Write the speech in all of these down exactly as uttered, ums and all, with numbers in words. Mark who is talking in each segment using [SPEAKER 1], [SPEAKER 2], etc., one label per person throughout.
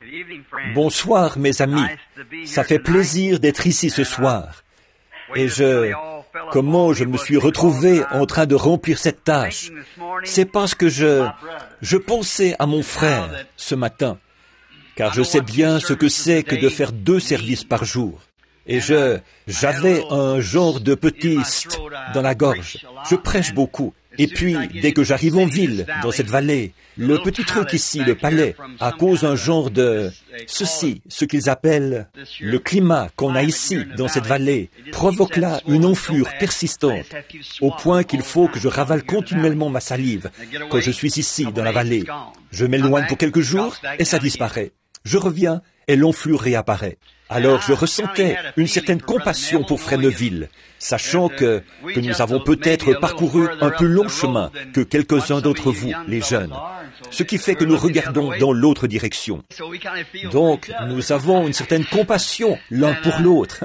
[SPEAKER 1] Bonsoir mes amis, ça fait plaisir d'être ici ce soir. Et je... Comment je me suis retrouvé en train de remplir cette tâche? C'est parce que je... Je pensais à mon frère ce matin, car je sais bien ce que c'est que de faire deux services par jour. Et je... J'avais un genre de petit st dans la gorge. Je prêche beaucoup. Et puis, dès que j'arrive en ville, dans cette vallée, le petit truc ici, le palais, à cause d'un genre de... Ceci, ce qu'ils appellent le climat qu'on a ici, dans cette vallée, provoque là une enflure persistante, au point qu'il faut que je ravale continuellement ma salive quand je suis ici, dans la vallée. Je m'éloigne pour quelques jours et ça disparaît. Je reviens et l'enflure réapparaît. Alors je ressentais une certaine compassion pour Frère Neville, sachant que, que nous avons peut-être parcouru un plus long chemin que quelques-uns d'entre vous, les jeunes, ce qui fait que nous regardons dans l'autre direction. Donc, nous avons une certaine compassion l'un pour l'autre,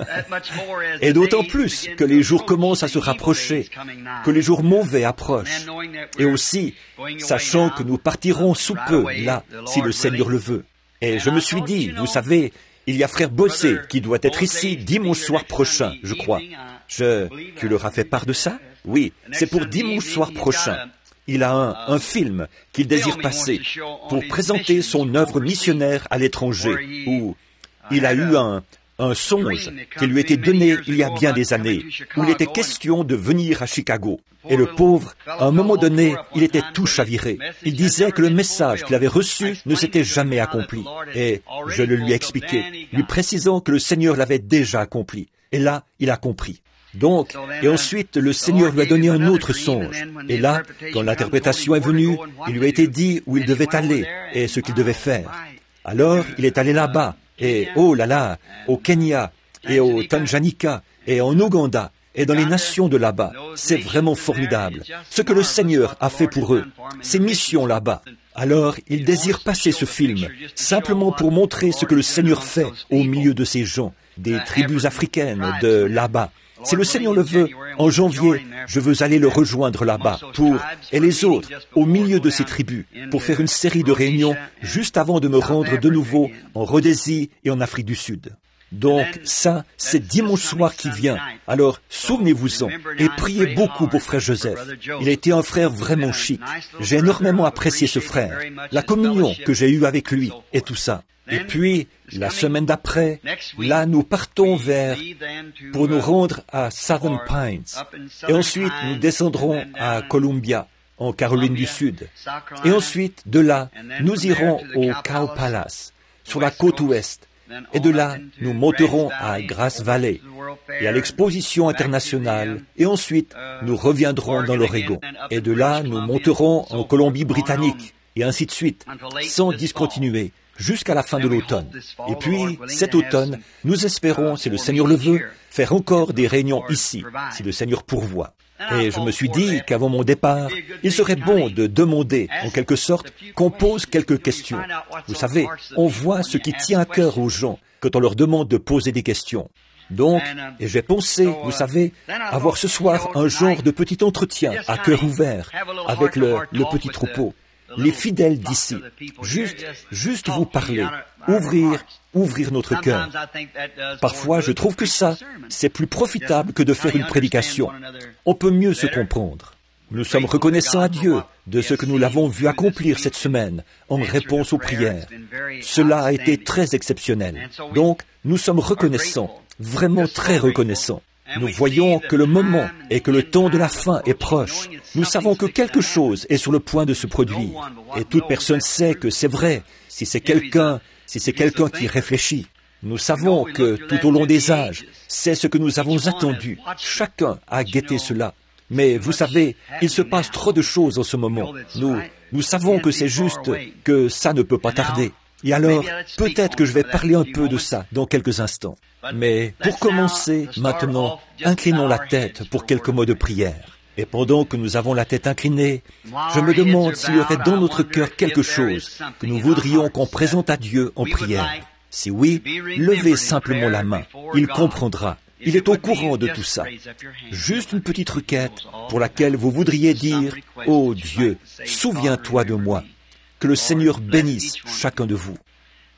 [SPEAKER 1] et d'autant plus que les jours commencent à se rapprocher, que les jours mauvais approchent, et aussi, sachant que nous partirons sous peu, là, si le Seigneur le veut. Et je me suis dit, vous savez, il y a frère Bossé qui doit être ici dimanche soir prochain, je crois. Je... Tu leur as fait part de ça? Oui, c'est pour dimanche soir prochain. Il a un, un film qu'il désire passer pour présenter son œuvre missionnaire à l'étranger, où il a eu un, un songe qui lui a été donné il y a bien des années, où il était question de venir à Chicago. Et le pauvre, à un moment donné, il était tout chaviré. Il disait que le message qu'il avait reçu ne s'était jamais accompli. Et je le lui ai expliqué, lui précisant que le Seigneur l'avait déjà accompli. Et là, il a compris. Donc, et ensuite, le Seigneur lui a donné un autre songe. Et là, quand l'interprétation est venue, il lui a été dit où il devait aller et ce qu'il devait faire. Alors, il est allé là-bas, et oh là là, au Kenya, et au Tanganyika, et en Ouganda, et dans les nations de là-bas. C'est vraiment formidable. Ce que le Seigneur a fait pour eux, ces missions là-bas. Alors, il désire passer ce film, simplement pour montrer ce que le Seigneur fait au milieu de ces gens, des tribus africaines de là-bas. Si le Seigneur le veut, en janvier, je veux aller le rejoindre là-bas pour, et les autres, au milieu de ces tribus, pour faire une série de réunions juste avant de me rendre de nouveau en Rhodésie et en Afrique du Sud. Donc, ça, c'est dimanche soir qui vient. Alors, souvenez-vous-en et priez beaucoup pour frère Joseph. Il a été un frère vraiment chic. J'ai énormément apprécié ce frère, la communion que j'ai eue avec lui et tout ça. Et puis, la semaine d'après, là, nous partons vers, pour nous rendre à Southern Pines. Et ensuite, nous descendrons à Columbia, en Caroline du Sud. Et ensuite, de là, nous irons au Cow Palace, sur la côte ouest. Et de là, nous monterons à Grass Valley et à l'exposition internationale. Et ensuite, nous reviendrons dans l'Oregon. Et de là, nous monterons en Colombie-Britannique, et ainsi de suite, sans discontinuer, jusqu'à la fin de l'automne. Et puis, cet automne, nous espérons, si le Seigneur le veut, faire encore des réunions ici, si le Seigneur pourvoit. Et je me suis dit qu'avant mon départ, il serait bon de demander, en quelque sorte, qu'on pose quelques questions. Vous savez, on voit ce qui tient à cœur aux gens quand on leur demande de poser des questions. Donc, et j'ai pensé, vous savez, avoir ce soir un genre de petit entretien à cœur ouvert avec le, le petit troupeau, les fidèles d'ici. Juste, juste vous parler, ouvrir, ouvrir notre cœur. Parfois, je trouve que ça, c'est plus profitable que de faire une prédication. On peut mieux se comprendre. Nous sommes reconnaissants à Dieu de ce que nous l'avons vu accomplir cette semaine en réponse aux prières. Cela a été très exceptionnel. Donc, nous sommes reconnaissants, vraiment très reconnaissants. Nous voyons que le moment et que le temps de la fin est proche. Nous savons que quelque chose est sur le point de se produire. Et toute personne sait que c'est vrai, si c'est quelqu'un, si c'est quelqu'un qui réfléchit. Nous savons que tout au long des âges, c'est ce que nous avons attendu. Chacun a guetté cela. Mais vous savez, il se passe trop de choses en ce moment. Nous, nous savons que c'est juste, que ça ne peut pas tarder. Et alors, peut-être que je vais parler un peu de ça dans quelques instants. Mais pour commencer, maintenant, inclinons la tête pour quelques mots de prière. Et pendant que nous avons la tête inclinée, je me demande s'il y aurait dans notre cœur quelque chose que nous voudrions qu'on présente à Dieu en prière. Si oui, levez simplement la main. Il comprendra. Il est au courant de tout ça. Juste une petite requête pour laquelle vous voudriez dire « Oh Dieu, souviens-toi de moi ». Que le Seigneur bénisse chacun de vous.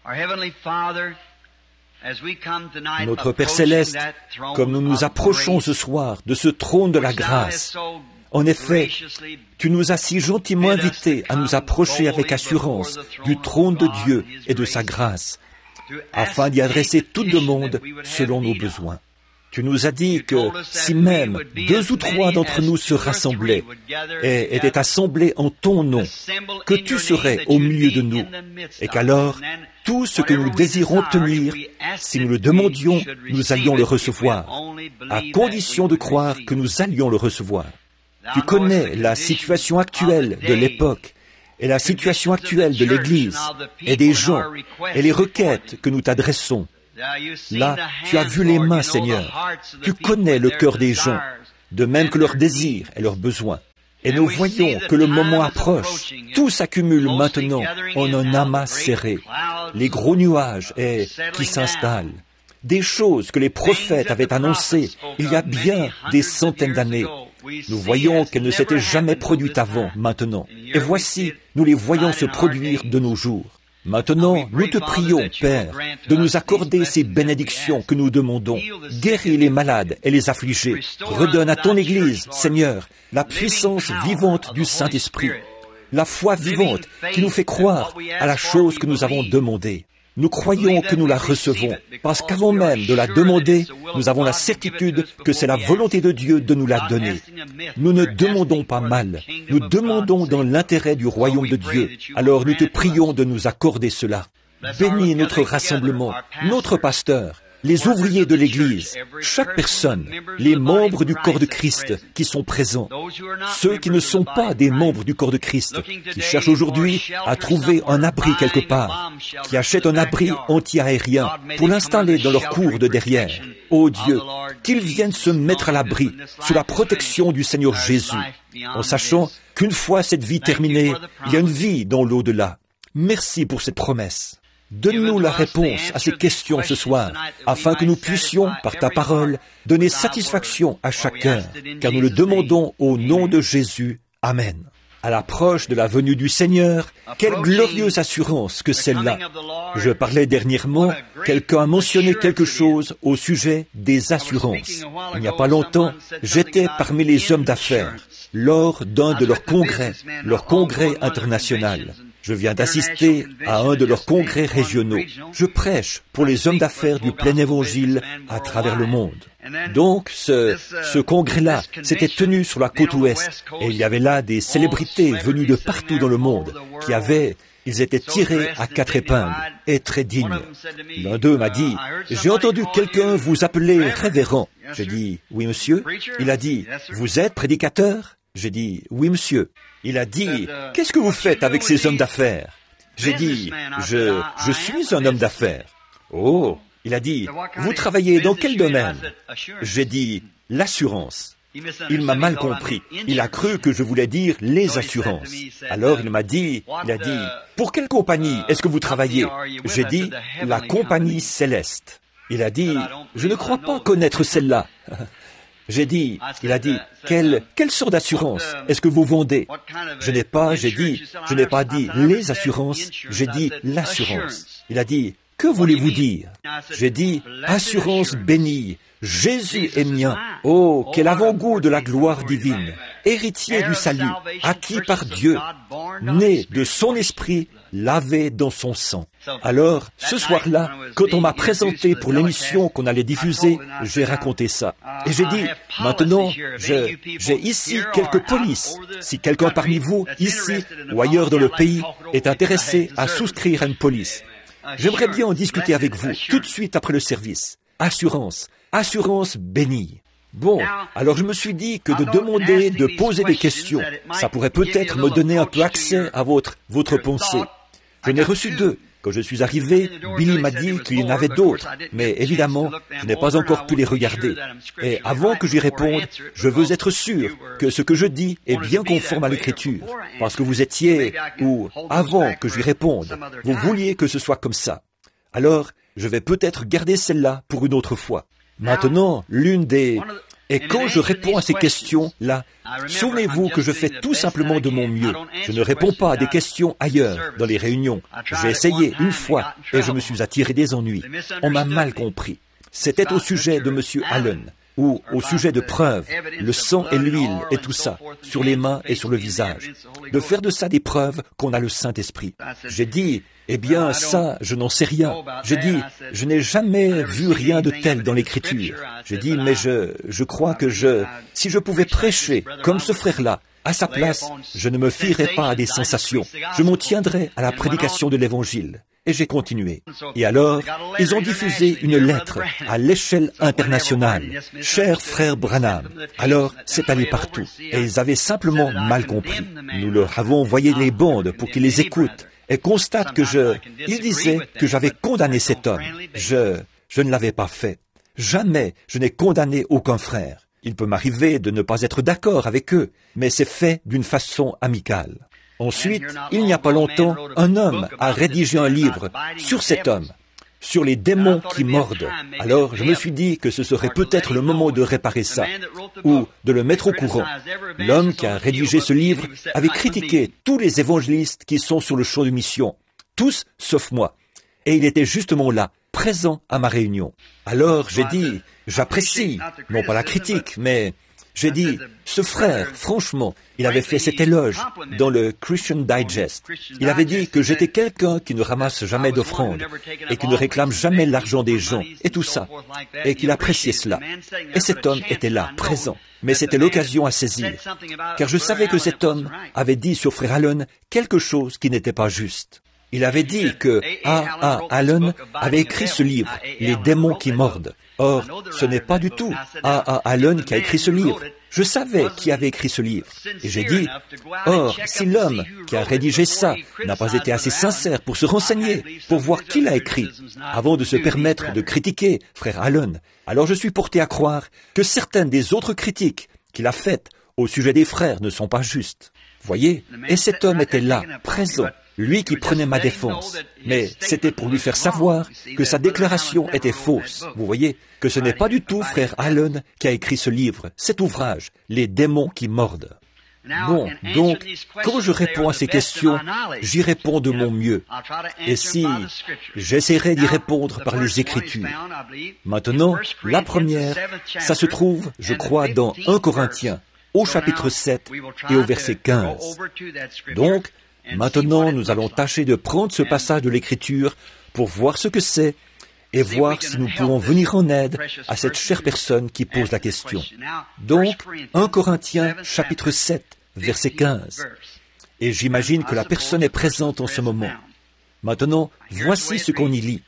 [SPEAKER 1] Notre Père Céleste, comme nous nous approchons ce soir de ce trône de la grâce, en effet, tu nous as si gentiment invités à nous approcher avec assurance du trône de Dieu et de sa grâce, afin d'y adresser toute demande selon nos besoins. Tu nous as dit que si même deux ou trois d'entre nous se rassemblaient et étaient assemblés en ton nom, que tu serais au milieu de nous, et qu'alors, tout ce que nous désirons obtenir, si nous le demandions, nous allions le recevoir, à condition de croire que nous allions le recevoir. Tu connais la situation actuelle de l'époque et la situation actuelle de l'Église et des gens et les requêtes que nous t'adressons. Là, tu as vu les mains, Seigneur. Tu connais le cœur des gens, de même que leurs désirs et leurs besoins. Et nous voyons que le moment approche. Tout s'accumule maintenant en un amas serré. Les gros nuages et, qui s'installent. Des choses que les prophètes avaient annoncées il y a bien des centaines d'années. Nous voyons qu'elles ne s'étaient jamais produites avant, maintenant. Et voici, nous les voyons se produire de nos jours. Maintenant, nous te prions, Père, de nous accorder ces bénédictions que nous demandons. Guéris les malades et les affligés. Redonne à ton Église, Seigneur, la puissance vivante du Saint-Esprit, la foi vivante qui nous fait croire à la chose que nous avons demandée. Nous croyons que nous la recevons, parce qu'avant même de la demander, nous avons la certitude que c'est la volonté de Dieu de nous la donner. Nous ne demandons pas mal, nous demandons dans l'intérêt du royaume de Dieu. Alors nous te prions de nous accorder cela. Bénis notre rassemblement, notre pasteur, les ouvriers de l'Église, chaque personne, les membres du corps de Christ qui sont présents, ceux qui ne sont pas des membres du corps de Christ, qui cherchent aujourd'hui à trouver un abri quelque part, qui achètent un abri anti-aérien pour l'installer dans leur cour de derrière. Ô Dieu, qu'ils viennent se mettre à l'abri sous la protection du Seigneur Jésus, en sachant qu'une fois cette vie terminée, il y a une vie dans l'au-delà. Merci pour cette promesse. Donne-nous la réponse à ces questions ce soir, afin que nous puissions, par ta parole, donner satisfaction à chacun, car nous le demandons au nom de Jésus. Amen. À l'approche de la venue du Seigneur, quelle glorieuse assurance que celle-là. Je parlais dernièrement, quelqu'un a mentionné quelque chose au sujet des assurances. Il n'y a pas longtemps, j'étais parmi les hommes d'affaires, lors d'un de leurs congrès, leur congrès international. Je viens d'assister à un de leurs congrès régionaux. Je prêche pour les hommes d'affaires du plein évangile à travers le monde. Donc, ce, ce congrès-là s'était tenu sur la côte ouest, et il y avait là des célébrités venues de partout dans le monde, qui avaient, ils étaient tirés à quatre épingles, et très dignes. L'un d'eux m'a dit, « J'ai entendu quelqu'un vous appeler révérend. » J'ai dit, « Oui, monsieur. » Il a dit, « Vous êtes prédicateur ?» J'ai dit, « Oui, monsieur. » Il a dit, « Qu'est-ce que vous faites avec ces hommes d'affaires ?» J'ai dit, « Je, je suis un homme d'affaires. » Oh, il a dit, « Vous travaillez dans quel domaine ?» J'ai dit, « L'assurance. » Il m'a mal compris. Il a cru que je voulais dire les assurances. Alors il m'a dit, il a dit, « Pour quelle compagnie est-ce que vous travaillez ?» J'ai dit, « La compagnie céleste. » Il a dit, « Je ne crois pas connaître celle-là. » J'ai dit, il a dit, quelle, quelle sorte d'assurance est-ce que vous vendez? Je n'ai pas, j'ai dit, je n'ai pas dit les assurances, j'ai dit l'assurance. Il a dit, que voulez-vous dire? J'ai dit, assurance bénie, Jésus est mien. Oh, quel avant-goût de la gloire divine, héritier du salut, acquis par Dieu, né de son esprit, lavé dans son sang. Alors, ce soir-là, quand on m'a présenté pour l'émission qu'on allait diffuser, j'ai raconté ça. Et j'ai dit, maintenant, je, j'ai ici quelques polices. Si quelqu'un parmi vous, ici ou ailleurs dans le pays, est intéressé à souscrire à une police, j'aimerais bien en discuter avec vous tout de suite après le service. Assurance, assurance bénie. Bon, alors je me suis dit que de demander, de poser des questions, ça pourrait peut-être me donner un peu accès à votre, votre pensée. Je n'ai reçu deux. Quand je suis arrivé, Billy m'a dit qu'il y en avait d'autres, mais évidemment, je n'ai pas encore pu les regarder. Et avant que j'y réponde, je veux être sûr que ce que je dis est bien conforme à l'Écriture, parce que vous étiez, ou avant que j'y réponde, vous vouliez que ce soit comme ça. Alors, je vais peut-être garder celle-là pour une autre fois. Maintenant, l'une des... Et quand je réponds à ces questions-là, souvenez-vous que je fais tout simplement de mon mieux. Je ne réponds pas à des questions ailleurs, dans les réunions. J'ai essayé une fois et je me suis attiré des ennuis. On m'a mal compris. C'était au sujet de M. Allen, ou au sujet de preuves, le sang et l'huile et tout ça, sur les mains et sur le visage. De faire de ça des preuves qu'on a le Saint-Esprit. J'ai dit, eh bien, ça, je n'en sais rien. J'ai dit, je n'ai jamais vu rien de tel dans l'Écriture. J'ai dit, mais je, je crois que je, si je pouvais prêcher comme ce frère-là, à sa place, je ne me fierais pas à des sensations. Je m'en tiendrais à la prédication de l'Évangile. Et j'ai continué. Et alors, ils ont diffusé une lettre à l'échelle internationale. Cher frère Branham. Alors, c'est allé partout. Et ils avaient simplement mal compris. Nous leur avons envoyé les bandes pour qu'ils les écoutent et constatent que je... Ils disaient que j'avais condamné cet homme. Je... Je ne l'avais pas fait. Jamais je n'ai condamné aucun frère. Il peut m'arriver de ne pas être d'accord avec eux, mais c'est fait d'une façon amicale. Ensuite, il n'y a pas longtemps, un homme a rédigé un livre sur cet homme, sur les démons qui mordent. Alors, je me suis dit que ce serait peut-être le moment de réparer ça, ou de le mettre au courant. L'homme qui a rédigé ce livre avait critiqué tous les évangélistes qui sont sur le champ de mission, tous sauf moi. Et il était justement là, présent à ma réunion. Alors, j'ai dit, j'apprécie, non pas la critique, mais... J'ai dit, ce frère, franchement, il avait fait cet éloge dans le Christian Digest. Il avait dit que j'étais quelqu'un qui ne ramasse jamais d'offrandes et qui ne réclame jamais l'argent des gens et tout ça, et qu'il appréciait cela. Et cet homme était là, présent. Mais c'était l'occasion à saisir, car je savais que cet homme avait dit sur frère Allen quelque chose qui n'était pas juste. Il avait dit que A A Allen avait écrit ce livre, Les démons qui mordent. Or, ce n'est pas du tout A A Allen qui a écrit ce livre. Je savais qui avait écrit ce livre. Et j'ai dit, or, si l'homme qui a rédigé ça n'a pas été assez sincère pour se renseigner, pour voir qui l'a écrit, avant de se permettre de critiquer frère Allen, alors je suis porté à croire que certaines des autres critiques qu'il a faites au sujet des frères ne sont pas justes. Voyez, et cet homme était là, présent. Lui qui prenait ma défense. Mais c'était pour lui faire savoir que sa déclaration était fausse. Vous voyez, que ce n'est pas du tout frère Allen qui a écrit ce livre, cet ouvrage, Les démons qui mordent. Bon, donc, quand je réponds à ces questions, j'y réponds de mon mieux. Et si j'essaierai d'y répondre par les Écritures. Maintenant, la première, ça se trouve, je crois, dans un Corinthiens, au chapitre sept et au verset quinze. Donc, maintenant, nous allons tâcher de prendre ce passage de l'Écriture pour voir ce que c'est et voir si nous pouvons venir en aide à cette chère personne qui pose la question. Donc, un Corinthiens, chapitre sept, verset quinze. Et j'imagine que la personne est présente en ce moment. Maintenant, voici ce qu'on y lit.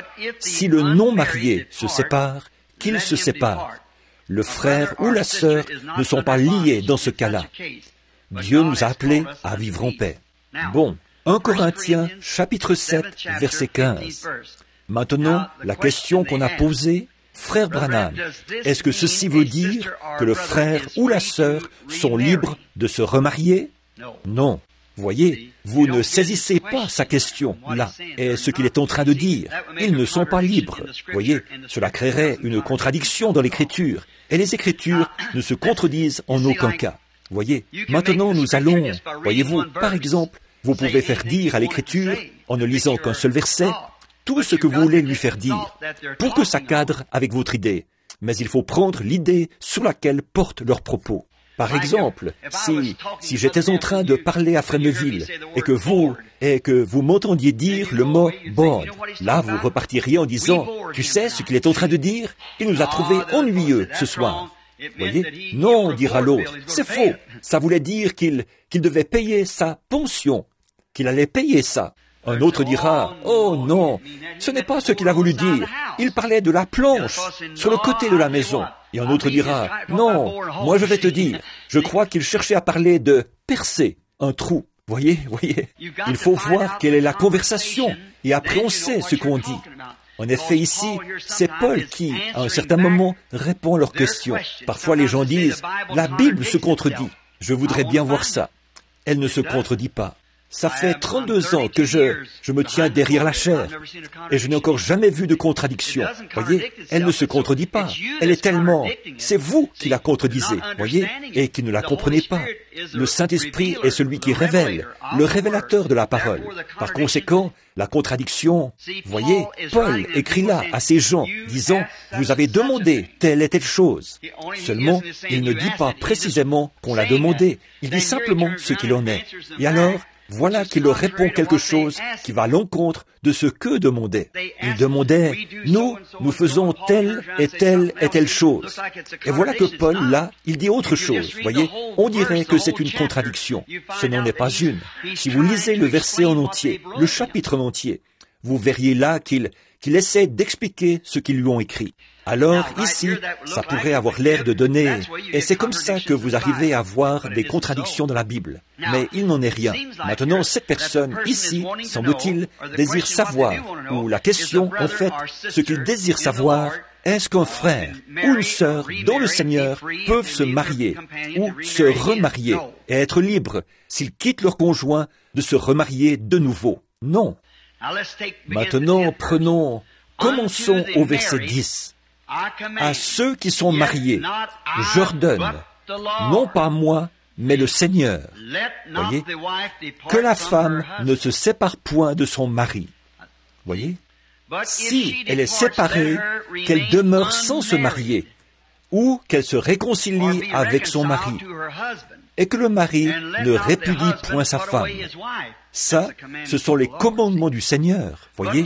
[SPEAKER 1] Si le non-marié se sépare, qu'il se sépare. Le frère ou la sœur ne sont pas liés dans ce cas-là. Dieu nous a appelés à vivre en paix. Bon, un Corinthiens, chapitre sept, verset quinze. Maintenant, la question qu'on a posée, frère Branham, est-ce que ceci veut dire que le frère ou la sœur sont libres de se remarier? Non. Voyez, vous ne saisissez pas sa question, là, et ce qu'il est en train de dire. Ils ne sont pas libres. Voyez, cela créerait une contradiction dans l'Écriture, et les Écritures ne se contredisent en aucun cas. Voyez, maintenant nous allons, voyez-vous, par exemple, vous pouvez faire dire à l'Écriture, en ne lisant qu'un seul verset, tout ce que vous voulez lui faire dire, pour que ça cadre avec votre idée. Mais il faut prendre l'idée sur laquelle portent leurs propos. Par exemple, si, si j'étais en train de parler à Frémeville et que vous, et que vous m'entendiez dire le mot « bond », là vous repartiriez en disant « Tu sais ce qu'il est en train de dire? Il nous a trouvé ennuyeux ce soir. » Voyez? Non, dira l'autre, c'est faux. Ça voulait dire qu'il, qu'il devait payer sa pension, qu'il allait payer ça. Un autre dira, oh non, ce n'est pas ce qu'il a voulu dire. Il parlait de la planche sur le côté de la maison. Et un autre dira, non, moi je vais te dire, je crois qu'il cherchait à parler de percer un trou. Voyez, voyez, il faut voir quelle est la conversation et après on sait ce qu'on dit. En effet, ici, c'est Paul qui, à un certain moment, répond à leurs questions. Parfois les gens disent, la Bible se contredit. Je voudrais bien voir ça. Elle ne se contredit pas. Ça fait trente-deux ans que je, je me tiens derrière la chair et je n'ai encore jamais vu de contradiction. Voyez, elle ne se contredit pas. Elle est tellement... C'est vous qui la contredisez, voyez, et qui ne la comprenez pas. Le Saint-Esprit est celui qui révèle, le révélateur de la parole. Par conséquent, la contradiction, voyez, Paul écrit là à ces gens, disant, vous avez demandé telle et telle chose. Seulement, il ne dit pas précisément qu'on l'a demandé. Il dit simplement ce qu'il en est. Et alors, voilà qu'il leur répond quelque chose qui va à l'encontre de ce qu'eux demandaient. Ils demandaient, nous, nous faisons telle et telle et telle chose. Et voilà que Paul, là, il dit autre chose. Voyez, on dirait que c'est une contradiction. Ce n'en est pas une. Si vous lisez le verset en entier, le chapitre en entier, vous verriez là qu'il qu'il essaie d'expliquer ce qu'ils lui ont écrit. Alors, ici, ça pourrait avoir l'air de donner, et c'est comme ça que vous arrivez à voir des contradictions dans la Bible. Mais il n'en est rien. Maintenant, cette personne, ici, semble-t-il, désire savoir, ou la question, en fait, ce qu'il désire savoir, est-ce qu'un frère ou une sœur dans le Seigneur peuvent se marier ou se remarier et être libres s'ils quittent leur conjoint de se remarier de nouveau? Non. Maintenant, prenons, commençons au verset dix. À ceux qui sont mariés, j'ordonne, non pas moi, mais le Seigneur. Voyez, que la femme ne se sépare point de son mari. Voyez, si elle est séparée, qu'elle demeure sans se marier, ou qu'elle se réconcilie avec son mari, et que le mari ne répudie point sa femme. Ça, ce sont les commandements du Seigneur, voyez.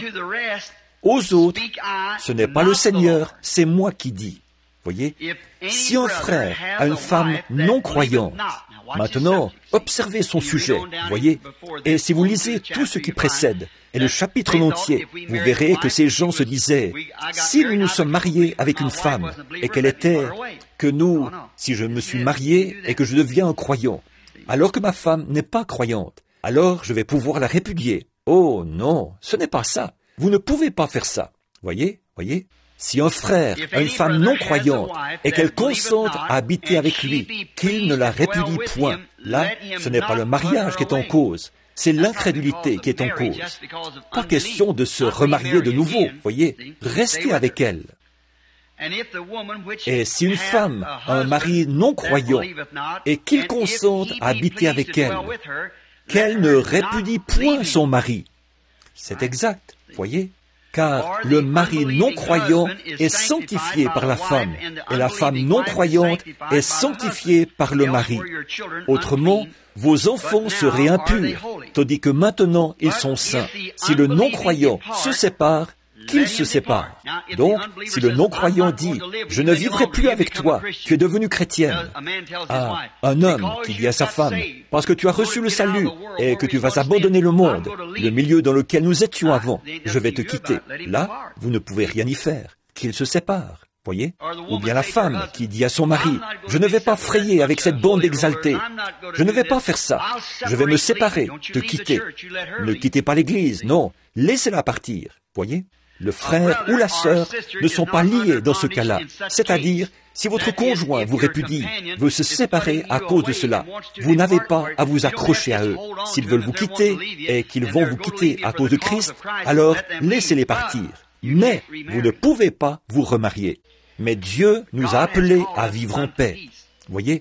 [SPEAKER 1] Aux autres, ce n'est pas le Seigneur, c'est moi qui dis. Voyez, si un frère a une femme non croyante, maintenant, observez son sujet, voyez, et si vous lisez tout ce qui précède, et le chapitre entier, vous verrez que ces gens se disaient, si nous nous sommes mariés avec une femme, et qu'elle était, que nous, si je me suis marié, et que je deviens un croyant, alors que ma femme n'est pas croyante, alors je vais pouvoir la répudier. Oh non, ce n'est pas ça. Vous ne pouvez pas faire ça. Voyez, voyez. Si un frère a une femme non croyante et qu'elle consente à habiter avec lui, qu'il ne la répudie point, là, ce n'est pas le mariage qui est en cause, c'est l'incrédulité qui est en cause. Pas question de se remarier de nouveau, voyez. Restez avec elle. Et si une femme a un mari non croyant et qu'il consente à habiter avec elle, qu'elle ne répudie point son mari. C'est exact, voyez, car le mari non-croyant est sanctifié par la femme, et la femme non-croyante est sanctifiée par le mari. Autrement, vos enfants seraient impurs, tandis que maintenant ils sont saints. Si le non-croyant se sépare, qu'il se sépare. Donc, si le non-croyant dit « Je ne vivrai plus avec toi, tu es devenue chrétienne », à un homme qui dit à sa femme « Parce que tu as reçu le salut et que tu vas abandonner le monde, le milieu dans lequel nous étions avant, je vais te quitter. » Là, vous ne pouvez rien y faire. Qu'il se sépare. Voyez? Ou bien la femme qui dit à son mari, « Je ne vais pas frayer avec cette bande exaltée. Je ne vais pas faire ça. Je vais me séparer, te quitter. Ne quittez pas l'Église, non. Laissez-la partir. » Voyez? Le frère ou la sœur ne sont pas liés dans ce cas-là. C'est-à-dire, si votre conjoint vous répudie, veut se séparer à cause de cela, vous n'avez pas à vous accrocher à eux. S'ils veulent vous quitter et qu'ils vont vous quitter à cause de Christ, alors laissez-les partir. Mais vous ne pouvez pas vous remarier. Mais Dieu nous a appelés à vivre en paix. Voyez?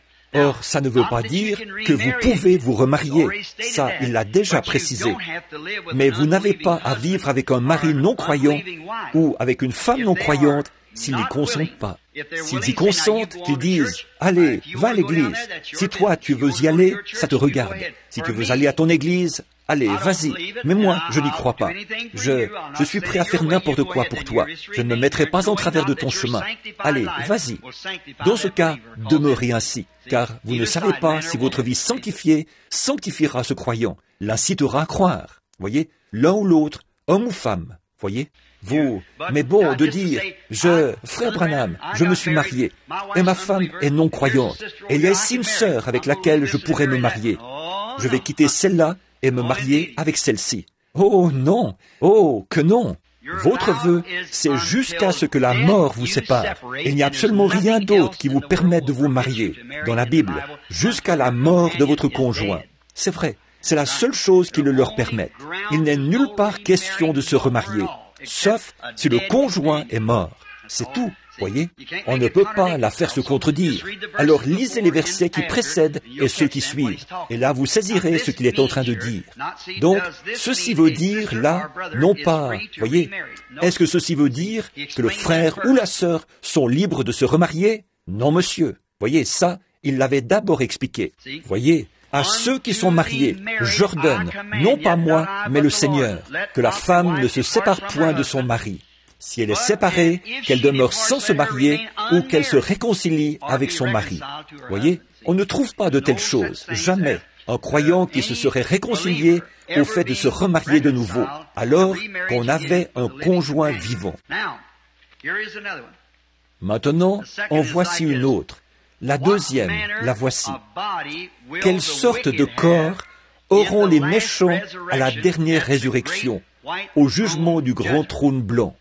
[SPEAKER 1] Or, ça ne veut pas dire que vous pouvez vous remarier. Ça, il l'a déjà précisé. Mais vous n'avez pas à vivre avec un mari non-croyant ou avec une femme non-croyante s'ils n'y consentent pas. S'ils y consentent, qu'ils disent « Allez, va à l'église. Si toi, tu veux y aller, ça te regarde. Si tu veux aller à ton église, allez, vas-y. Mais moi, je n'y crois pas. Je, je suis prêt à faire n'importe quoi pour toi. Je ne me mettrai pas en travers de ton chemin. Allez, vas-y. » Dans ce cas, demeurez ainsi, car vous ne savez pas si votre vie sanctifiée sanctifiera ce croyant, l'incitera à croire. Voyez, l'un ou l'autre, homme ou femme. Voyez, vous, mais bon, de dire, je, frère Branham, je me suis marié, et ma femme est non-croyante, et il y a ici une sœur avec laquelle je pourrais me marier. Je vais quitter celle-là et me marier avec celle-ci. Oh non, oh que non. Votre vœu, c'est jusqu'à ce que la mort vous sépare. Il n'y a absolument rien d'autre qui vous permette de vous marier dans la Bible, jusqu'à la mort de votre conjoint. C'est vrai. C'est la seule chose qui le leur permette. Il n'est nulle part question de se remarier, sauf si le conjoint est mort. C'est tout, voyez. On ne peut pas la faire se contredire. Alors lisez les versets qui précèdent et ceux qui suivent. Et là, vous saisirez ce qu'il est en train de dire. Donc, ceci veut dire, là, non pas, voyez, est-ce que ceci veut dire que le frère ou la sœur sont libres de se remarier? Non, monsieur. Voyez, ça, il l'avait d'abord expliqué. Voyez, à ceux qui sont mariés, j'ordonne, non pas moi, mais le Seigneur, que la femme ne se sépare point de son mari. Si elle est séparée, qu'elle demeure sans se marier ou qu'elle se réconcilie avec son mari. Voyez, on ne trouve pas de telles choses, jamais, en croyant qu'il se serait réconcilié au fait de se remarier de nouveau, alors qu'on avait un conjoint vivant. Maintenant, en voici une autre. La deuxième, la voici. Quelle sorte de corps auront les méchants à la dernière résurrection, au jugement du grand trône blanc?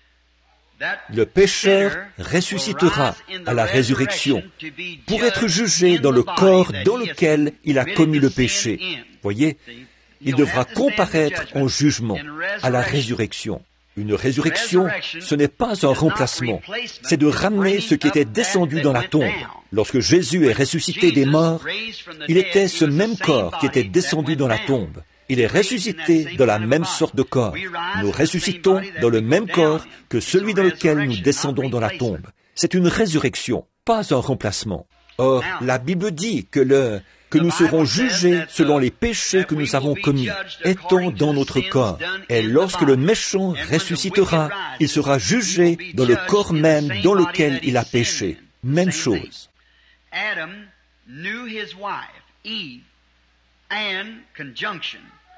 [SPEAKER 1] Le pécheur ressuscitera à la résurrection pour être jugé dans le corps dans lequel il a commis le péché. Voyez, il devra comparaître en jugement à la résurrection. Une résurrection, ce n'est pas un remplacement, c'est de ramener ce qui était descendu dans la tombe. Lorsque Jésus est ressuscité des morts, il était ce même corps qui était descendu dans la tombe. Il est ressuscité dans la même sorte de corps. Nous ressuscitons dans le même corps que celui dans lequel nous descendons dans la tombe. C'est une résurrection, pas un remplacement. Or, la Bible dit que, le, que nous serons jugés selon les péchés que nous avons commis, étant dans notre corps. Et lorsque le méchant ressuscitera, il sera jugé dans le corps même dans lequel il a péché. Même chose.
[SPEAKER 2] Adam knew his wife, Eve, and conjunction.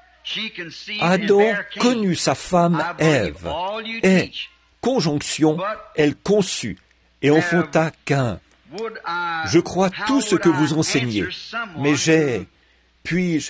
[SPEAKER 1] Adam connut sa femme Ève, et, conjonction, elle conçut et enfanta Caïn. Je crois tout ce que vous enseignez, mais j'ai, puis-je,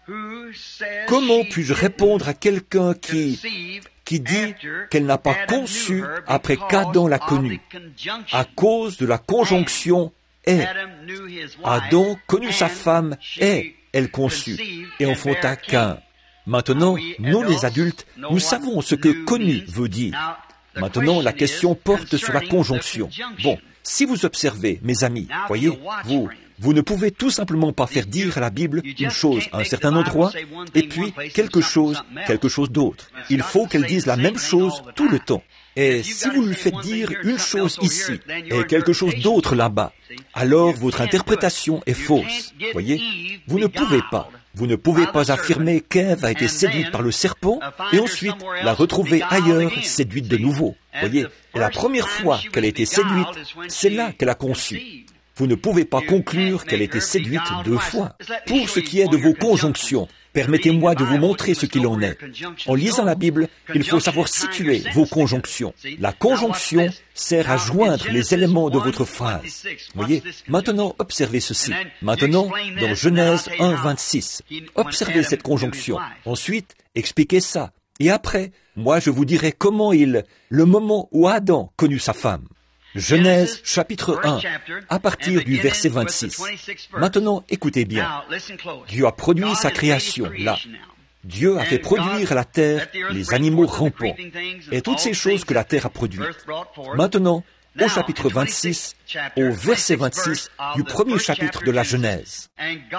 [SPEAKER 1] comment puis-je répondre à quelqu'un qui, qui dit qu'elle n'a pas conçu après qu'Adam l'a connue, à cause de la conjonction et. Adam connut sa femme et elle conçut et enfanta Caïn. Maintenant, nous les adultes, nous savons ce que « connu » veut dire. Maintenant, la question porte sur la conjonction. Bon, si vous observez, mes amis, voyez, vous, vous ne pouvez tout simplement pas faire dire à la Bible une chose à un certain endroit, et puis quelque chose, quelque chose d'autre. Il faut qu'elle dise la même chose tout le temps. Et si vous lui faites dire une chose ici et quelque chose d'autre là-bas, alors votre interprétation est fausse. Voyez, vous ne pouvez pas. Vous ne pouvez pas affirmer qu'Ève a été séduite par le serpent et ensuite la retrouver ailleurs séduite de nouveau. Voyez, et la première fois qu'elle a été séduite, c'est là qu'elle a conçu. Vous ne pouvez pas conclure qu'elle a été séduite deux fois. Pour ce qui est de vos conjonctions, permettez-moi de vous montrer ce qu'il en est. En lisant la Bible, il faut savoir situer vos conjonctions. La conjonction sert à joindre les éléments de votre phrase. Voyez, maintenant observez ceci. Maintenant, dans Genèse un, vingt-six, observez cette conjonction. Ensuite, expliquez ça. Et après, moi je vous dirai comment il, le moment où Adam connut sa femme. Genèse chapitre un, à partir du verset vingt-six. Maintenant, écoutez bien. Dieu a produit sa création, là. Dieu a fait produire à la terre les animaux rampants et toutes ces choses que la terre a produites. Maintenant, au chapitre vingt-six, au verset vingt-six du premier chapitre de la Genèse.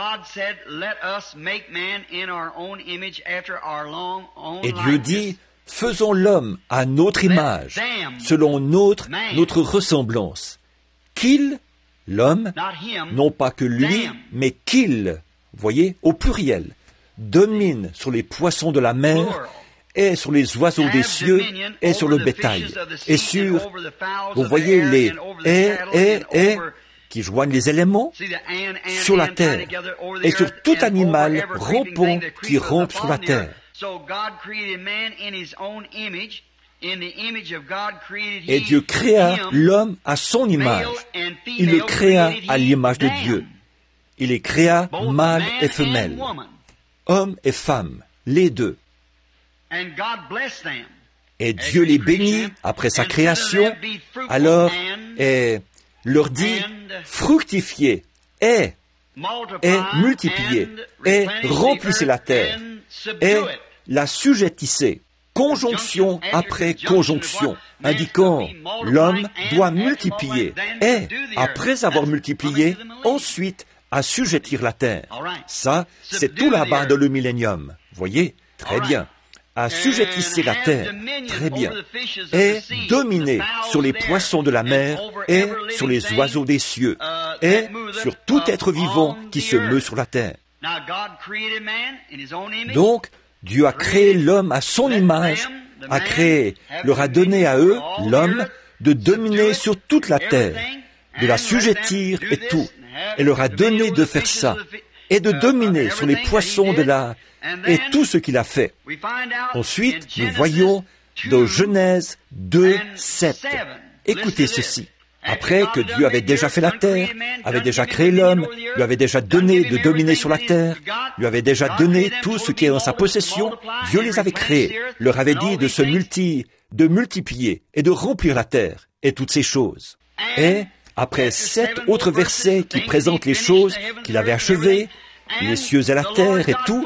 [SPEAKER 1] Et Dieu dit, faisons l'homme à notre image, selon notre, notre ressemblance. Qu'il, l'homme, non pas que lui, mais qu'il, voyez, au pluriel, domine sur les poissons de la mer, et sur les oiseaux des cieux, et sur le bétail, et sur, vous voyez, les et, et, et, qui joignent les éléments, sur la terre, et sur tout animal rampant qui rampe sur la terre. Et Dieu créa l'homme à son image. Il le créa à l'image de Dieu. Il les créa mâle et femelle, homme et femme, les deux. Et Dieu les bénit après sa création, alors et leur dit, fructifiez et et multipliez, et remplissez la terre, et la sujettissez, conjonction après conjonction, indiquant l'homme doit multiplier, et après avoir multiplié, ensuite assujettir la terre. Ça, c'est tout là-bas dans le millénium. Voyez? Très bien. Assujettissez la terre, très bien, et dominez sur les poissons de la mer, et sur les oiseaux des cieux, et sur tout être vivant qui se meut sur la terre. Donc, Dieu a créé l'homme à son image, a créé, leur a donné à eux, l'homme, de dominer sur toute la terre, de la sujettir et tout, et leur a donné de faire ça, et de dominer sur les poissons de la... et tout ce qu'il a fait. Ensuite, nous voyons dans Genèse deux, sept. Écoutez ceci. Après que Dieu avait déjà fait la terre, avait déjà créé l'homme, lui avait déjà donné de dominer sur la terre, lui avait déjà donné tout ce qui est dans sa possession, Dieu les avait créés, leur avait dit de se multi, de multiplier et de remplir la terre et toutes ces choses. Et après sept autres versets qui présentent les choses qu'il avait achevées, les cieux et la terre et tout,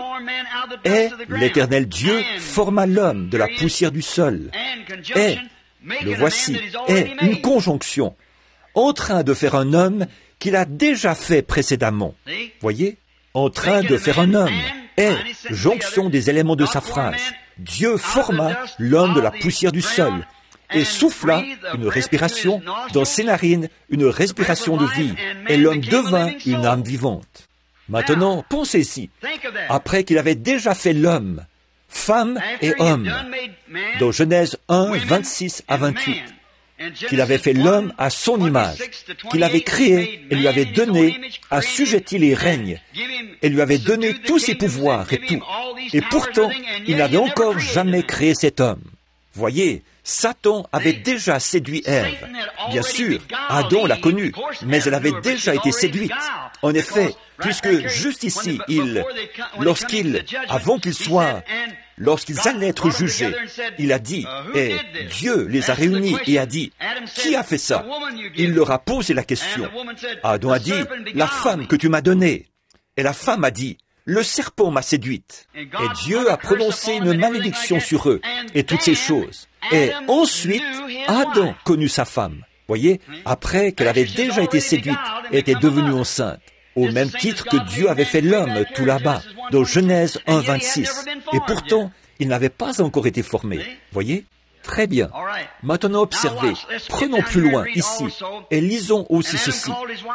[SPEAKER 1] et l'Éternel Dieu forma l'homme de la poussière du sol. Et, le voici, est une conjonction, en train de faire un homme qu'il a déjà fait précédemment. Voyez? En train de faire un homme, est jonction des éléments de sa phrase. Dieu forma l'homme de la poussière du sol, et souffla une respiration dans ses narines, une respiration de vie, et l'homme devint une âme vivante. Maintenant, pensez-y, après qu'il avait déjà fait l'homme, femme et homme, dans Genèse un, vingt-six à vingt-huit, qu'il avait fait l'homme à son image, qu'il avait créé et lui avait donné, assujetti les règnes, et lui avait donné tous ses pouvoirs et tout. Et pourtant, il n'avait encore jamais créé cet homme. Voyez, Satan avait déjà séduit Ève. Bien sûr, Adam l'a connue, mais elle avait déjà été séduite. En effet, puisque juste ici, il, lorsqu'il, avant qu'il soit, lorsqu'ils allaient être jugés, il a dit, et Dieu les a réunis et a dit, qui a fait ça? Il leur a posé la question. Adam a dit, la femme que tu m'as donnée. Et la femme a dit, le serpent m'a séduite. Et Dieu a prononcé une malédiction sur eux et toutes ces choses. Et ensuite, Adam connut sa femme. Voyez, après qu'elle avait déjà été séduite et était devenue enceinte. Au même titre que Dieu avait fait l'homme tout là-bas, dans Genèse un, vingt-six. Et pourtant, il n'avait pas encore été formé. Voyez? Très bien. Maintenant, observez. Prenons plus loin, ici, et lisons aussi ceci.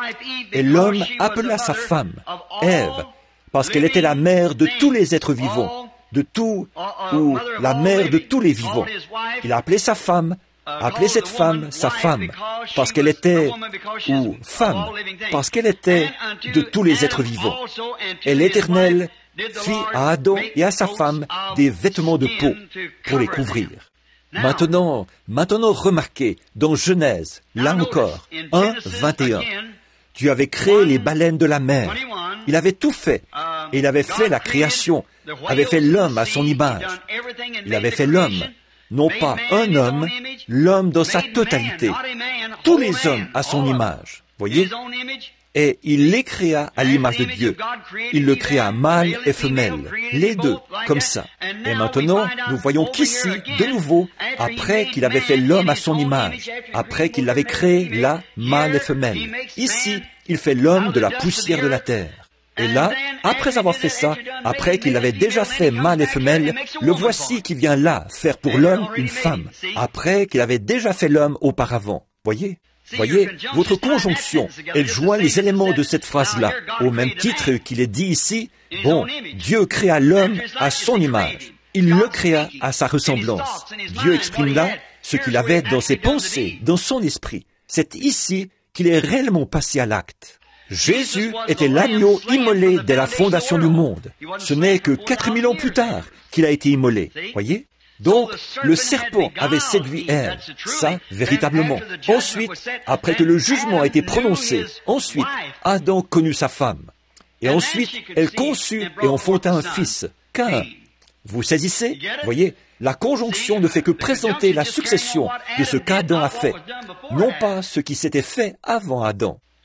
[SPEAKER 1] Et l'homme appela sa femme, Ève, parce qu'elle était la mère de tous les êtres vivants, de tout, ou la mère de tous les vivants. Il a appelé sa femme, appelé cette femme sa femme, parce qu'elle était, ou femme, parce qu'elle était de tous les êtres vivants. Et l'Éternel fit à Adam et à sa femme des vêtements de peau pour les couvrir. Maintenant, maintenant remarquez, dans Genèse, là encore, un, vingt et un, Dieu avait créé les baleines de la mer. Il avait tout fait. Et il avait fait la création, avait fait l'homme à son image. Il avait fait l'homme, non pas un homme, l'homme dans sa totalité. Tous les hommes à son image. Voyez? Et il les créa à l'image de Dieu. Il le créa mâle et femelle, les deux, comme ça. Et maintenant, nous voyons qu'ici, de nouveau, après qu'il avait fait l'homme à son image, après qu'il l'avait créé là, mâle et femelle, ici, il fait l'homme de la poussière de la terre. Et là, après avoir fait ça, après qu'il avait déjà fait mâle et femelle, le voici qui vient là faire pour l'homme une femme, après qu'il avait déjà fait l'homme auparavant. Voyez? Voyez, votre conjonction, elle joint les éléments de cette phrase-là, au même titre qu'il est dit ici, bon, Dieu créa l'homme à son image. Il le créa à sa ressemblance. Dieu exprime là ce qu'il avait dans ses pensées, dans son esprit. C'est ici qu'il est réellement passé à l'acte. Jésus était l'agneau immolé dès la fondation du monde. Ce n'est que quatre mille ans plus tard qu'il a été immolé. Voyez? Donc, le serpent avait séduit Ève, ça, véritablement. Ensuite, après que le jugement a été prononcé, ensuite, Adam connut sa femme. Et ensuite, elle conçut et enfanta un fils, Caïn. Vous saisissez? Voyez, la conjonction ne fait que présenter la succession de ce qu'Adam a fait, non pas ce qui s'était fait avant Adam.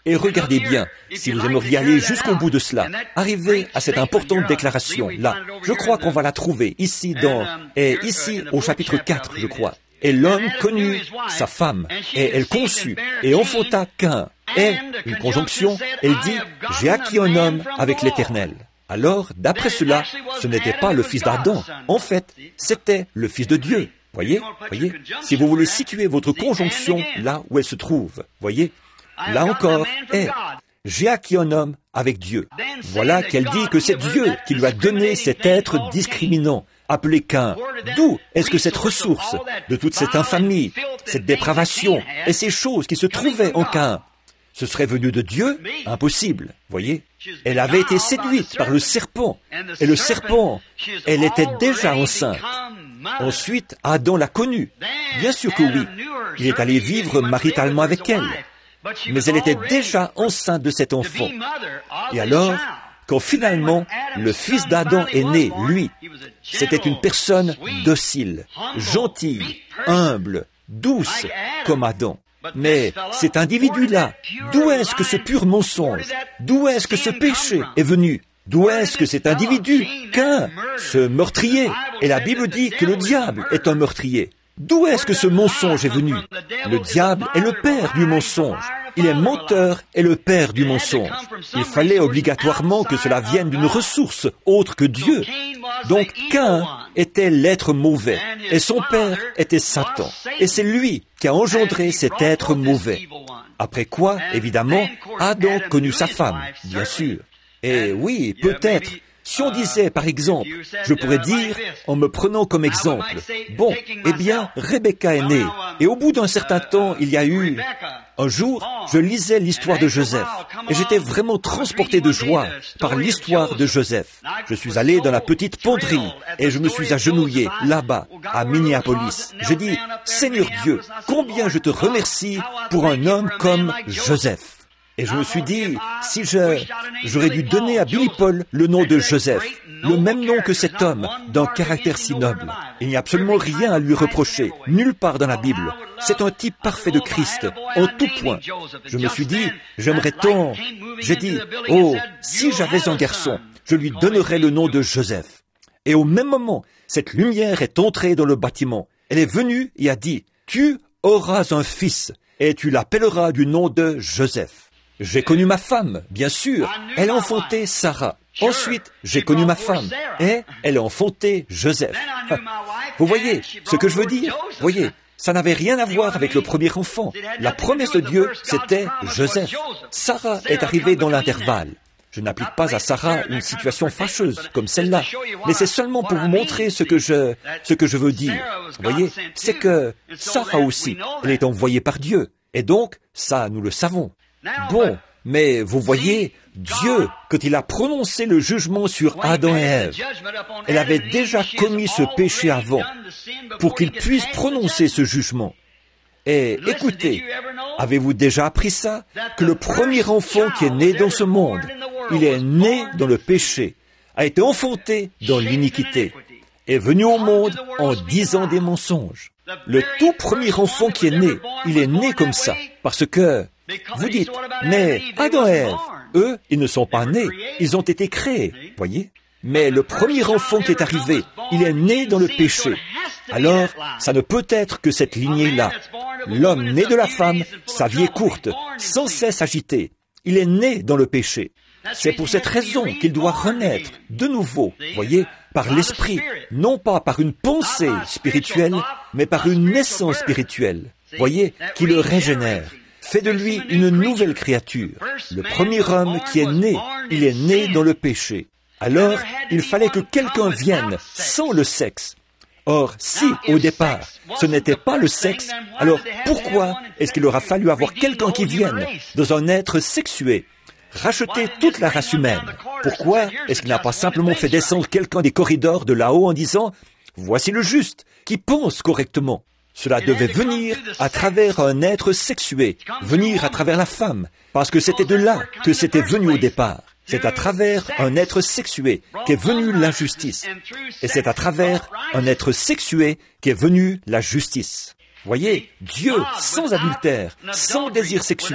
[SPEAKER 1] Et regardez bien, si vous aimeriez aller jusqu'au bout de cela, arrivez à cette importante déclaration-là. Je crois qu'on va la trouver ici dans, et ici au chapitre quatre, je crois. Et l'homme connut sa femme, et elle conçut, et enfanta Caïn. Et, une conjonction, elle dit, j'ai acquis un homme avec l'Éternel. Alors, d'après cela, ce n'était pas le fils d'Adam. En fait, c'était le fils de Dieu. Voyez, voyez, si vous voulez situer votre conjonction là où elle se trouve, voyez, là encore, est, j'ai acquis un homme avec Dieu. Voilà qu'elle dit que c'est Dieu qui lui a donné cet être discriminant, appelé Caïn. D'où est-ce que cette ressource, de toute cette infamie, cette dépravation et ces choses qui se trouvaient en Caïn, ce serait venu de Dieu? Impossible, voyez. Elle avait été séduite par le serpent, et le serpent, elle était déjà enceinte. Ensuite, Adam l'a connue. Bien sûr que oui. Il est allé vivre maritalement avec elle. Mais elle était déjà enceinte de cet enfant. Et alors, quand finalement, le fils d'Adam est né, lui, c'était une personne docile, gentille, humble, douce, comme Adam. Mais cet individu-là, d'où est-ce que ce pur mensonge, d'où est-ce que ce péché est venu? D'où est-ce que cet individu, Caïn, ce meurtrier, et la Bible dit que le diable est un meurtrier. D'où est-ce que ce mensonge est venu? Le diable est le père du mensonge. Il est menteur et le père du mensonge. Il fallait obligatoirement que cela vienne d'une ressource autre que Dieu. Donc Caïn était l'être mauvais et son père était Satan. Et c'est lui qui a engendré cet être mauvais. Après quoi, évidemment, Adam connut sa femme, bien sûr. Et oui, peut-être, si on disait, par exemple, je pourrais dire, en me prenant comme exemple, bon, eh bien, Rebecca est née, et au bout d'un certain temps, il y a eu... Un jour, je lisais l'histoire de Joseph, et j'étais vraiment transporté de joie par l'histoire de Joseph. Je suis allé dans la petite penderie, et je me suis agenouillé là-bas, à Minneapolis. J'ai dit, Seigneur Dieu, combien je te remercie pour un homme comme Joseph. Et je me suis dit, si je, j'aurais dû donner à Billy Paul le nom de Joseph, le même nom que cet homme, d'un caractère si noble. Il n'y a absolument rien à lui reprocher, nulle part dans la Bible. C'est un type parfait de Christ, en tout point. Je me suis dit, j'aimerais tant... J'ai dit, oh, si j'avais un garçon, je lui donnerais le nom de Joseph. Et au même moment, cette lumière est entrée dans le bâtiment. Elle est venue et a dit, tu auras un fils, et tu l'appelleras du nom de Joseph. J'ai connu ma femme, bien sûr. Elle a enfanté Sarah. Ensuite, j'ai connu ma femme. Et elle a enfanté Joseph. Vous voyez ce que je veux dire? Voyez, ça n'avait rien à voir avec le premier enfant. La promesse de Dieu, c'était Joseph. Sarah est arrivée dans l'intervalle. Je n'applique pas à Sarah une situation fâcheuse comme celle-là, mais c'est seulement pour vous montrer ce que je, ce que je veux dire. Vous voyez, c'est que Sarah aussi, elle est envoyée par Dieu. Et donc, ça, nous le savons. Bon, mais vous voyez, Dieu, quand il a prononcé le jugement sur Adam et Ève, elle avait déjà commis ce péché avant, pour qu'il puisse prononcer ce jugement. Et écoutez, avez-vous déjà appris ça? Que le premier enfant qui est né dans ce monde, il est né dans le péché, a été enfanté dans l'iniquité, est venu au monde en disant des mensonges. Le tout premier enfant qui est né, il est né comme ça, parce que, vous dites, mais Adam et Ève, eux, ils ne sont pas nés, ils ont été créés, voyez? Mais le premier enfant qui est arrivé, il est né dans le péché. Alors, ça ne peut être que cette lignée-là. L'homme né de la femme, sa vie est courte, sans cesse agitée. Il est né dans le péché. C'est pour cette raison qu'il doit renaître de nouveau, voyez, par l'esprit, non pas par une pensée spirituelle, mais par une naissance spirituelle, voyez, qui le régénère, fait de lui une nouvelle créature. Le premier homme qui est né, il est né dans le péché. Alors, il fallait que quelqu'un vienne sans le sexe. Or, si, au départ, ce n'était pas le sexe, alors pourquoi est-ce qu'il aura fallu avoir quelqu'un qui vienne dans un être sexué, racheter toute la race humaine? Pourquoi est-ce qu'il n'a pas simplement fait descendre quelqu'un des corridors de là-haut en disant « Voici le juste, qui pense correctement ». Cela devait venir à travers un être sexué, venir à travers la femme, parce que c'était de là que c'était venu au départ. C'est à travers un être sexué qu'est venue l'injustice. Et c'est à travers un être sexué qu'est venue la justice. Voyez, Dieu, sans adultère, sans désir sexuel,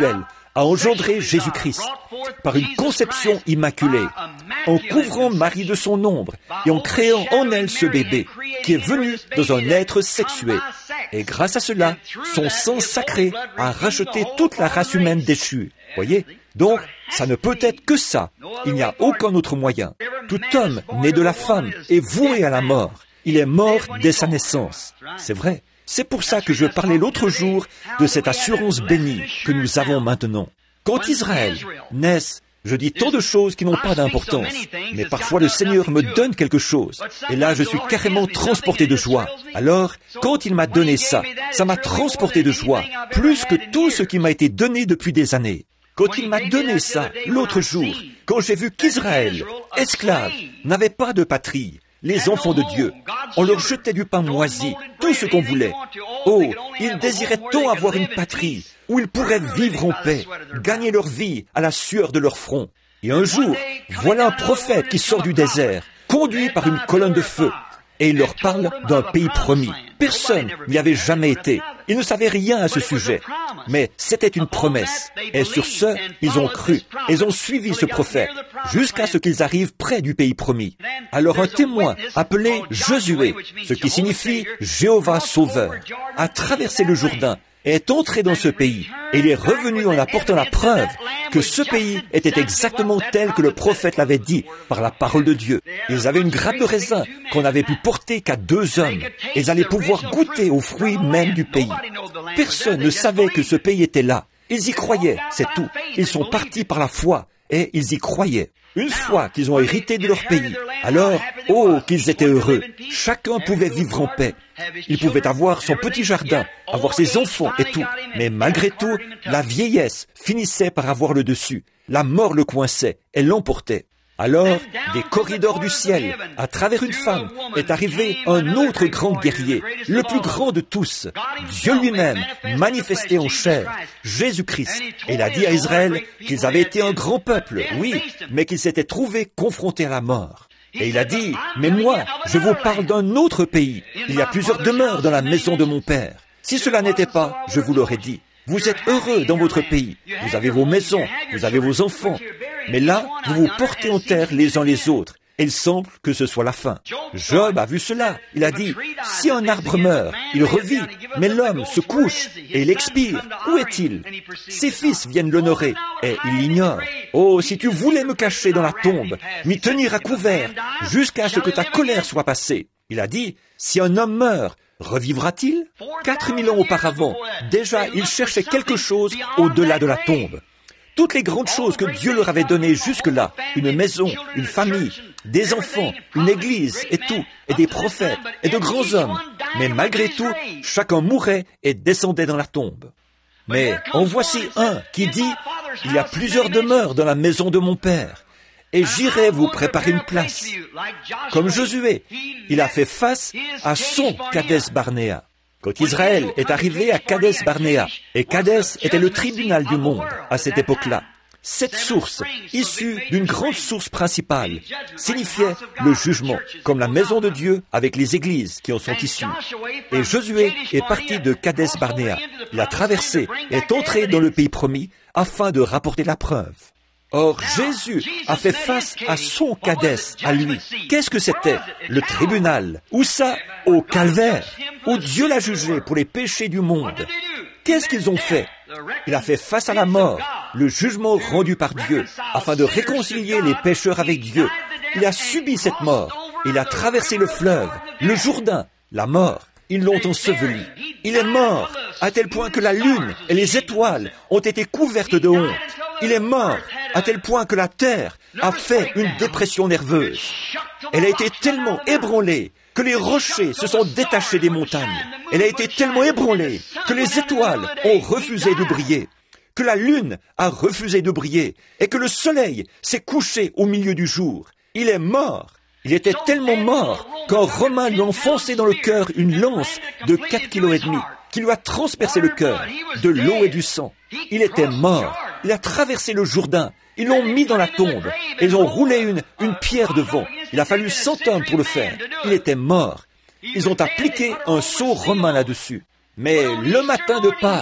[SPEAKER 1] a engendré Jésus-Christ par une conception immaculée, en couvrant Marie de son ombre et en créant en elle ce bébé qui est venu dans un être sexué. Et grâce à cela, son sang sacré a racheté toute la race humaine déchue. Voyez? Donc, ça ne peut être que ça. Il n'y a aucun autre moyen. Tout homme né de la femme est voué à la mort. Il est mort dès sa naissance. C'est vrai. C'est pour ça que je parlais l'autre jour de cette assurance bénie que nous avons maintenant. Quand Israël naisse, je dis tant de choses qui n'ont pas d'importance, mais parfois le Seigneur me donne quelque chose, et là je suis carrément transporté de joie. Alors, quand il m'a donné ça, ça m'a transporté de joie, plus que tout ce qui m'a été donné depuis des années. Quand il m'a donné ça, l'autre jour, quand j'ai vu qu'Israël, esclave, n'avait pas de patrie, les enfants de Dieu, on leur jetait du pain moisi, tout ce qu'on voulait. Oh, ils désiraient tant avoir une patrie où ils pourraient vivre en paix, gagner leur vie à la sueur de leur front. Et un jour, voilà un prophète qui sort du désert, conduit par une colonne de feu, et il leur parle d'un pays promis. Personne n'y avait jamais été. Ils ne savaient rien à ce sujet. Mais c'était une promesse. Et sur ce, ils ont cru. Ils ont suivi ce prophète jusqu'à ce qu'ils arrivent près du pays promis. Alors un témoin appelé Josué, ce qui signifie Jéhovah Sauveur, a traversé le Jourdain et est entré dans ce pays. Et il est revenu en apportant la preuve que ce pays était exactement tel que le prophète l'avait dit par la parole de Dieu. Ils avaient une grappe de raisin qu'on n'avait pu porter qu'à deux hommes. Ils allaient pouvoir goûter aux fruits même du pays. Personne ne savait que ce pays était là. Ils y croyaient, c'est tout. Ils sont partis par la foi et ils y croyaient. Une fois qu'ils ont hérité de leur pays, alors, oh, qu'ils étaient heureux. Chacun pouvait vivre en paix. Il pouvait avoir son petit jardin, avoir ses enfants et tout. Mais malgré tout, la vieillesse finissait par avoir le dessus. La mort le coinçait et l'emportait. Alors, des corridors du ciel, à travers une femme, est arrivé un autre grand guerrier, le plus grand de tous, Dieu lui-même, manifesté en chair, Jésus-Christ. Et il a dit à Israël qu'ils avaient été un grand peuple, oui, mais qu'ils s'étaient trouvés confrontés à la mort. Et il a dit, mais moi, je vous parle d'un autre pays. Il y a plusieurs demeures dans la maison de mon Père. Si cela n'était pas, je vous l'aurais dit. Vous êtes heureux dans votre pays. Vous avez vos maisons, vous avez vos enfants. Mais là, vous vous portez en terre les uns les autres. Et il semble que ce soit la fin. Job a vu cela. Il a dit, si un arbre meurt, il revit, mais l'homme se couche et il expire. Où est-il? Ses fils viennent l'honorer et il l'ignore. Oh, si tu voulais me cacher dans la tombe, m'y tenir à couvert, jusqu'à ce que ta colère soit passée. Il a dit, si un homme meurt, revivra-t-il? Quatre mille ans auparavant, déjà, il cherchait quelque chose au-delà de la tombe. Toutes les grandes choses que Dieu leur avait données jusque-là, une maison, une famille, des enfants, une église et tout, et des prophètes et de grands hommes. Mais malgré tout, chacun mourait et descendait dans la tombe. Mais en voici un qui dit, il y a plusieurs demeures dans la maison de mon Père. Et j'irai vous préparer une place. Comme Josué, il a fait face à son Kadès Barnéa. Quand Israël est arrivé à Kadès Barnéa, et Kadès était le tribunal du monde à cette époque-là, cette source, issue d'une grande source principale, signifiait le jugement, comme la maison de Dieu avec les églises qui en sont issues. Et Josué est parti de Kadès Barnéa. Il a traversé et est entré dans le pays promis afin de rapporter la preuve. Or, Jésus a fait face à son Kadès, à lui. Qu'est-ce que c'était? Le tribunal. Où ça? Au calvaire, où Dieu l'a jugé pour les péchés du monde. Qu'est-ce qu'ils ont fait? Il a fait face à la mort, le jugement rendu par Dieu, afin de réconcilier les pécheurs avec Dieu. Il a subi cette mort. Il a traversé le fleuve, le Jourdain, la mort. Ils l'ont enseveli. Il est mort, à tel point que la lune et les étoiles ont été couvertes de honte. Il est mort, à tel point que la terre a fait une dépression nerveuse. Elle a été tellement ébranlée que les rochers se sont détachés des montagnes. Elle a été tellement ébranlée que les étoiles ont refusé de briller, que la lune a refusé de briller et que le soleil s'est couché au milieu du jour. Il est mort. Il était tellement mort qu'un Romain lui a enfoncé dans le cœur une lance de quatre kilos et demi qui lui a transpercé le cœur, de l'eau et du sang. Il était mort. Il a traversé le Jourdain. Ils l'ont mis dans la tombe. Ils ont roulé une, une pierre devant. Il a fallu cent hommes pour le faire. Il était mort. Ils ont appliqué un sceau romain là-dessus. Mais le matin de Pâques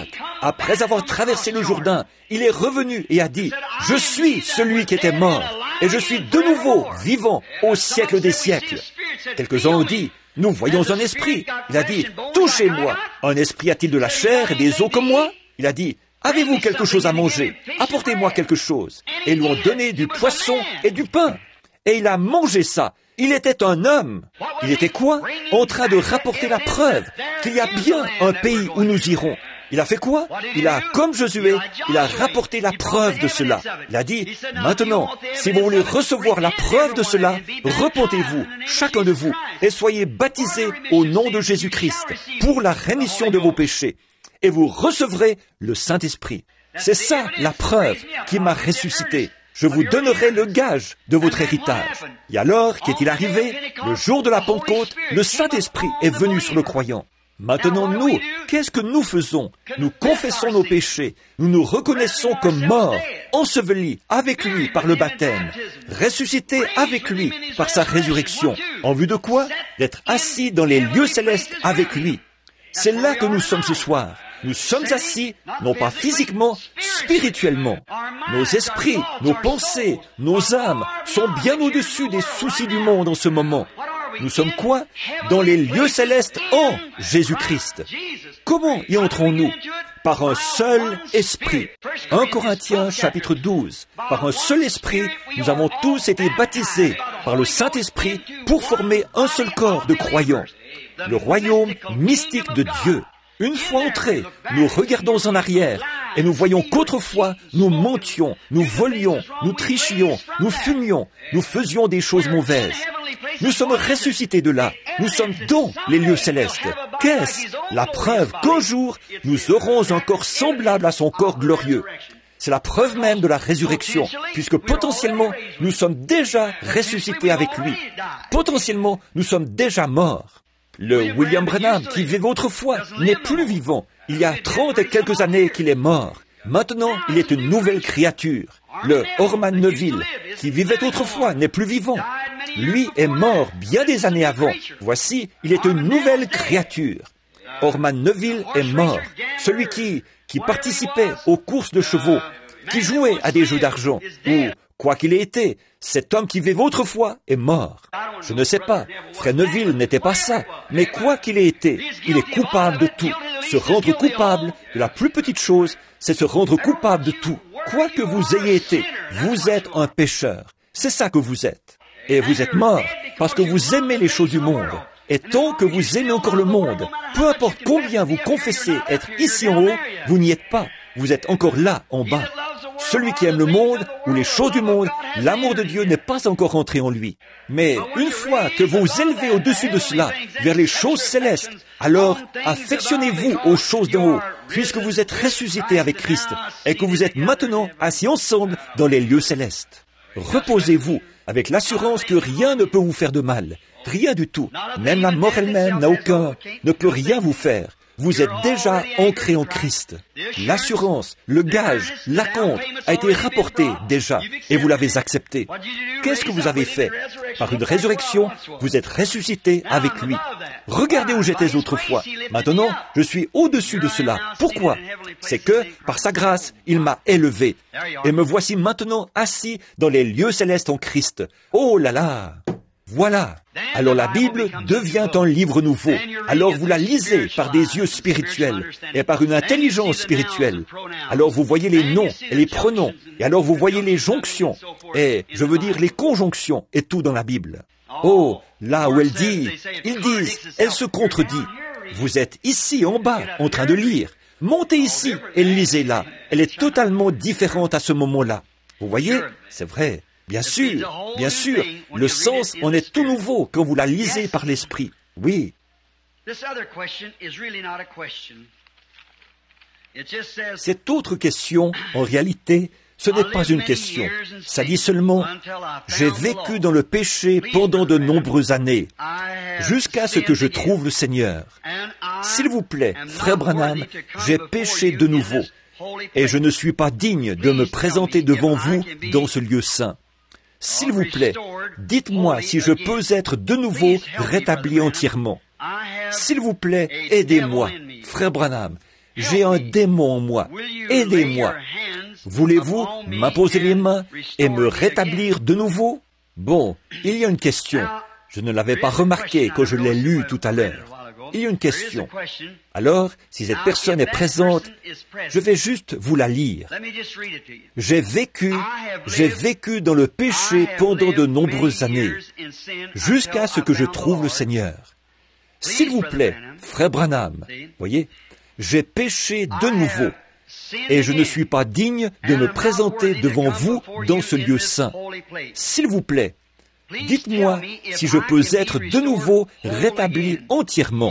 [SPEAKER 1] Après avoir traversé le Jourdain, il est revenu et a dit, « Je suis celui qui était mort, et je suis de nouveau vivant au siècle des siècles. » Quelques-uns ont dit, « Nous voyons un esprit. » Il a dit, « Touchez-moi. Un esprit a-t-il de la chair et des os comme moi ?» Il a dit, « Avez-vous quelque chose à manger? Apportez-moi quelque chose. » Et ils lui ont donné du poisson et du pain. Et il a mangé ça. Il était un homme. Il était quoi? En train de rapporter la preuve qu'il y a bien un pays où nous irons. Il a fait quoi? Il a, comme Josué, il a rapporté la preuve de cela. Il a dit, maintenant, si vous voulez recevoir la preuve de cela, repentez-vous, chacun de vous, et soyez baptisés au nom de Jésus-Christ pour la rémission de vos péchés, et vous recevrez le Saint-Esprit. C'est ça la preuve qui m'a ressuscité. Je vous donnerai le gage de votre héritage. Et alors, qu'est-il arrivé? Le jour de la Pentecôte, le Saint-Esprit est venu sur le croyant. Maintenant, nous, qu'est-ce que nous faisons? Nous confessons nos péchés, nous nous reconnaissons comme morts, ensevelis avec lui par le baptême, ressuscités avec lui par sa résurrection, en vue de quoi? D'être assis dans les lieux célestes avec lui. C'est là que nous sommes ce soir. Nous sommes assis, non pas physiquement, spirituellement. Nos esprits, nos pensées, nos âmes sont bien au-dessus des soucis du monde en ce moment. Nous sommes quoi? Dans les lieux célestes en Jésus-Christ. Comment y entrons-nous? Par un seul esprit. un Corinthiens chapitre douze. Par un seul esprit, nous avons tous été baptisés par le Saint-Esprit pour former un seul corps de croyants. Le royaume mystique de Dieu. Une fois entrés, nous regardons en arrière et nous voyons qu'autrefois, nous mentions, nous volions, nous trichions, nous fumions, nous faisions des choses mauvaises. Nous sommes ressuscités de là. Nous sommes dans les lieux célestes. Qu'est-ce? La preuve qu'un jour, nous aurons un corps semblable à son corps glorieux. C'est la preuve même de la résurrection, puisque potentiellement, nous sommes déjà ressuscités avec lui. Potentiellement, nous sommes déjà morts. Le William Branham, qui vivait autrefois, n'est plus vivant. Il y a trente et quelques années qu'il est mort. Maintenant, il est une nouvelle créature. Le Orman Neville, qui vivait autrefois, n'est plus vivant. Lui est mort bien des années avant. Voici, il est une nouvelle créature. Orman Neville est mort. Celui qui, qui participait aux courses de chevaux, qui jouait à des jeux d'argent, ou quoi qu'il ait été, cet homme qui vivait autrefois est mort. Je ne sais pas, Frère Neville n'était pas ça, mais quoi qu'il ait été, il est coupable de tout. Se rendre coupable de la plus petite chose, c'est se rendre coupable de tout. Quoi que vous ayez été, vous êtes un pécheur. C'est ça que vous êtes. Et vous êtes mort parce que vous aimez les choses du monde. Et tant que vous aimez encore le monde, peu importe combien vous confessez être ici en haut, vous n'y êtes pas. Vous êtes encore là, en bas. Celui qui aime le monde ou les choses du monde, l'amour de Dieu n'est pas encore entré en lui. Mais une fois que vous vous élevez au-dessus de cela, vers les choses célestes, alors affectionnez-vous aux choses d'en haut, puisque vous êtes ressuscité avec Christ et que vous êtes maintenant assis ensemble dans les lieux célestes. Reposez-vous avec l'assurance que rien ne peut vous faire de mal. Rien du tout. Même la mort elle-même n'a aucun, ne peut rien vous faire. Vous êtes déjà ancré en Christ. L'assurance, le gage, l'acompte a été rapporté déjà et vous l'avez accepté. Qu'est-ce que vous avez fait? Par une résurrection, vous êtes ressuscité avec lui. Regardez où j'étais autrefois. Maintenant, je suis au-dessus de cela. Pourquoi? C'est que, par sa grâce, il m'a élevé. Et me voici maintenant assis dans les lieux célestes en Christ. Oh là là! Voilà. Alors la Bible devient un livre nouveau. Alors vous la lisez par des yeux spirituels et par une intelligence spirituelle. Alors vous voyez les noms et les pronoms. Et alors vous voyez les jonctions. Et je veux dire les conjonctions et tout dans la Bible. Oh, là où elle dit, ils disent, elle se contredit. Vous êtes ici en bas en train de lire. Montez ici et lisez-la. Elle est totalement différente à ce moment-là. Vous voyez? C'est vrai. Bien sûr, bien sûr, le sens en est tout nouveau quand vous la lisez par l'Esprit. Oui. Cette autre question, en réalité, ce n'est pas une question. Ça dit seulement, j'ai vécu dans le péché pendant de nombreuses années, jusqu'à ce que je trouve le Seigneur. S'il vous plaît, Frère Branham, j'ai péché de nouveau, et je ne suis pas digne de me présenter devant vous dans ce lieu saint. S'il vous plaît, dites-moi si je peux être de nouveau rétabli entièrement. S'il vous plaît, aidez-moi, Frère Branham. j'ai un démon en moi. Aidez-moi. Voulez-vous m'imposer les mains et me rétablir de nouveau? Bon, il y a une question. Je ne l'avais pas remarqué quand je l'ai lu tout à l'heure. Il y a une question. Alors, si cette personne est présente, je vais juste vous la lire. J'ai vécu, j'ai vécu dans le péché pendant de nombreuses années, jusqu'à ce que je trouve le Seigneur. S'il vous plaît, frère Branham, voyez, j'ai péché de nouveau, et je ne suis pas digne de me présenter devant vous dans ce lieu saint. S'il vous plaît, dites-moi si je peux être de nouveau rétabli entièrement.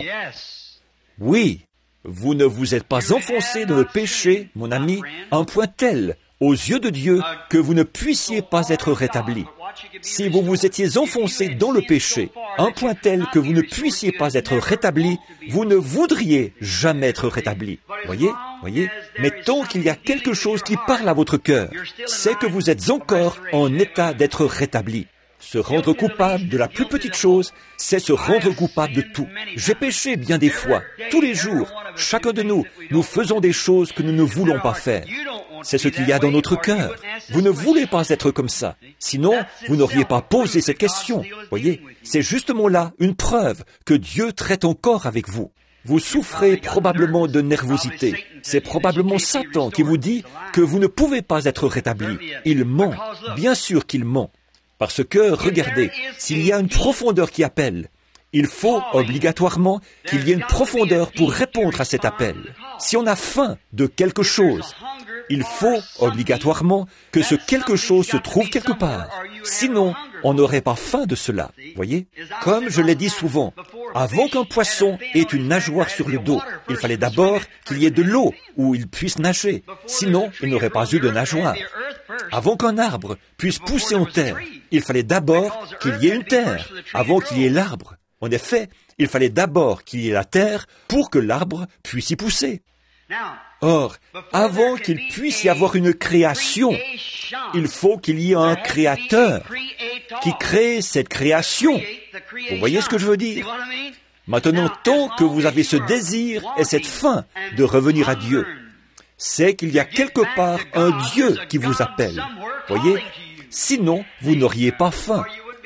[SPEAKER 1] Oui, vous ne vous êtes pas enfoncé dans le péché, mon ami, à un point tel, aux yeux de Dieu, que vous ne puissiez pas être rétabli. Si vous vous étiez enfoncé dans le péché, à un point tel que vous ne puissiez pas être rétabli, vous ne voudriez jamais être rétabli. Voyez, voyez, mais tant qu'il y a quelque chose qui parle à votre cœur, c'est que vous êtes encore en état d'être rétabli. Se rendre coupable de la plus petite chose, c'est se rendre coupable de tout. J'ai péché bien des fois, tous les jours. Chacun de nous, nous faisons des choses que nous ne voulons pas faire. C'est ce qu'il y a dans notre cœur. Vous ne voulez pas être comme ça. Sinon, vous n'auriez pas posé cette question. Voyez, c'est justement là une preuve que Dieu traite encore avec vous. Vous souffrez probablement de nervosité. C'est probablement Satan qui vous dit que vous ne pouvez pas être rétabli. Il ment. Bien sûr qu'il ment. Parce que, regardez, s'il y a une profondeur qui appelle, il faut obligatoirement qu'il y ait une profondeur pour répondre à cet appel. Si on a faim de quelque chose, il faut obligatoirement que ce quelque chose se trouve quelque part. Sinon, on n'aurait pas faim de cela. Voyez? Comme je l'ai dit souvent, avant qu'un poisson ait une nageoire sur le dos, il fallait d'abord qu'il y ait de l'eau où il puisse nager. Sinon, il n'aurait pas eu de nageoire. Avant qu'un arbre puisse pousser en terre, il fallait d'abord qu'il y ait une terre, avant qu'il y ait l'arbre. En effet, il fallait d'abord qu'il y ait la terre pour que l'arbre puisse y pousser. Or, avant qu'il puisse y avoir une création, il faut qu'il y ait un créateur qui crée cette création. Vous voyez ce que je veux dire? Maintenant, tant que vous avez ce désir et cette faim de revenir à Dieu, c'est qu'il y a quelque part un Dieu qui vous appelle. Voyez? Sinon, vous n'auriez pas faim.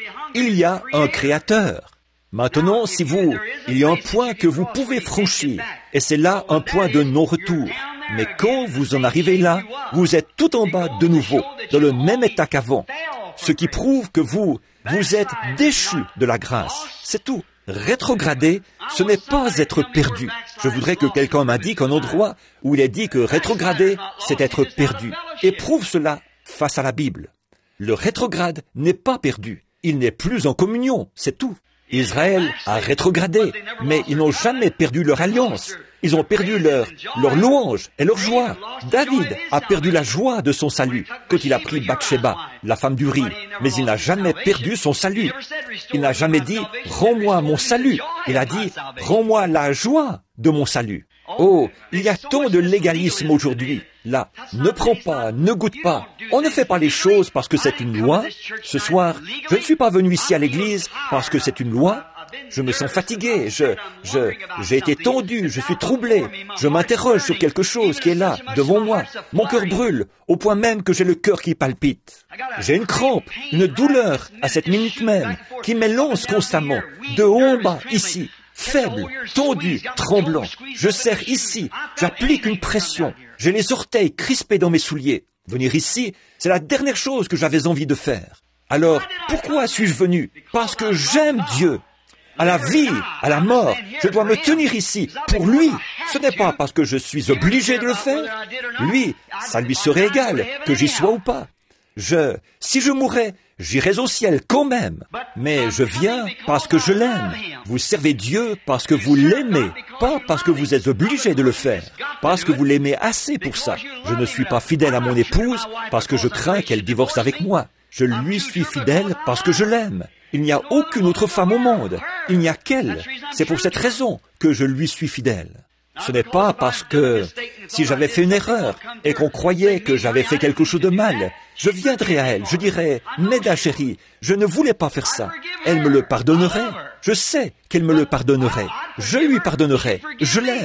[SPEAKER 1] Il y a un créateur. Maintenant, si vous, il y a un point que vous pouvez franchir, et c'est là un point de non-retour. Mais quand vous en arrivez là, vous êtes tout en bas de nouveau, dans le même état qu'avant. Ce qui prouve que vous, vous êtes déchus de la grâce. C'est tout. Rétrograder, ce n'est pas être perdu. Je voudrais que quelqu'un m'indique un endroit où il est dit que rétrograder, c'est être perdu. Et prouve cela face à la Bible. Le rétrograde n'est pas perdu. Il n'est plus en communion, c'est tout. Israël a rétrogradé, mais ils n'ont jamais perdu leur alliance. Ils ont perdu leur, leur louange et leur joie. David a perdu la joie de son salut quand il a pris Bathsheba, la femme d'Uri, mais il n'a jamais perdu son salut. Il n'a jamais dit « Rends-moi mon salut ». Il a dit « Rends-moi la joie de mon salut ». Oh, il y a tant de légalisme aujourd'hui. Là, ne prends pas, ne goûte pas. On ne fait pas les choses parce que c'est une loi. Ce soir, je ne suis pas venu ici à l'église parce que c'est une loi. Je me sens fatigué, je, je, j'ai été tendu, je suis troublé. Je m'interroge sur quelque chose qui est là, devant moi. Mon cœur brûle, au point même que j'ai le cœur qui palpite. J'ai une crampe, une douleur à cette minute même, qui m'élance constamment, de haut en bas, ici. Faible, tendu, tremblant. Je serre ici, j'applique une pression. J'ai les orteils crispés dans mes souliers. Venir ici, c'est la dernière chose que j'avais envie de faire. Alors, pourquoi suis-je venu? Parce que j'aime Dieu. À la vie, à la mort, je dois me tenir ici, pour lui. Ce n'est pas parce que je suis obligé de le faire. Lui, ça lui serait égal, que j'y sois ou pas. Je, si je mourais, j'irais au ciel quand même. Mais je viens parce que je l'aime. Vous servez Dieu parce que vous l'aimez, pas parce que vous êtes obligé de le faire, parce que vous l'aimez assez pour ça. Je ne suis pas fidèle à mon épouse parce que je crains qu'elle divorce avec moi. Je lui suis fidèle parce que je l'aime. Il n'y a aucune autre femme au monde. Il n'y a qu'elle. C'est pour cette raison que je lui suis fidèle. Ce n'est pas parce que si j'avais fait une erreur et qu'on croyait que j'avais fait quelque chose de mal, je viendrais à elle, je dirais, « Meda chérie, je ne voulais pas faire ça. » Elle me le pardonnerait. Je sais qu'elle me le pardonnerait. Je lui pardonnerai. Je l'aime.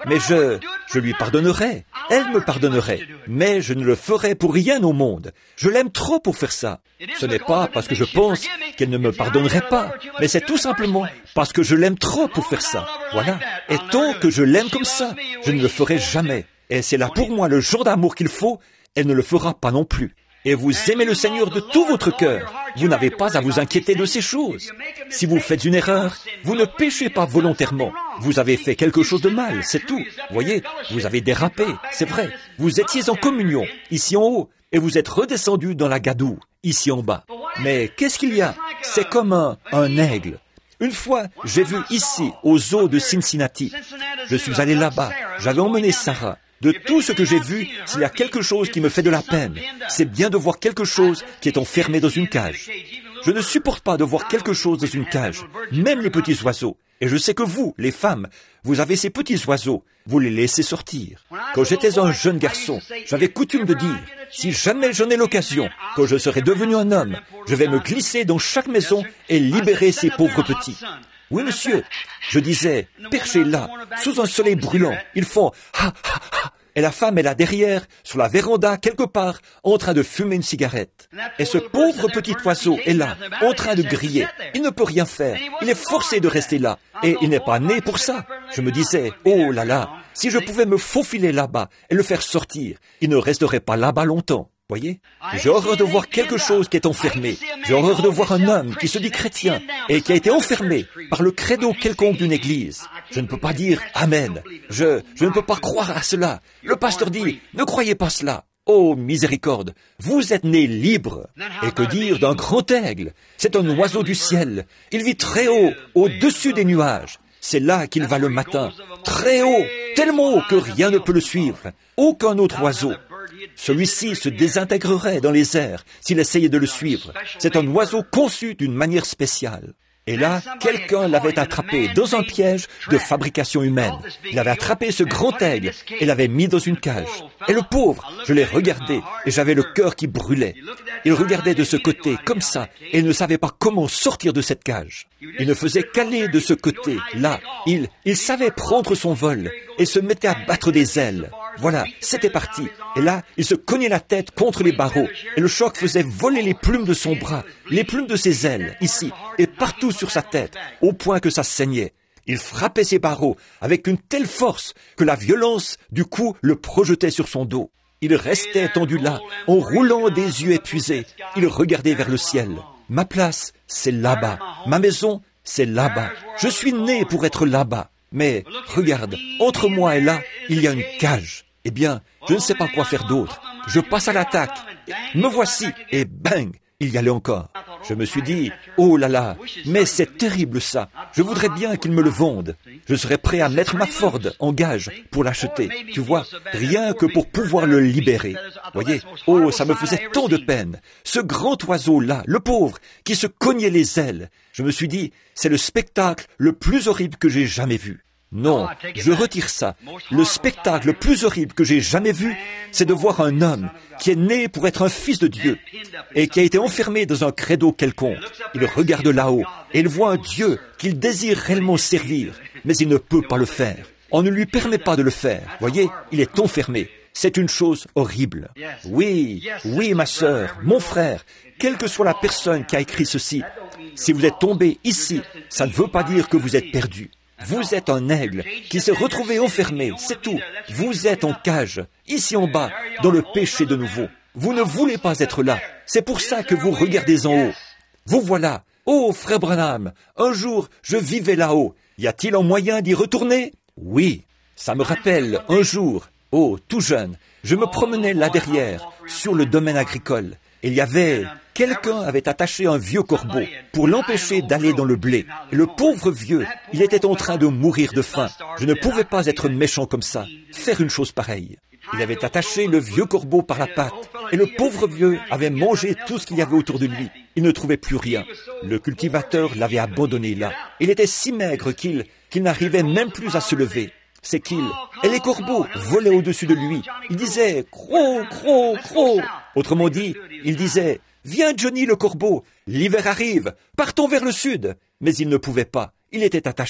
[SPEAKER 1] Mais je, je lui pardonnerai. Elle me pardonnerait. Mais je ne le ferai pour rien au monde. Je l'aime trop pour faire ça. Ce n'est pas parce que je pense qu'elle ne me pardonnerait pas, mais c'est tout simplement parce que je l'aime trop pour faire ça. Voilà. Et tant que je l'aime comme ça, je ne le ferai jamais. Et c'est là pour moi le genre d'amour qu'il faut, elle ne le fera pas non plus. Et vous aimez le Seigneur de tout votre cœur. Vous n'avez pas à vous inquiéter de ces choses. Si vous faites une erreur, vous ne péchez pas volontairement. Vous avez fait quelque chose de mal, c'est tout. Voyez, vous avez dérapé, c'est vrai. Vous étiez en communion, ici en haut, et vous êtes redescendu dans la gadoue, ici en bas. Mais qu'est-ce qu'il y a? C'est comme un, un aigle. Une fois, j'ai vu ici, aux eaux de Cincinnati. Je suis allé là-bas, j'avais emmené Sarah. De tout ce que j'ai vu, s'il y a quelque chose qui me fait de la peine, c'est bien de voir quelque chose qui est enfermé dans une cage. Je ne supporte pas de voir quelque chose dans une cage, même les petits oiseaux. Et je sais que vous, les femmes, vous avez ces petits oiseaux, vous les laissez sortir. Quand j'étais un jeune garçon, j'avais coutume de dire, si jamais j'en ai l'occasion, quand je serai devenu un homme, je vais me glisser dans chaque maison et libérer ces pauvres petits. Oui, monsieur, je disais, perchez là, sous un soleil brûlant, ils font « ha, ha, ha ». Et la femme est là derrière, sur la véranda, quelque part, en train de fumer une cigarette. Et ce pauvre petit oiseau est là, en train de griller. Il ne peut rien faire. Il est forcé de rester là. Et il n'est pas né pour ça. Je me disais, oh là là, si je pouvais me faufiler là-bas et le faire sortir, il ne resterait pas là-bas longtemps. Voyez, j'ai horreur de voir quelque chose qui est enfermé. J'ai horreur de voir un homme qui se dit chrétien et qui a été enfermé par le credo quelconque d'une église. Je ne peux pas dire Amen. Je, je ne peux pas croire à cela. Le pasteur dit, ne croyez pas cela. Oh, miséricorde, vous êtes né libre. Et que dire d'un grand aigle? C'est un oiseau du ciel. Il vit très haut, au-dessus des nuages. C'est là qu'il va le matin, très haut, tellement haut que rien ne peut le suivre. Aucun autre oiseau. Celui-ci se désintégrerait dans les airs s'il essayait de le suivre. C'est un oiseau conçu d'une manière spéciale. Et là, quelqu'un l'avait attrapé dans un piège de fabrication humaine. Il avait attrapé ce grand aigle et l'avait mis dans une cage. Et le pauvre, je l'ai regardé et j'avais le cœur qui brûlait. Il regardait de ce côté, comme ça, et il ne savait pas comment sortir de cette cage. Il ne faisait qu'aller de ce côté, là. Il, il savait prendre son vol et se mettait à battre des ailes. Voilà, c'était parti. Et là, il se cognait la tête contre les barreaux. Et le choc faisait voler les plumes de son bras, les plumes de ses ailes, ici, et partout sur sa tête, au point que ça saignait. Il frappait ses barreaux avec une telle force que la violence du coup le projetait sur son dos. Il restait tendu là, en roulant des yeux épuisés. Il regardait vers le ciel. Ma place, c'est là-bas. Ma maison, c'est là-bas. Je suis né pour être là-bas. Mais, regarde, entre moi et là, il y a une cage. Eh bien, je ne sais pas quoi faire d'autre. Je passe à l'attaque. Me voici, et bang, il y allait encore. Je me suis dit, oh là là, mais c'est terrible ça. Je voudrais bien qu'il me le vonde. Je serais prêt à mettre ma Ford en gage pour l'acheter. Tu vois, rien que pour pouvoir le libérer. Voyez, oh, ça me faisait tant de peine. Ce grand oiseau-là, le pauvre, qui se cognait les ailes. Je me suis dit, c'est le spectacle le plus horrible que j'ai jamais vu. Non, je retire ça. Le spectacle le plus horrible que j'ai jamais vu, c'est de voir un homme qui est né pour être un fils de Dieu et qui a été enfermé dans un credo quelconque. Il regarde là-haut et il voit un Dieu qu'il désire réellement servir, mais il ne peut pas le faire. On ne lui permet pas de le faire. Voyez, il est enfermé. C'est une chose horrible. Oui, oui, ma sœur, mon frère, quelle que soit la personne qui a écrit ceci, si vous êtes tombé ici, ça ne veut pas dire que vous êtes perdu. Vous êtes un aigle qui s'est retrouvé enfermé, c'est tout. Vous êtes en cage, ici en bas, dans le péché de nouveau. Vous ne voulez pas être là. C'est pour ça que vous regardez en haut. Vous voilà. Oh, frère Branham, un jour, je vivais là-haut. Y a-t-il un moyen d'y retourner? Oui. Ça me rappelle, un jour, oh, tout jeune, je me promenais là derrière, sur le domaine agricole. Il y avait... Quelqu'un avait attaché un vieux corbeau pour l'empêcher d'aller dans le blé. Et le pauvre vieux, il était en train de mourir de faim. Je ne pouvais pas être méchant comme ça, faire une chose pareille. Il avait attaché le vieux corbeau par la patte, et le pauvre vieux avait mangé tout ce qu'il y avait autour de lui. Il ne trouvait plus rien. Le cultivateur l'avait abandonné là. Il était si maigre qu'il qu'il n'arrivait même plus à se lever. C'est qu'il... Et les corbeaux volaient au-dessus de lui. Il disait « Cro, cro, cro ». Autrement dit, il disait... Viens, Johnny le corbeau, l'hiver arrive, partons vers le sud. Mais il ne pouvait pas, il était attaché.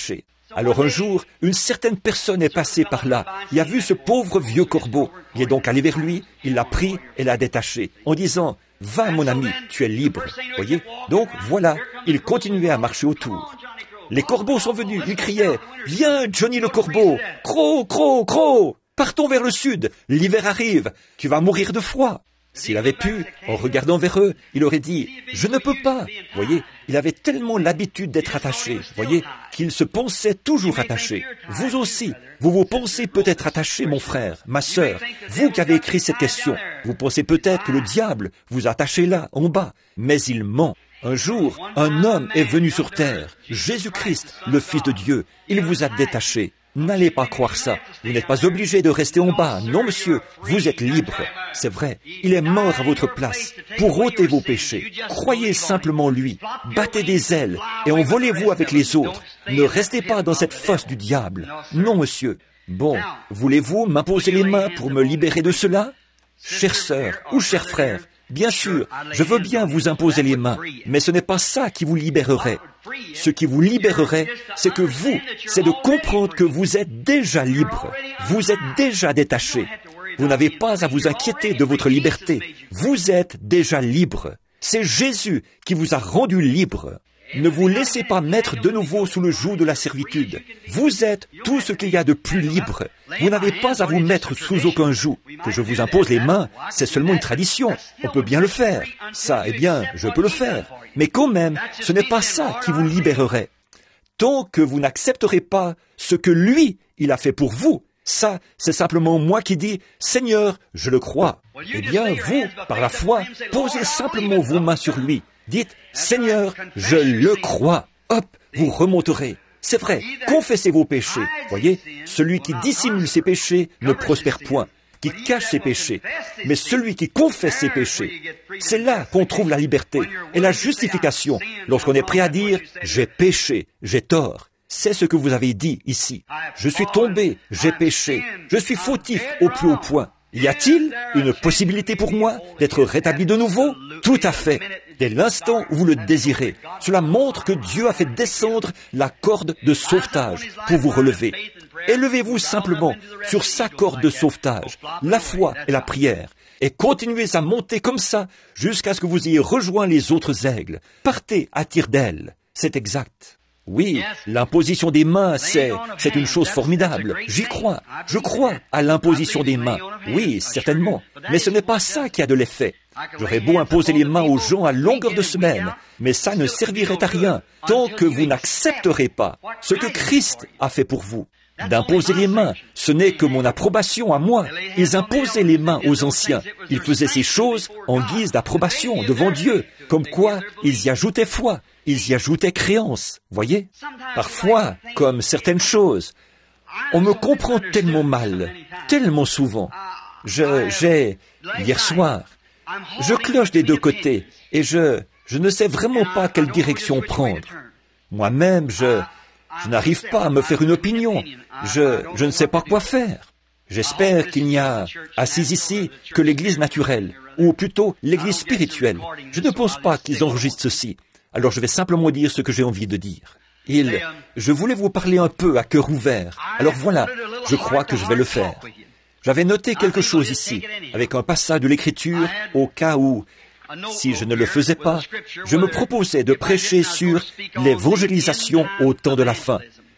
[SPEAKER 1] Alors un jour, une certaine personne est passée par là. Il a vu ce pauvre vieux corbeau. Il est donc allé vers lui, il l'a pris et l'a détaché, en disant « Va, mon ami, tu es libre. » Voyez? Donc voilà, il continuait à marcher autour. Les corbeaux sont venus, ils criaient « Viens, Johnny le corbeau! Croc, croc, croc! Partons vers le sud, l'hiver arrive, tu vas mourir de froid. » S'il avait pu, en regardant vers eux, il aurait dit « Je ne peux pas !» Voyez, il avait tellement l'habitude d'être attaché, voyez, qu'il se pensait toujours attaché. Vous aussi, vous vous pensez peut-être attaché, mon frère, ma sœur. Vous qui avez écrit cette question, vous pensez peut-être que le diable vous a attaché là, en bas, mais il ment. Un jour, un homme est venu sur terre, Jésus-Christ, le Fils de Dieu. Il vous a détaché. N'allez pas croire ça. Vous n'êtes pas obligé de rester en bas. Non, monsieur, vous êtes libre. C'est vrai, il est mort à votre place pour ôter vos péchés. Croyez simplement lui. Battez des ailes et envolez-vous avec les autres. Ne restez pas dans cette fosse du diable. Non, monsieur. Bon, voulez-vous m'imposer les mains pour me libérer de cela? Chère sœur ou cher frère, bien sûr, je veux bien vous imposer les mains, mais ce n'est pas ça qui vous libérerait. Ce qui vous libérerait, c'est que vous, c'est de comprendre que vous êtes déjà libre. Vous êtes déjà détaché. Vous n'avez pas à vous inquiéter de votre liberté. Vous êtes déjà libre. C'est Jésus qui vous a rendu libre. Ne vous laissez pas mettre de nouveau sous le joug de la servitude. Vous êtes tout ce qu'il y a de plus libre. Vous n'avez pas à vous mettre sous aucun joug. Que je vous impose les mains, c'est seulement une tradition. On peut bien le faire. Ça, eh bien, je peux le faire. Mais quand même, ce n'est pas ça qui vous libérerait. Tant que vous n'accepterez pas ce que lui, il a fait pour vous, ça, c'est simplement moi qui dis, Seigneur, je le crois. Eh bien, vous, par la foi, posez simplement vos mains sur lui. Dites, Seigneur, je le crois. Hop, vous remonterez. C'est vrai, confessez vos péchés. Voyez, celui qui dissimule ses péchés ne prospère point, qui cache ses péchés. Mais celui qui confesse ses péchés, c'est là qu'on trouve la liberté et la justification. Lorsqu'on est prêt à dire, j'ai péché, j'ai tort. C'est ce que vous avez dit ici. Je suis tombé, j'ai péché, je suis fautif au plus haut point. Y a-t-il une possibilité pour moi d'être rétabli de nouveau? Tout à fait. Dès l'instant où vous le désirez, cela montre que Dieu a fait descendre la corde de sauvetage pour vous relever. Élevez-vous simplement sur sa corde de sauvetage, la foi et la prière, et continuez à monter comme ça jusqu'à ce que vous ayez rejoint les autres aigles. Partez à tire-d'aile. C'est exact. Oui, l'imposition des mains, c'est, c'est une chose formidable. J'y crois. Je crois à l'imposition des mains. Oui, certainement. Mais ce n'est pas ça qui a de l'effet. J'aurais beau imposer les mains aux gens à longueur de semaine, mais ça ne servirait à rien tant que vous n'accepterez pas ce que Christ a fait pour vous. D'imposer les mains, ce n'est que mon approbation à moi. Ils imposaient les mains aux anciens. Ils faisaient ces choses en guise d'approbation devant Dieu, comme quoi ils y ajoutaient foi, ils y ajoutaient créance. Voyez? Parfois, comme certaines choses, on me comprend tellement mal, tellement souvent. Je, j'ai, hier soir, je cloche des deux côtés et je, je ne sais vraiment pas quelle direction prendre. Moi-même, je, je n'arrive pas à me faire une opinion. Je, je ne sais pas quoi faire. J'espère qu'il n'y a, assis ici, que l'Église naturelle, ou plutôt l'Église spirituelle. Je ne pense pas qu'ils enregistrent ceci. Alors je vais simplement dire ce que j'ai envie de dire. Il, je voulais vous parler un peu à cœur ouvert. Alors voilà, je crois que je vais le faire. J'avais noté quelque chose ici, avec un passage de l'Écriture, au cas où, si je ne le faisais pas, je me proposais de prêcher sur l'évangélisation au temps de la fin.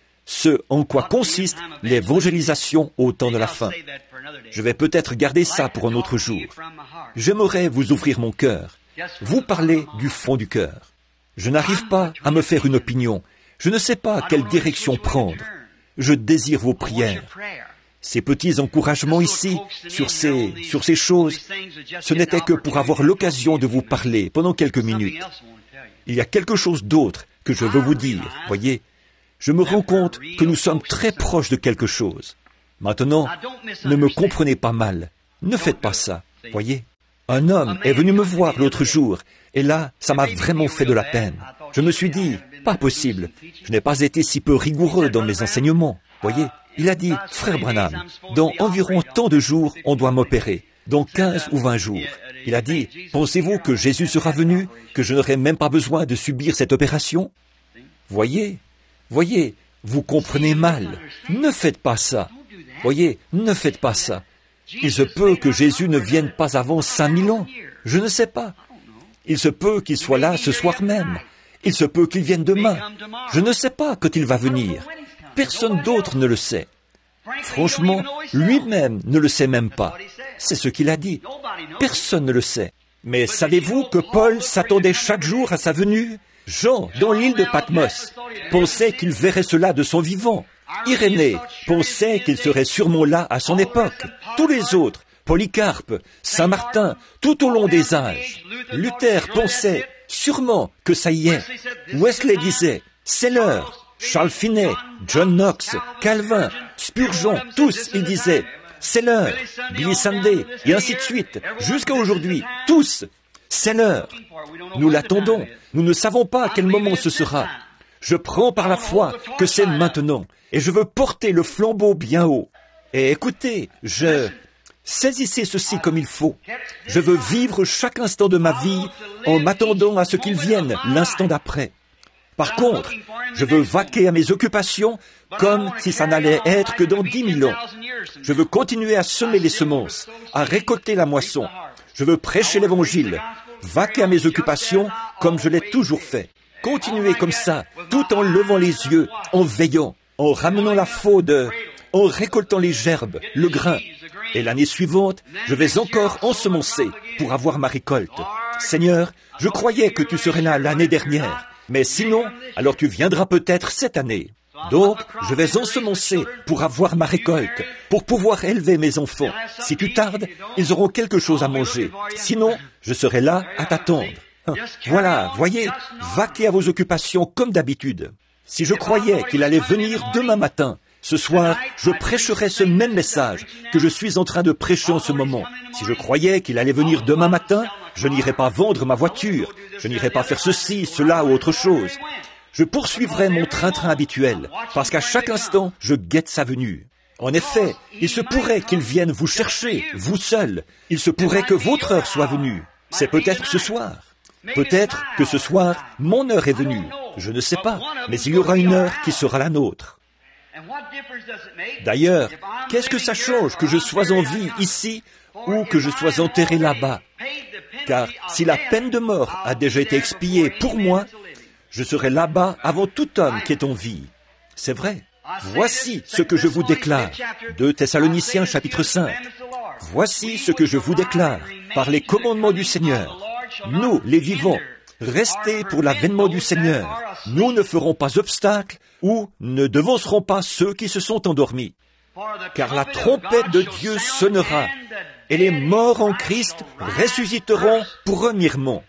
[SPEAKER 1] Ce en quoi consiste l'évangélisation au temps de la fin. Je vais peut-être garder ça pour un autre jour. J'aimerais vous ouvrir mon cœur, vous parler du fond du cœur. Je n'arrive pas à me faire une opinion. Je ne sais pas quelle direction prendre. Je désire vos prières. Ces petits encouragements ici, sur ces, sur ces choses, ce n'était que pour avoir l'occasion de vous parler pendant quelques minutes. Il y a quelque chose d'autre que je veux vous dire, voyez. Je me rends compte que nous sommes très proches de quelque chose. Maintenant, ne me comprenez pas mal. Ne faites pas ça, voyez. Un homme est venu me voir l'autre jour, et là, ça m'a vraiment fait de la peine. Je me suis dit, pas possible, je n'ai pas été si peu rigoureux dans mes enseignements, voyez. Il a dit, frère Branham, dans environ tant de jours, on doit m'opérer, dans quinze ou vingt jours. Il a dit, pensez-vous que Jésus sera venu, que je n'aurai même pas besoin de subir cette opération? Voyez, voyez, Vous comprenez mal. Ne faites pas ça. Voyez, ne faites pas ça. Il se peut que Jésus ne vienne pas avant cinq mille ans. Je ne sais pas. Il se peut qu'il soit là ce soir même. Il se peut qu'il vienne demain. Je ne sais pas quand il va venir. Personne d'autre ne le sait. Franchement, lui-même ne le sait même pas. C'est ce qu'il a dit. Personne ne le sait. Mais savez-vous que Paul s'attendait chaque jour à sa venue? Jean, dans l'île de Patmos, pensait qu'il verrait cela de son vivant. Irénée pensait qu'il serait sûrement là à son époque. Tous les autres, Polycarpe, Saint Martin, tout au long des âges. Luther pensait sûrement que ça y est. Wesley disait, c'est l'heure. Charles Finney, John Knox, Calvin, Spurgeon, tous, ils disaient, c'est l'heure. Billy Sunday, et ainsi de suite, jusqu'à aujourd'hui, tous, c'est l'heure. Nous l'attendons, nous ne savons pas à quel moment ce sera. Je prends par la foi que c'est maintenant, et je veux porter le flambeau bien haut. Et écoutez, je... saisissez ceci comme il faut. Je veux vivre chaque instant de ma vie en m'attendant à ce qu'il vienne l'instant d'après. Par contre, je veux vaquer à mes occupations comme si ça n'allait être que dans dix mille ans. Je veux continuer à semer les semences, à récolter la moisson. Je veux prêcher l'Évangile, vaquer à mes occupations comme je l'ai toujours fait. Continuer comme ça, tout en levant les yeux, en veillant, en ramenant la faude, en récoltant les gerbes, le grain. Et l'année suivante, je vais encore ensemencer pour avoir ma récolte. Seigneur, je croyais que tu serais là l'année dernière. Mais sinon, alors tu viendras peut-être cette année. Donc, je vais ensemencer pour avoir ma récolte, pour pouvoir élever mes enfants. Si tu tardes, ils auront quelque chose à manger. Sinon, je serai là à t'attendre. Voilà, voyez, vaquez à vos occupations comme d'habitude. Si je croyais qu'il allait venir demain matin, ce soir, je prêcherais ce même message que je suis en train de prêcher en ce moment. Si je croyais qu'il allait venir demain matin, je n'irais pas vendre ma voiture, je n'irais pas faire ceci, cela ou autre chose. Je poursuivrai mon train-train habituel, parce qu'à chaque instant, je guette sa venue. En effet, il se pourrait qu'il vienne vous chercher, vous seul. Il se pourrait que votre heure soit venue. C'est peut-être ce soir. Peut-être que ce soir, mon heure est venue. Je ne sais pas, mais il y aura une heure qui sera la nôtre. D'ailleurs, qu'est-ce que ça change que je sois en vie ici ou que je sois enterré là-bas? Car si la peine de mort a déjà été expiée pour moi, je serai là-bas avant tout homme qui est en vie. C'est vrai. Voici ce que je vous déclare. deux Thessaloniciens chapitre cinq. Voici ce que je vous déclare par les commandements du Seigneur. Nous, les vivants, restez pour l'avènement du Seigneur. Nous ne ferons pas obstacle ou ne devancerons pas ceux qui se sont endormis. Car la trompette de Dieu sonnera et les morts en Christ ressusciteront premièrement.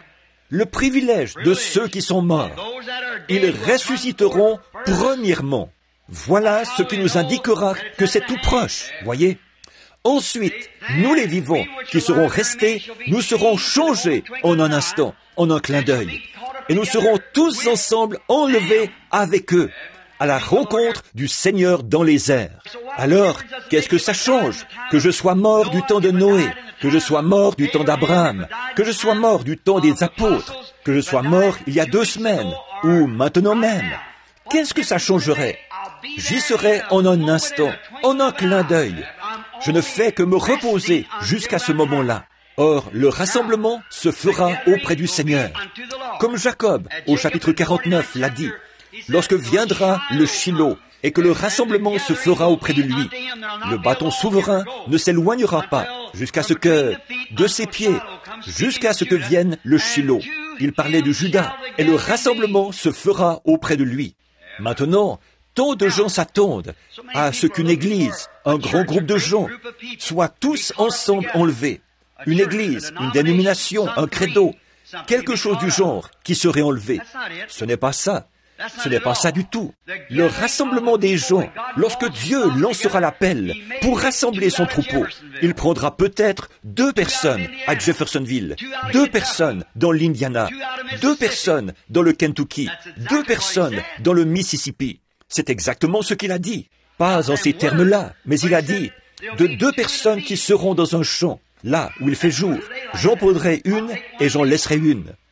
[SPEAKER 1] Le privilège de ceux qui sont morts, ils ressusciteront premièrement. Voilà ce qui nous indiquera que c'est tout proche, voyez. Ensuite, nous les vivants qui serons restés, nous serons changés en un instant, en un clin d'œil. Et nous serons tous ensemble enlevés avec eux à la rencontre du Seigneur dans les airs. Alors, qu'est-ce que ça change? Que je sois mort du temps de Noé, que je sois mort du temps d'Abraham, que je sois mort du temps des apôtres, que je sois mort il y a deux semaines, ou maintenant même. Qu'est-ce que ça changerait? J'y serai en un instant, en un clin d'œil. Je ne fais que me reposer jusqu'à ce moment-là. Or, le rassemblement se fera auprès du Seigneur. Comme Jacob, au chapitre quarante-neuf, l'a dit, lorsque viendra le Shiloh et que le rassemblement se fera auprès de lui, le bâton souverain ne s'éloignera pas jusqu'à ce que, de ses pieds, jusqu'à ce que vienne le Shiloh. Il parlait de Judas, et le rassemblement se fera auprès de lui. Maintenant, tant de gens s'attendent à ce qu'une église, un grand groupe de gens, soient tous ensemble enlevés. Une église, une dénomination, un credo, quelque chose du genre qui serait enlevé. Ce n'est pas ça. Ce n'est pas ça du tout. Le rassemblement des gens, lorsque Dieu lancera l'appel pour rassembler son troupeau, il prendra peut-être deux personnes à Jeffersonville, deux personnes dans l'Indiana, deux personnes dans le Kentucky, deux personnes dans le Mississippi. C'est exactement ce qu'il a dit. Pas en ces termes-là, mais il a dit de deux personnes qui seront dans un champ, là où il fait jour. J'en prendrai une et j'en laisserai une.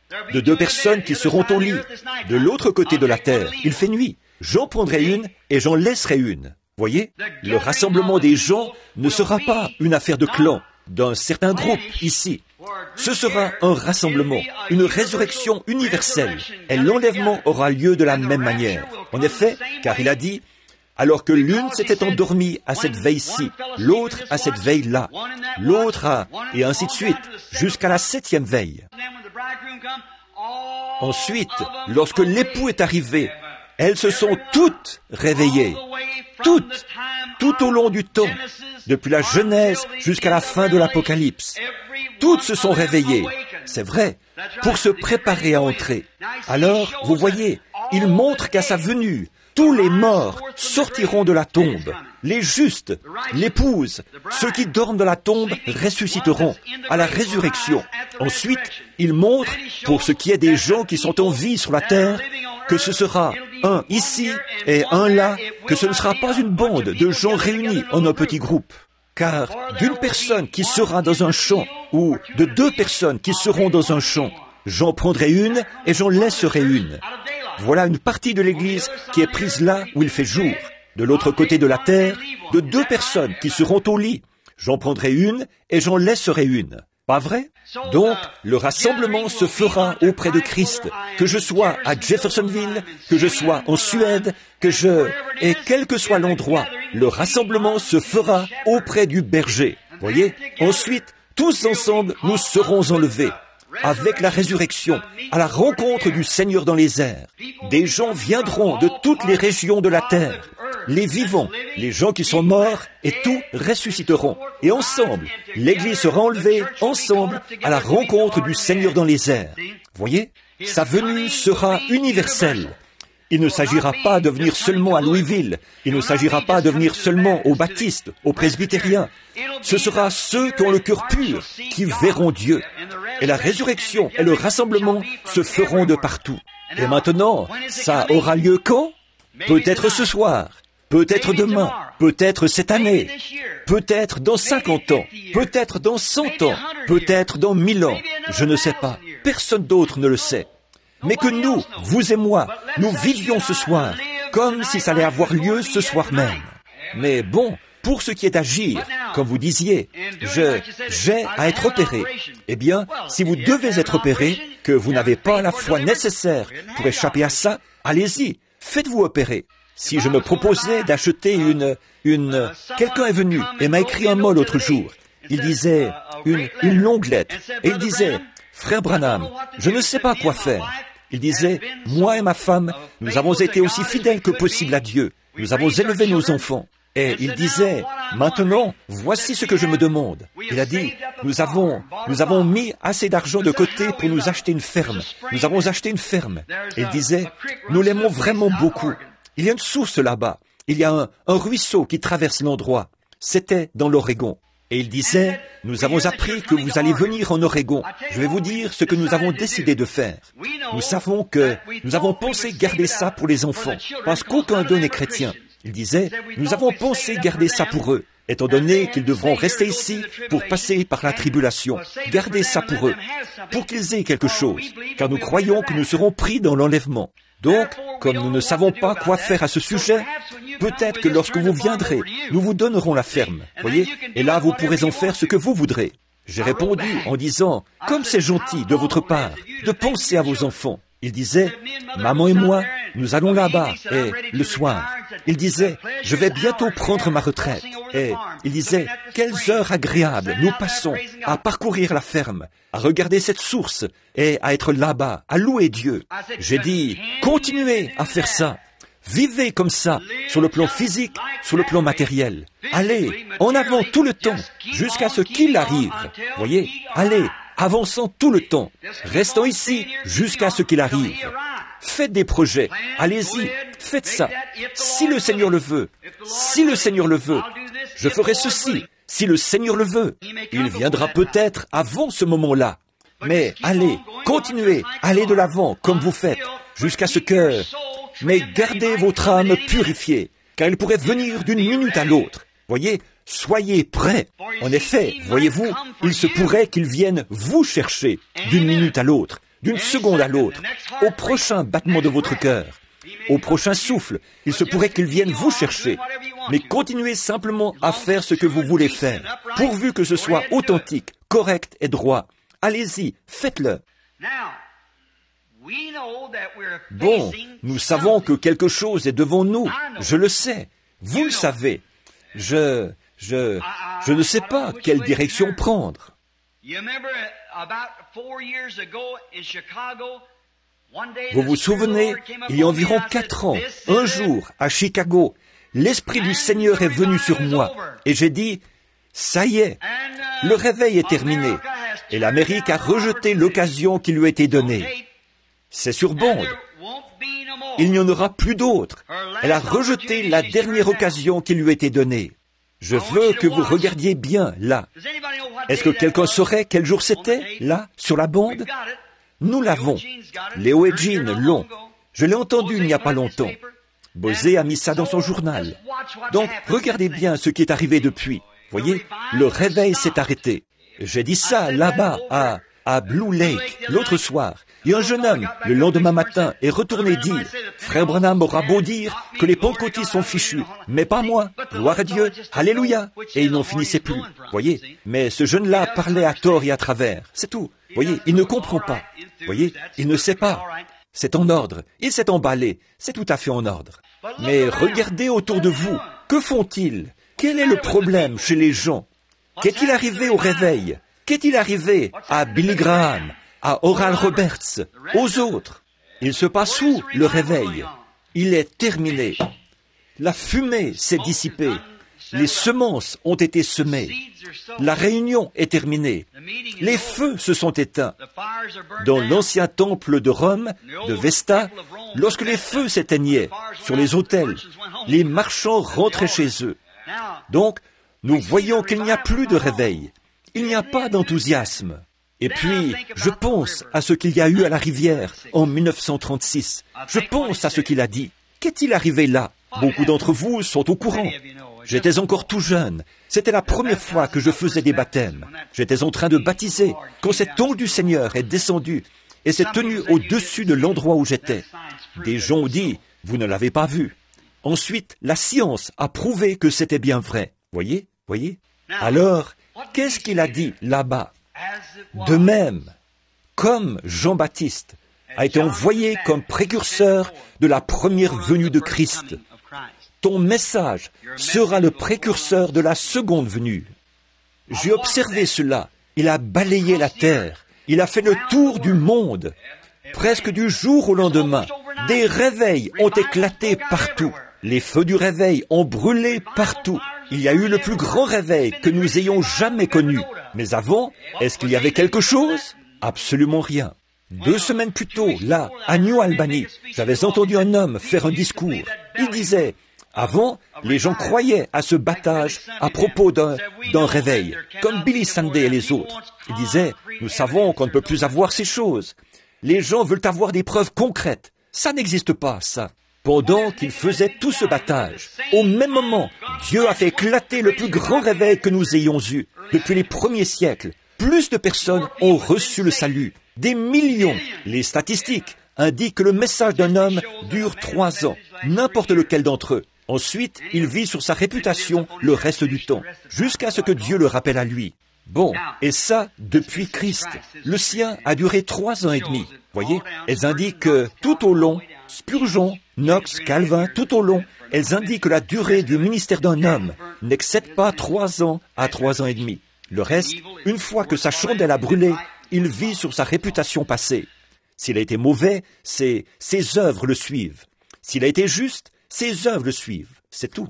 [SPEAKER 1] de deux personnes qui seront au lit, de l'autre côté de la terre. Il fait nuit. J'en prendrai une et j'en laisserai une. Voyez, le rassemblement des gens ne sera pas une affaire de clan, d'un certain groupe ici. Ce sera un rassemblement, une résurrection universelle, et l'enlèvement aura lieu de la même manière. En effet, car il a dit, alors que l'une s'était endormie à cette veille-ci, l'autre à cette veille-là, l'autre à, et ainsi de suite, jusqu'à la septième veille. Ensuite, lorsque l'époux est arrivé, elles se sont toutes réveillées, toutes, tout au long du temps, depuis la Genèse jusqu'à la fin de l'Apocalypse. Toutes se sont réveillées, c'est vrai, pour se préparer à entrer. Alors, vous voyez, il montre qu'à sa venue, tous les morts sortiront de la tombe. Les justes, l'épouse, ceux qui dorment dans la tombe ressusciteront à la résurrection. Ensuite, il montre, pour ce qui est des gens qui sont en vie sur la terre, que ce sera un ici et un là, que ce ne sera pas une bande de gens réunis en un petit groupe. Car d'une personne qui sera dans un champ, ou de deux personnes qui seront dans un champ, j'en prendrai une et j'en laisserai une. Voilà une partie de l'Église qui est prise là où il fait jour. De l'autre côté de la terre, de deux personnes qui seront au lit, j'en prendrai une et j'en laisserai une. Pas vrai? Donc, le rassemblement se fera auprès de Christ, que je sois à Jeffersonville, que je sois en Suède, que je... Et quel que soit l'endroit, le rassemblement se fera auprès du berger. Voyez? Ensuite, tous ensemble, nous serons enlevés, avec la résurrection, à la rencontre du Seigneur dans les airs. Des gens viendront de toutes les régions de la terre. Les vivants, les gens qui sont morts, et tous ressusciteront. Et ensemble, l'Église sera enlevée, ensemble, à la rencontre du Seigneur dans les airs. Voyez, sa venue sera universelle. Il ne s'agira pas de venir seulement à Louisville. Il ne s'agira pas de venir seulement aux baptistes, aux presbytériens. Ce sera ceux qui ont le cœur pur, qui verront Dieu. Et la résurrection et le rassemblement se feront de partout. Et maintenant, ça aura lieu quand? Peut-être ce soir. Peut-être demain, peut-être cette année, peut-être dans cinquante ans, peut-être dans cent ans, peut-être dans mille ans, je ne sais pas, personne d'autre ne le sait. Mais que nous, vous et moi, nous vivions ce soir, comme si ça allait avoir lieu ce soir même. Mais bon, pour ce qui est d'agir, comme vous disiez, je, j'ai à être opéré. Eh bien, si vous devez être opéré, que vous n'avez pas la foi nécessaire pour échapper à ça, allez-y, faites-vous opérer. Si je me proposais d'acheter une... une... Quelqu'un est venu et m'a écrit un mot l'autre jour. Il disait une, une longue lettre. Et il disait, « Frère Branham, je ne sais pas quoi faire. » Il disait, « Moi et ma femme, nous avons été aussi fidèles que possible à Dieu. Nous avons élevé nos enfants. » Et il disait, « Maintenant, voici ce que je me demande. » Il a dit, « Nous avons, nous avons mis assez d'argent de côté pour nous acheter une ferme. Nous avons acheté une ferme. » Et il disait, « Nous l'aimons vraiment beaucoup. Il y a une source là-bas. Il y a un, un ruisseau qui traverse l'endroit. C'était dans l'Oregon. » Et il disait, « Nous avons appris que vous allez venir en Oregon. Je vais vous dire ce que nous avons décidé de faire. Nous savons que nous avons pensé garder ça pour les enfants, parce qu'aucun d'eux n'est chrétien. » Il disait, « Nous avons pensé garder ça pour eux, étant donné qu'ils devront rester ici pour passer par la tribulation. Gardez ça pour eux, pour qu'ils aient quelque chose, car nous croyons que nous serons pris dans l'enlèvement. » Donc, comme nous ne savons pas quoi faire à ce sujet, peut-être que lorsque vous viendrez, nous vous donnerons la ferme, voyez, et là vous pourrez en faire ce que vous voudrez. J'ai répondu en disant, comme c'est gentil de votre part de penser à vos enfants. Il disait, maman et moi, nous allons là-bas, et le soir. Il disait, je vais bientôt prendre ma retraite. Et il disait, quelles heures agréables nous passons à parcourir la ferme, à regarder cette source, et à être là-bas, à louer Dieu. J'ai dit, continuez à faire ça. Vivez comme ça, sur le plan physique, sur le plan matériel. Allez, en avant tout le temps, jusqu'à ce qu'il arrive. Voyez, allez, avançant tout le temps, restant ici jusqu'à ce qu'il arrive. Faites des projets, allez-y, faites ça. Si le Seigneur le veut, si le Seigneur le veut, je ferai ceci, si le Seigneur le veut. Il viendra peut-être avant ce moment-là. Mais allez, continuez, allez de l'avant comme vous faites, jusqu'à ce que... Mais gardez votre âme purifiée, car il pourrait venir d'une minute à l'autre. Voyez, soyez prêts. En effet, voyez-vous, il se pourrait qu'il vienne vous chercher d'une minute à l'autre. d'une seconde à l'autre, au prochain battement de votre cœur, au prochain souffle, il se pourrait qu'il vienne vous chercher. Mais continuez simplement à faire ce que vous voulez faire, pourvu que ce soit authentique, correct et droit. Allez-y, faites-le. Bon, nous savons que quelque chose est devant nous. Je le sais. Vous le savez. Je, je, je ne sais pas quelle direction prendre. Vous vous souvenez, il y a environ quatre ans, un jour, à Chicago, l'Esprit du Seigneur est venu sur moi et j'ai dit, ça y est, le réveil est terminé et l'Amérique a rejeté l'occasion qui lui a été donnée. C'est sur bande. Il n'y en aura plus d'autres. Elle a rejeté la dernière occasion qui lui a été donnée. Je veux que vous regardiez bien, là. Est-ce que quelqu'un saurait quel jour c'était, là, sur la bande? Nous l'avons. Léo et Jean l'ont. Je l'ai entendu il n'y a pas longtemps. Bosé a mis ça dans son journal. Donc, regardez bien ce qui est arrivé depuis. Voyez, le réveil s'est arrêté. J'ai dit ça là-bas, à, à Blue Lake, l'autre soir. Et un jeune homme, le lendemain matin, est retourné dire, « Frère Branham aura beau dire que les pentecôtistes sont fichus, mais pas moi, gloire à Dieu, alléluia !» Et il n'en finissait plus, voyez. Mais ce jeune-là parlait à tort et à travers, c'est tout. Voyez, il ne comprend pas. Voyez, il ne sait pas. C'est en ordre, il s'est emballé, c'est tout à fait en ordre. Mais regardez autour de vous, que font-ils? Quel est le problème chez les gens? Qu'est-il arrivé au réveil? Qu'est-il arrivé à Billy Graham, à Oral Roberts, aux autres? Il se passe où, le réveil? Il est terminé. La fumée s'est dissipée. Les semences ont été semées. La réunion est terminée. Les feux se sont éteints. Dans l'ancien temple de Rome, de Vesta, lorsque les feux s'éteignaient sur les autels, les marchands rentraient chez eux. Donc, nous voyons qu'il n'y a plus de réveil. Il n'y a pas d'enthousiasme. Et puis, je pense à ce qu'il y a eu à la rivière en mille neuf cent trente-six. Je pense à ce qu'il a dit. Qu'est-il arrivé là? Beaucoup d'entre vous sont au courant. J'étais encore tout jeune. C'était la première fois que je faisais des baptêmes. J'étais en train de baptiser quand cet ongle du Seigneur est descendu et s'est tenu au-dessus de l'endroit où j'étais. Des gens ont dit, vous ne l'avez pas vu. Ensuite, la science a prouvé que c'était bien vrai. Voyez? Voyez? Alors, qu'est-ce qu'il a dit là-bas? De même, comme Jean-Baptiste a été envoyé comme précurseur de la première venue de Christ, ton message sera le précurseur de la seconde venue. J'ai observé cela. Il a balayé la terre. Il a fait le tour du monde. Presque du jour au lendemain, des réveils ont éclaté partout. Les feux du réveil ont brûlé partout. Il y a eu le plus grand réveil que nous ayons jamais connu. Mais avant, est-ce qu'il y avait quelque chose? Absolument rien. Deux semaines plus tôt, là, à New Albany, j'avais entendu un homme faire un discours. Il disait, avant, les gens croyaient à ce battage à propos d'un, d'un réveil, comme Billy Sunday et les autres. Il disait, nous savons qu'on ne peut plus avoir ces choses. Les gens veulent avoir des preuves concrètes. Ça n'existe pas, ça. Pendant qu'il faisait tout ce battage, au même moment, Dieu a fait éclater le plus grand réveil que nous ayons eu depuis les premiers siècles. Plus de personnes ont reçu le salut. Des millions. Les statistiques indiquent que le message d'un homme dure trois ans, n'importe lequel d'entre eux. Ensuite, il vit sur sa réputation le reste du temps, jusqu'à ce que Dieu le rappelle à lui. Bon, et ça, depuis Christ. Le sien a duré trois ans et demi. Voyez, elles indiquent que tout au long, Spurgeon, Knox, Calvin, tout au long, elles indiquent que la durée du ministère d'un homme n'excède pas trois ans à trois ans et demi. Le reste, une fois que sa chandelle a brûlé, il vit sur sa réputation passée. S'il a été mauvais, c'est ses œuvres le suivent. S'il a été juste, ses œuvres le suivent. C'est tout.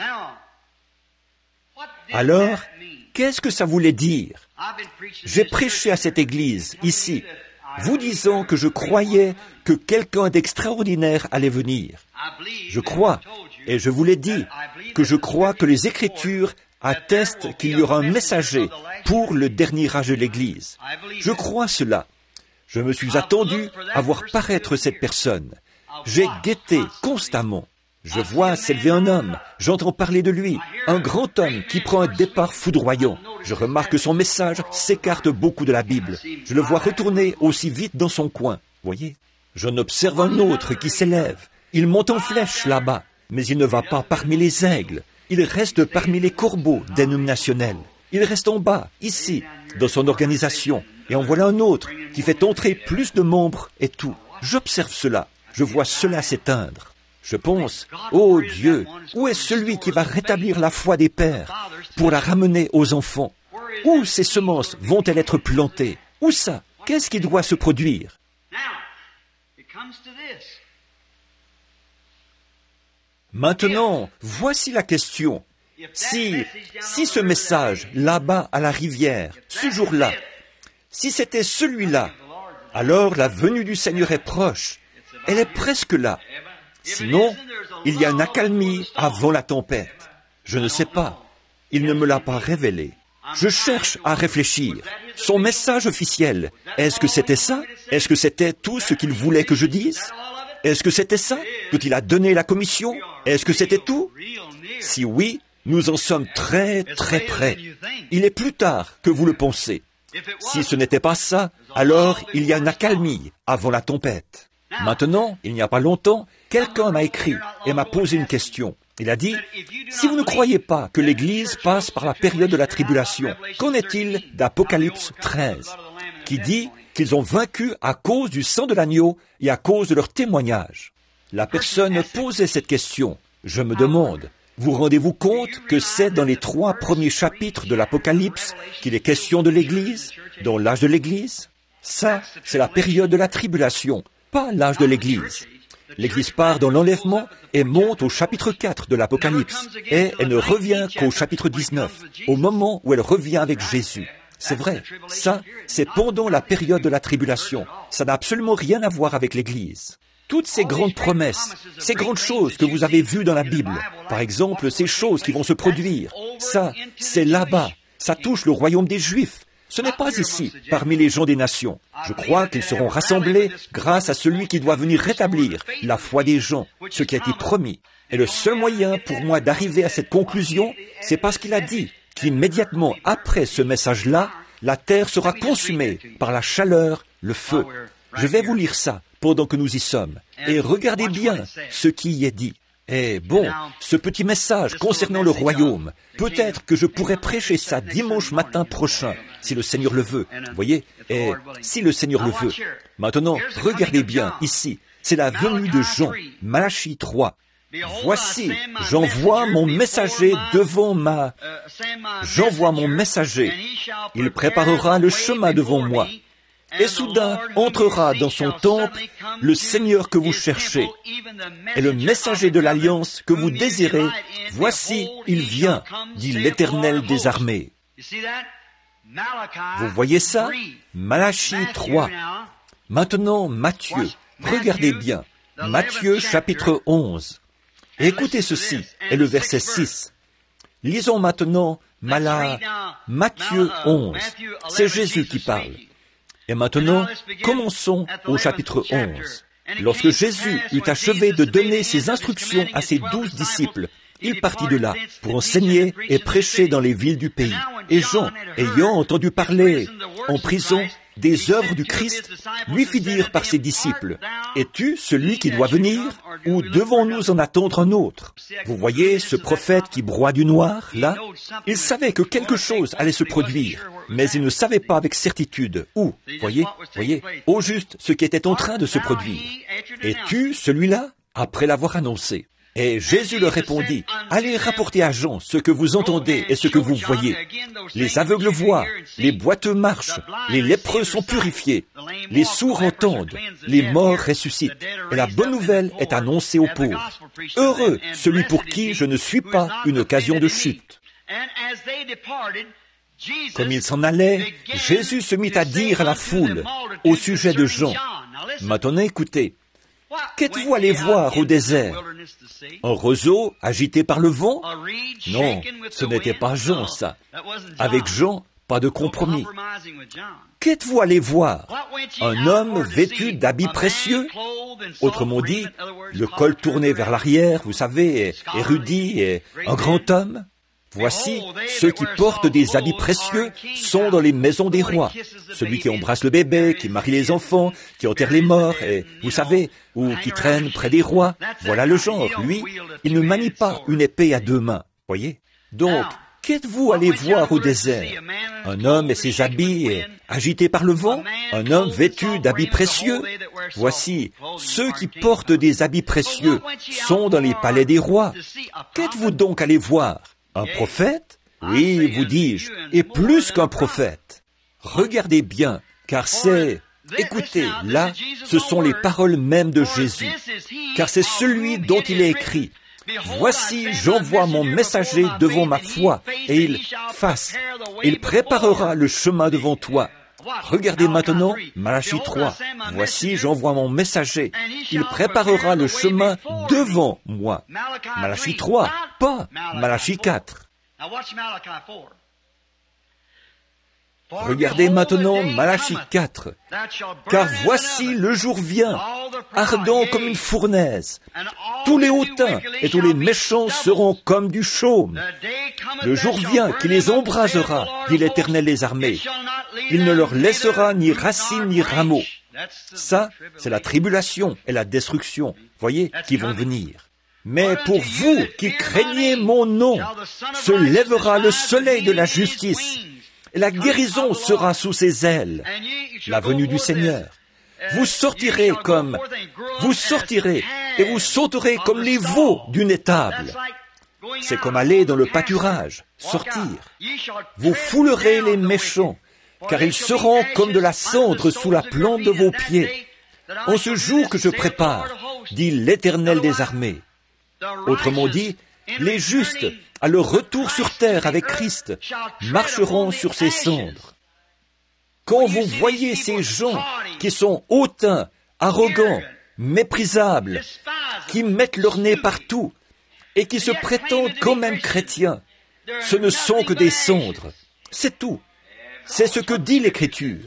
[SPEAKER 1] Alors, qu'est-ce que ça voulait dire? J'ai prêché à cette église, ici, vous disant que je croyais que quelqu'un d'extraordinaire allait venir. Je crois, et je vous l'ai dit, que je crois que les Écritures attestent qu'il y aura un messager pour le dernier âge de l'Église. Je crois cela. Je me suis attendu à voir paraître cette personne. J'ai guetté constamment. Je vois s'élever un homme, j'entends parler de lui, un grand homme qui prend un départ foudroyant. Je remarque que son message s'écarte beaucoup de la Bible. Je le vois retourner aussi vite dans son coin. Voyez? J'en observe un autre qui s'élève. Il monte en flèche là-bas, mais il ne va pas parmi les aigles. Il reste parmi les corbeaux dénominationnels. Il reste en bas, ici, dans son organisation. Et en voilà un autre qui fait entrer plus de membres et tout. J'observe cela. Je vois cela s'éteindre. Je pense, ô Dieu, où est celui qui va rétablir la foi des pères pour la ramener aux enfants? Où ces semences vont-elles être plantées? Où ça? Qu'est-ce qui doit se produire? Maintenant, voici la question. Si, si ce message, là-bas à la rivière, ce jour-là, si c'était celui-là, alors la venue du Seigneur est proche. Elle est presque là. Sinon, il y a une accalmie avant la tempête. Je ne sais pas. Il ne me l'a pas révélé. Je cherche à réfléchir. Son message officiel, est-ce que c'était ça? Est-ce que c'était tout ce qu'il voulait que je dise? Est-ce que c'était ça? Qu'il a donné la commission? Est-ce que c'était tout? Si oui, nous en sommes très, très près. Il est plus tard que vous le pensez. Si ce n'était pas ça, alors il y a une accalmie avant la tempête. Maintenant, il n'y a pas longtemps, quelqu'un m'a écrit et m'a posé une question. Il a dit, « Si vous ne croyez pas que l'Église passe par la période de la tribulation, qu'en est-il d'Apocalypse treize, qui dit qu'ils ont vaincu à cause du sang de l'agneau et à cause de leur témoignage ?» La personne posait cette question. Je me demande, vous rendez-vous compte que c'est dans les trois premiers chapitres de l'Apocalypse qu'il est question de l'Église, dans l'âge de l'Église? Ça, c'est la période de la tribulation, pas l'âge de l'Église. L'Église part dans l'enlèvement et monte au chapitre quatre de l'Apocalypse. Et elle ne revient qu'au chapitre dix-neuf, au moment où elle revient avec Jésus. C'est vrai, ça, c'est pendant la période de la tribulation. Ça n'a absolument rien à voir avec l'Église. Toutes ces grandes promesses, ces grandes choses que vous avez vues dans la Bible, par exemple, ces choses qui vont se produire, ça, c'est là-bas. Ça touche le royaume des Juifs. Ce n'est pas ici, parmi les gens des nations. Je crois qu'ils seront rassemblés grâce à celui qui doit venir rétablir la foi des gens, ce qui a été promis. Et le seul moyen pour moi d'arriver à cette conclusion, c'est parce qu'il a dit qu'immédiatement après ce message-là, la terre sera consumée par la chaleur, le feu. Je vais vous lire ça pendant que nous y sommes. Et regardez bien ce qui y est dit. Eh bon, ce petit message concernant le royaume, peut-être que je pourrais prêcher ça dimanche matin prochain, si le Seigneur le veut. Vous voyez? Et si le Seigneur le veut. Maintenant, regardez bien, ici, c'est la venue de Jean, Malachie trois. Voici, j'envoie mon messager devant ma... J'envoie mon messager. Il préparera le chemin devant moi. Et soudain entrera dans son temple le Seigneur que vous cherchez, et le messager de l'alliance que vous désirez. Voici, il vient, dit l'Éternel des armées. Vous voyez ça? Malachie trois. Maintenant, Matthieu. Regardez bien. Matthieu chapitre onze. Écoutez ceci, et le verset six. Lisons maintenant Mala... Matthieu onze. C'est Jésus qui parle. Et maintenant, commençons au chapitre onze. Lorsque Jésus eut achevé de donner ses instructions à ses douze disciples, il partit de là pour enseigner et prêcher dans les villes du pays. Et Jean, ayant entendu parler en prison des œuvres du Christ, lui fit dire par ses disciples, « Es-tu celui qui doit venir, ou devons-nous en attendre un autre ?» Vous voyez ce prophète qui broie du noir, là? Il savait que quelque chose allait se produire, mais il ne savait pas avec certitude où. Voyez, voyez, au juste ce qui était en train de se produire. « Es-tu celui-là » après l'avoir annoncé. Et Jésus leur répondit, « Allez rapporter à Jean ce que vous entendez et ce que vous voyez. Les aveugles voient, les boiteux marchent, les lépreux sont purifiés, les sourds entendent, les morts ressuscitent, et la bonne nouvelle est annoncée aux pauvres. Heureux celui pour qui je ne suis pas une occasion de chute. » Comme il s'en allait, Jésus se mit à dire à la foule au sujet de Jean. Maintenant écoutez. Qu'êtes-vous allé voir au désert? Un roseau agité par le vent? Non, ce n'était pas Jean, ça. Avec Jean, pas de compromis. Qu'êtes-vous allé voir? Un homme vêtu d'habits précieux? Autrement dit, le col tourné vers l'arrière, vous savez, érudit et un grand homme? Voici, ceux qui portent des habits précieux sont dans les maisons des rois. Celui qui embrasse le bébé, qui marie les enfants, qui enterre les morts, et vous savez, ou qui traîne près des rois, voilà le genre. Lui, il ne manie pas une épée à deux mains, voyez. Donc, qu'êtes-vous allé voir au désert? Un homme et ses habits et agité par le vent? Un homme vêtu d'habits précieux? Voici, ceux qui portent des habits précieux sont dans les palais des rois. Qu'êtes-vous donc allé voir? Un prophète? Oui, vous dis-je, et plus qu'un prophète. Regardez bien, car c'est... Écoutez, là, ce sont les paroles mêmes de Jésus, car c'est celui dont il est écrit. Voici, j'envoie mon messager devant ma foi, et il fasse, il préparera le chemin devant toi. Regardez maintenant Malachie trois. Voici, j'envoie mon messager, il préparera le chemin devant moi. Malachie trois, pas Malachie quatre. Regardez maintenant Malachie quatre. Car voici le jour vient, ardent comme une fournaise. Tous les hautains et tous les méchants seront comme du chaume. Le jour vient qui les embrasera, dit l'Éternel des armées. Il ne leur laissera ni racine ni rameau. Ça, c'est la tribulation et la destruction, voyez, qui vont venir. Mais pour vous qui craignez mon nom, se lèvera le soleil de la justice. Et la guérison sera sous ses ailes, la venue du Seigneur. Vous sortirez comme, vous sortirez et vous sauterez comme les veaux d'une étable. C'est comme aller dans le pâturage, sortir. Vous foulerez les méchants, car ils seront comme de la cendre sous la plante de vos pieds. En ce jour que je prépare, dit l'Éternel des armées. Autrement dit, les justes, à leur retour sur terre avec Christ, marcheront sur ses cendres. Quand vous voyez ces gens qui sont hautains, arrogants, méprisables, qui mettent leur nez partout et qui se prétendent quand même chrétiens, ce ne sont que des cendres. C'est tout. C'est ce que dit l'Écriture.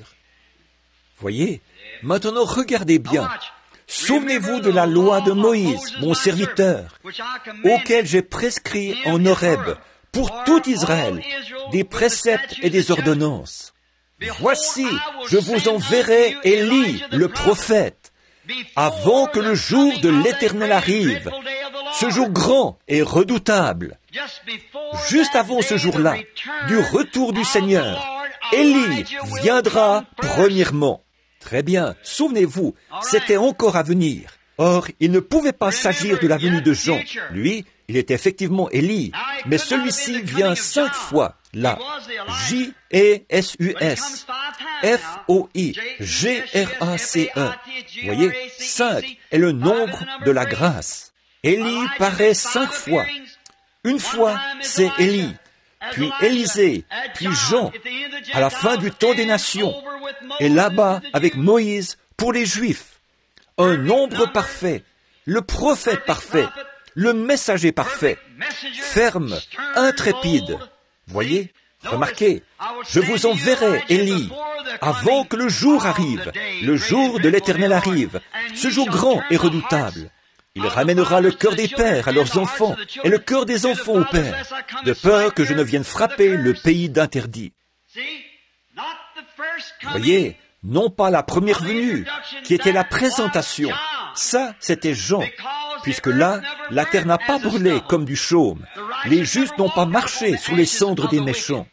[SPEAKER 1] Voyez, maintenant regardez bien. Souvenez-vous de la loi de Moïse, mon serviteur, auquel j'ai prescrit en Horeb, pour tout Israël, des préceptes et des ordonnances. Voici, je vous enverrai Élie, le prophète, avant que le jour de l'Éternel arrive, ce jour grand et redoutable. Juste avant ce jour-là, du retour du Seigneur, Élie viendra premièrement. Très bien, souvenez-vous, c'était encore à venir. Or, il ne pouvait pas s'agir de la venue de Jean. Lui, il est effectivement Élie, mais celui-ci vient cinq fois, là. J E S U S, F O I, G R A C E. Voyez, cinq est le nombre de la grâce. Élie paraît cinq fois. Une fois, c'est Élie, puis Élisée, puis Jean, à la fin du temps des nations, et là-bas avec Moïse pour les Juifs. Un nombre parfait, le prophète parfait, le messager parfait, ferme, intrépide. Voyez, remarquez, je vous enverrai, Élie, avant que le jour arrive, le jour de l'Éternel arrive, ce jour grand et redoutable. Il ramènera le cœur des pères à leurs enfants et le cœur des enfants aux pères, de peur que je ne vienne frapper le pays d'interdit. Voyez, non pas la première venue, qui était la présentation. Ça, c'était Jean, puisque là, la terre n'a pas brûlé comme du chaume. Les justes n'ont pas marché sur les cendres des méchants.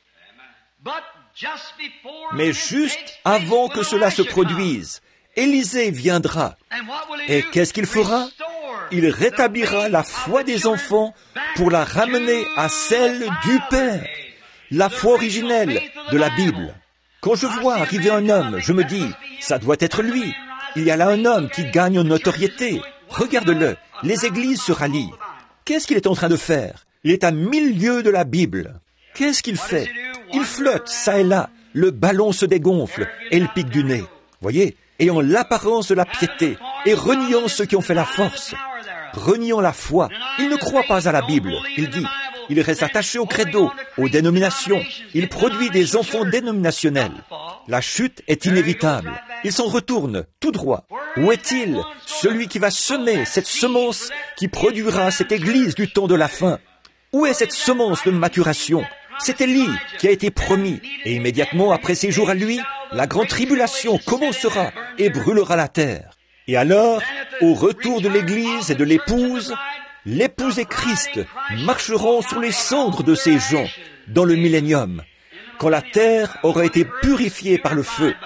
[SPEAKER 1] Mais juste avant que cela se produise, Élisée viendra. Et qu'est-ce qu'il fera? Il rétablira la foi des enfants pour la ramener à celle du Père, la foi originelle de la Bible. Quand je vois arriver un homme, je me dis, ça doit être lui. Il y a là un homme qui gagne en notoriété. Regarde-le, les églises se rallient. Qu'est-ce qu'il est en train de faire? Il est à mille lieues de la Bible. Qu'est-ce qu'il fait? Il flotte, ça et là, le ballon se dégonfle et il pique du nez. Voyez, ayant l'apparence de la piété et reniant ceux qui ont fait la force, reniant la foi, il ne croit pas à la Bible. Il dit, il reste attaché au credo, aux dénominations. Il produit des enfants dénominationnels. La chute est inévitable. Il s'en retourne tout droit. Où est-il, celui qui va semer cette semence qui produira cette église du temps de la fin? Où est cette semence de maturation? C'est Élie qui a été promis. Et immédiatement après ces jours à lui, la grande tribulation commencera et brûlera la terre. Et alors, au retour de l'Église et de l'épouse, l'épouse et Christ marcheront sur les cendres de ces gens dans le millénium, quand la terre aura été purifiée par le feu.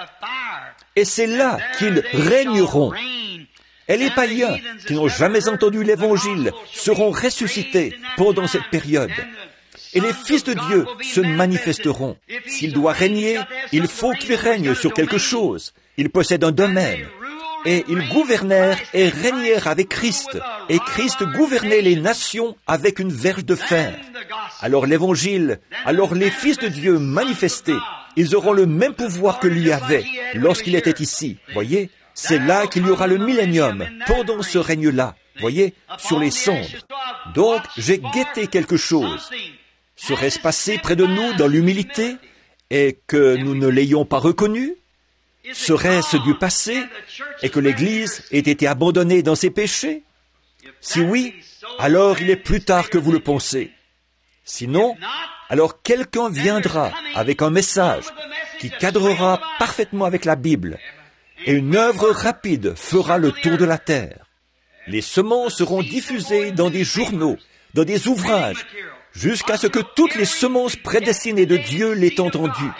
[SPEAKER 1] Et c'est là qu'ils régneront. Et les païens qui n'ont jamais entendu l'Évangile seront ressuscités pendant cette période. Et les fils de Dieu se manifesteront. S'il doit régner, il faut qu'il règne sur quelque chose. Il possède un domaine. Et ils gouvernèrent et régnèrent avec Christ. Et Christ gouvernait les nations avec une verge de fer. Alors l'Évangile, alors les fils de Dieu manifestés, ils auront le même pouvoir que lui avait lorsqu'il était ici. Voyez, c'est là qu'il y aura le millénium, pendant ce règne-là. Voyez, sur les cendres. Donc, j'ai guetté quelque chose. Serait-ce passé près de nous dans l'humilité et que nous ne l'ayons pas reconnu? Serait-ce du passé et que l'Église ait été abandonnée dans ses péchés? Si oui, alors il est plus tard que vous le pensez. Sinon, alors quelqu'un viendra avec un message qui cadrera parfaitement avec la Bible et une œuvre rapide fera le tour de la terre. Les semences seront diffusées dans des journaux, dans des ouvrages, jusqu'à ce que toutes les semences prédestinées de Dieu l'aient entendues.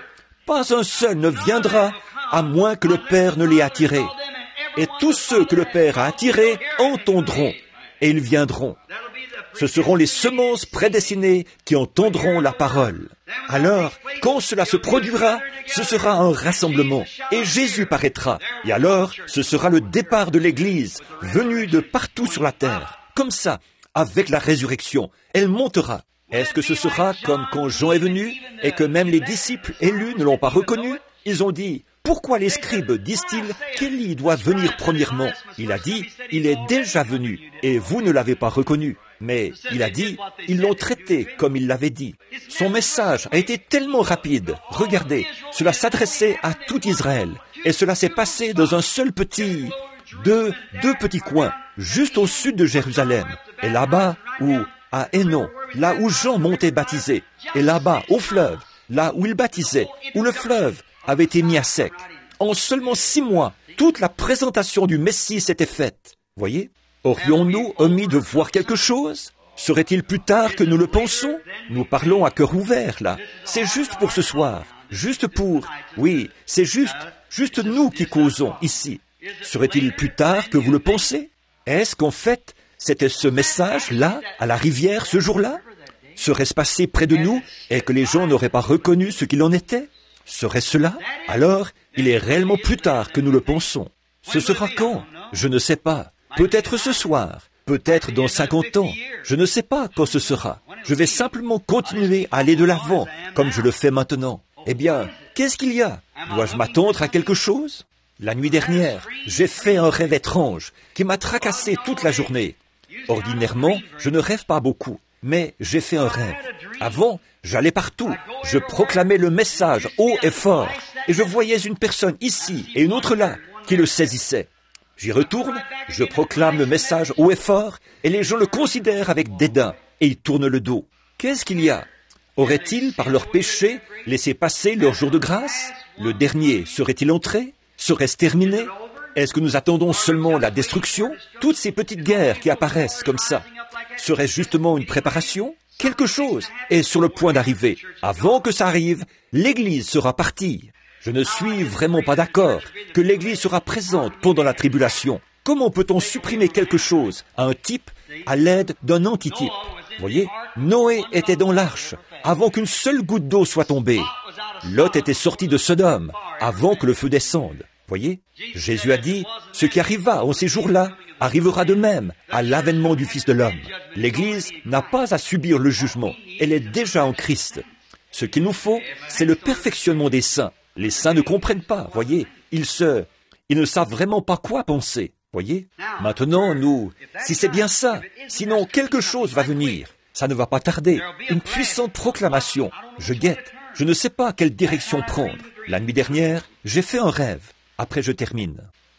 [SPEAKER 1] Pas un seul ne viendra à moins que le Père ne l'ait attiré. Et tous ceux que le Père a attirés entendront, et ils viendront. Ce seront les semences prédestinées qui entendront la parole. Alors, quand cela se produira, ce sera un rassemblement, et Jésus paraîtra. Et alors, ce sera le départ de l'Église, venue de partout sur la terre. Comme ça, avec la résurrection, elle montera. Est-ce que ce sera comme quand Jean est venu, et que même les disciples élus ne l'ont pas reconnu? Ils ont dit, pourquoi les scribes disent-ils qu'Élie doit venir premièrement? Il a dit, il est déjà venu, et vous ne l'avez pas reconnu. Mais il a dit, ils l'ont traité comme il l'avait dit. Son message a été tellement rapide. Regardez, cela s'adressait à tout Israël. Et cela s'est passé dans un seul petit, deux, deux petits coins, juste au sud de Jérusalem. Et là-bas, où, à Hénon, là où Jean montait baptisé. Et là-bas, au fleuve, là où il baptisait, où le fleuve avait été mis à sec. En seulement six mois, toute la présentation du Messie s'était faite. Voyez? Aurions-nous omis de voir quelque chose? Serait-il plus tard que nous le pensons? Nous parlons à cœur ouvert, là. C'est juste pour ce soir. Juste pour... Oui, c'est juste, juste nous qui causons, ici. Serait-il plus tard que vous le pensez? Est-ce qu'en fait, c'était ce message-là, à la rivière, ce jour-là? Serait-ce passé près de nous et que les gens n'auraient pas reconnu ce qu'il en était? Serait cela? Alors, il est réellement plus tard que nous le pensons. Ce sera quand? Je ne sais pas. Peut-être ce soir, peut-être dans cinquante ans. Je ne sais pas quand ce sera. Je vais simplement continuer à aller de l'avant, comme je le fais maintenant. Eh bien, qu'est-ce qu'il y a? Dois-je m'attendre à quelque chose? La nuit dernière, j'ai fait un rêve étrange qui m'a tracassé toute la journée. Ordinairement, je ne rêve pas beaucoup, mais j'ai fait un rêve. Avant, j'allais partout, je proclamais le message haut et fort, et je voyais une personne ici et une autre là qui le saisissait. J'y retourne, je proclame le message haut et fort, et les gens le considèrent avec dédain, et ils tournent le dos. Qu'est-ce qu'il y a? Auraient-ils, par leur péché, laissé passer leur jour de grâce? Le dernier serait-il entré? Serait-ce terminé? Est-ce que nous attendons seulement la destruction? Toutes ces petites guerres qui apparaissent comme ça, serait-ce justement une préparation? Quelque chose est sur le point d'arriver. Avant que ça arrive, l'Église sera partie. Je ne suis vraiment pas d'accord que l'Église sera présente pendant la tribulation. Comment peut-on supprimer quelque chose à un type à l'aide d'un antitype? Voyez, Noé était dans l'arche avant qu'une seule goutte d'eau soit tombée. Lot était sorti de Sodome avant que le feu descende. Voyez, Jésus a dit, ce qui arriva en ces jours-là arrivera de même à l'avènement du Fils de l'homme. L'Église n'a pas à subir le jugement, elle est déjà en Christ. Ce qu'il nous faut, c'est le perfectionnement des saints. Les saints ne comprennent pas, voyez, ils se, ils ne savent vraiment pas quoi penser, voyez. Maintenant, nous, si c'est bien ça, sinon quelque chose va venir, ça ne va pas tarder, une puissante proclamation, je guette, je ne sais pas quelle direction prendre. La nuit dernière, j'ai fait un rêve, après je termine.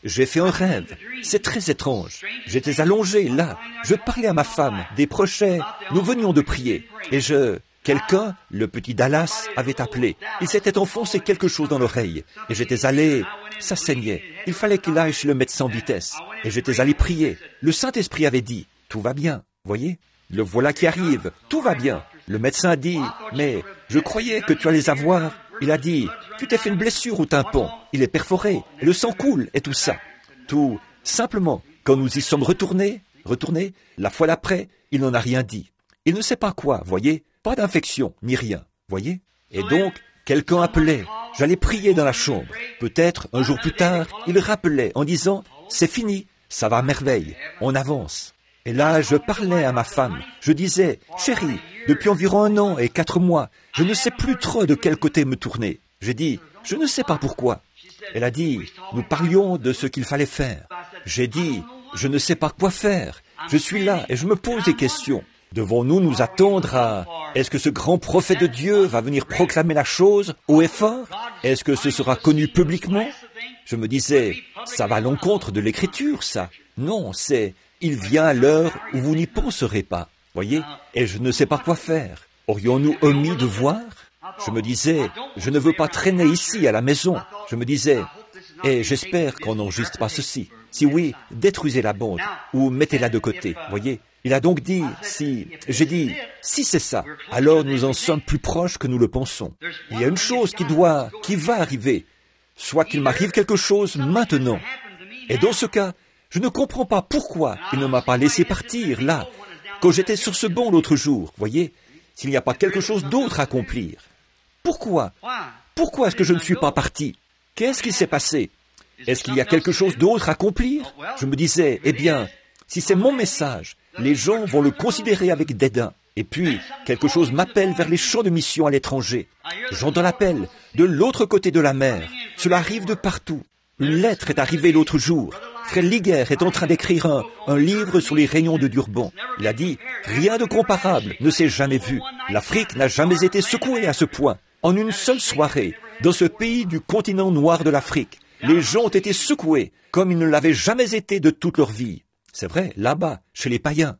[SPEAKER 1] j'ai fait un rêve. C'est très étrange. J'étais allongé là. Je parlais à ma femme, des prochets. Nous venions de prier. Et je... Quelqu'un, le petit Dallas, avait appelé. Il s'était enfoncé quelque chose dans l'oreille. Et j'étais allé... Ça saignait. Il fallait qu'il aille chez le médecin en vitesse. Et j'étais allé prier. Le Saint-Esprit avait dit, tout va bien. Voyez? Le voilà qui arrive. Tout va bien. Le médecin a dit, mais je croyais que tu allais avoir... Il a dit, tu t'es fait une blessure au tympan. Il est perforé. Et le sang coule et tout ça. Tout simplement, quand nous y sommes retournés, retournés, la fois d'après, il n'en a rien dit. Il ne sait pas quoi, voyez? Pas d'infection, ni rien, voyez? Et donc, quelqu'un appelait. J'allais prier dans la chambre. Peut-être, un jour plus tard, il rappelait en disant, c'est fini, ça va à merveille, on avance. Et là, je parlais à ma femme. Je disais, chérie, depuis environ un an et quatre mois, je ne sais plus trop de quel côté me tourner. J'ai dit, je ne sais pas pourquoi. Elle a dit, nous parlions de ce qu'il fallait faire. J'ai dit, je ne sais pas quoi faire. Je suis là et je me pose des questions. Devons-nous nous attendre à... Est-ce que ce grand prophète de Dieu va venir proclamer la chose haut et fort? Est-ce que ce sera connu publiquement? Je me disais, ça va à l'encontre de l'Écriture, ça. Non, c'est... Il vient à l'heure où vous n'y penserez pas, voyez? Et je ne sais pas quoi faire. Aurions-nous omis de voir? Je me disais, je ne veux pas traîner ici à la maison. Je me disais, et j'espère qu'on n'enregistre pas ceci. Si oui, détruisez la bande ou mettez-la de côté, voyez? Il a donc dit, si, j'ai dit, si c'est ça, alors nous en sommes plus proches que nous le pensons. Il y a une chose qui doit, qui va arriver, soit qu'il m'arrive quelque chose maintenant. Et dans ce cas, je ne comprends pas pourquoi il ne m'a pas laissé partir, là, quand j'étais sur ce banc l'autre jour, voyez, s'il n'y a pas quelque chose d'autre à accomplir. Pourquoi? Pourquoi est-ce que je ne suis pas parti? Qu'est-ce qui s'est passé? Est-ce qu'il y a quelque chose d'autre à accomplir? Je me disais, eh bien, si c'est mon message, les gens vont le considérer avec dédain. Et puis, quelque chose m'appelle vers les champs de mission à l'étranger. J'entends l'appel de l'autre côté de la mer. Cela arrive de partout. Une lettre est arrivée l'autre jour. Frère Liguer est en train d'écrire un, un livre sur les rayons de Durban. Il a dit, rien de comparable ne s'est jamais vu. L'Afrique n'a jamais été secouée à ce point. En une seule soirée, dans ce pays du continent noir de l'Afrique, les gens ont été secoués comme ils ne l'avaient jamais été de toute leur vie. C'est vrai, là-bas, chez les païens.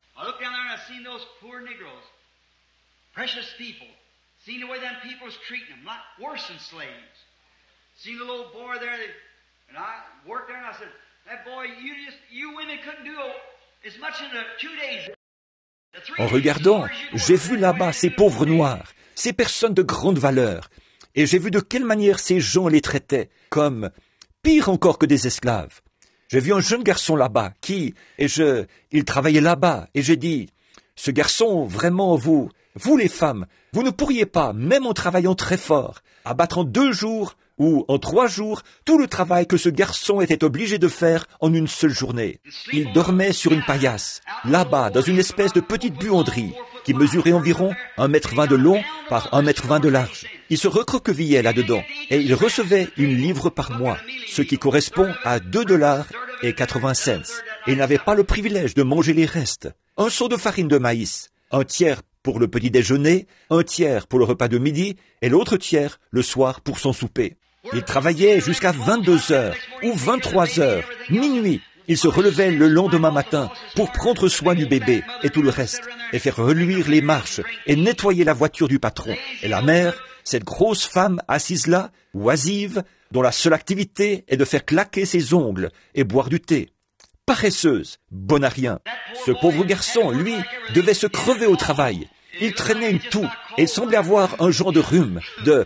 [SPEAKER 1] En regardant, j'ai vu là-bas ces pauvres noirs, ces personnes de grande valeur, et j'ai vu de quelle manière ces gens les traitaient, comme pire encore que des esclaves. J'ai vu un jeune garçon là-bas qui, et je, il travaillait là-bas, et j'ai dit, ce garçon, vraiment, vous, vous les femmes, vous ne pourriez pas, même en travaillant très fort, abattre en deux jours ou en trois jours tout le travail que ce garçon était obligé de faire en une seule journée. Il dormait sur une paillasse, là-bas, dans une espèce de petite buanderie, qui mesurait environ un mètre vingt de long par un mètre vingt de large. Il se recroquevillait là-dedans, et il recevait une livre par mois, ce qui correspond à deux dollars et quatre-vingts cents. Et il n'avait pas le privilège de manger les restes. Un seau de farine de maïs, un tiers pour le petit déjeuner, un tiers pour le repas de midi, et l'autre tiers le soir pour son souper. Il travaillait jusqu'à vingt-deux heures ou vingt-trois heures, minuit. Il se relevait le lendemain matin pour prendre soin du bébé et tout le reste, et faire reluire les marches et nettoyer la voiture du patron. Et la mère, cette grosse femme assise là, oisive, dont la seule activité est de faire claquer ses ongles et boire du thé. Paresseuse, bonne à rien. Ce pauvre garçon, lui, devait se crever au travail. Il traînait une toux et il semblait avoir un genre de rhume, de...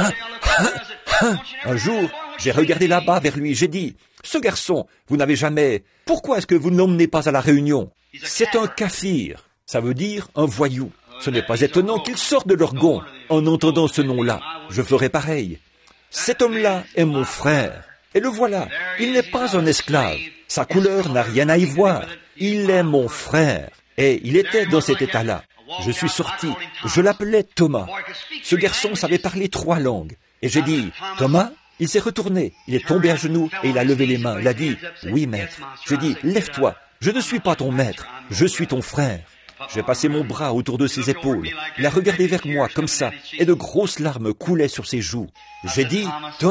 [SPEAKER 1] Un jour, j'ai regardé là-bas vers lui, j'ai dit, « Ce garçon, vous n'avez jamais... Pourquoi est-ce que vous ne l'emmenez pas à la réunion? C'est un kafir, ça veut dire un voyou. Ce n'est pas étonnant qu'il sorte de leur gond en entendant ce nom-là. Je ferai pareil. Cet homme-là est mon frère. Et le voilà, il n'est pas un esclave. Sa couleur n'a rien à y voir. Il est mon frère. Et il était dans cet état-là. Je suis sorti, je l'appelais Thomas. Ce garçon savait parler trois langues. Et j'ai dit, Thomas, il s'est retourné, il est tombé à genoux et il a levé les mains. Il a dit, oui maître. J'ai dit, lève-toi, je ne suis pas ton maître, je suis ton frère. J'ai passé mon bras autour de ses épaules. Il a regardé vers moi comme ça et de grosses larmes coulaient sur ses joues. J'ai dit, Thomas,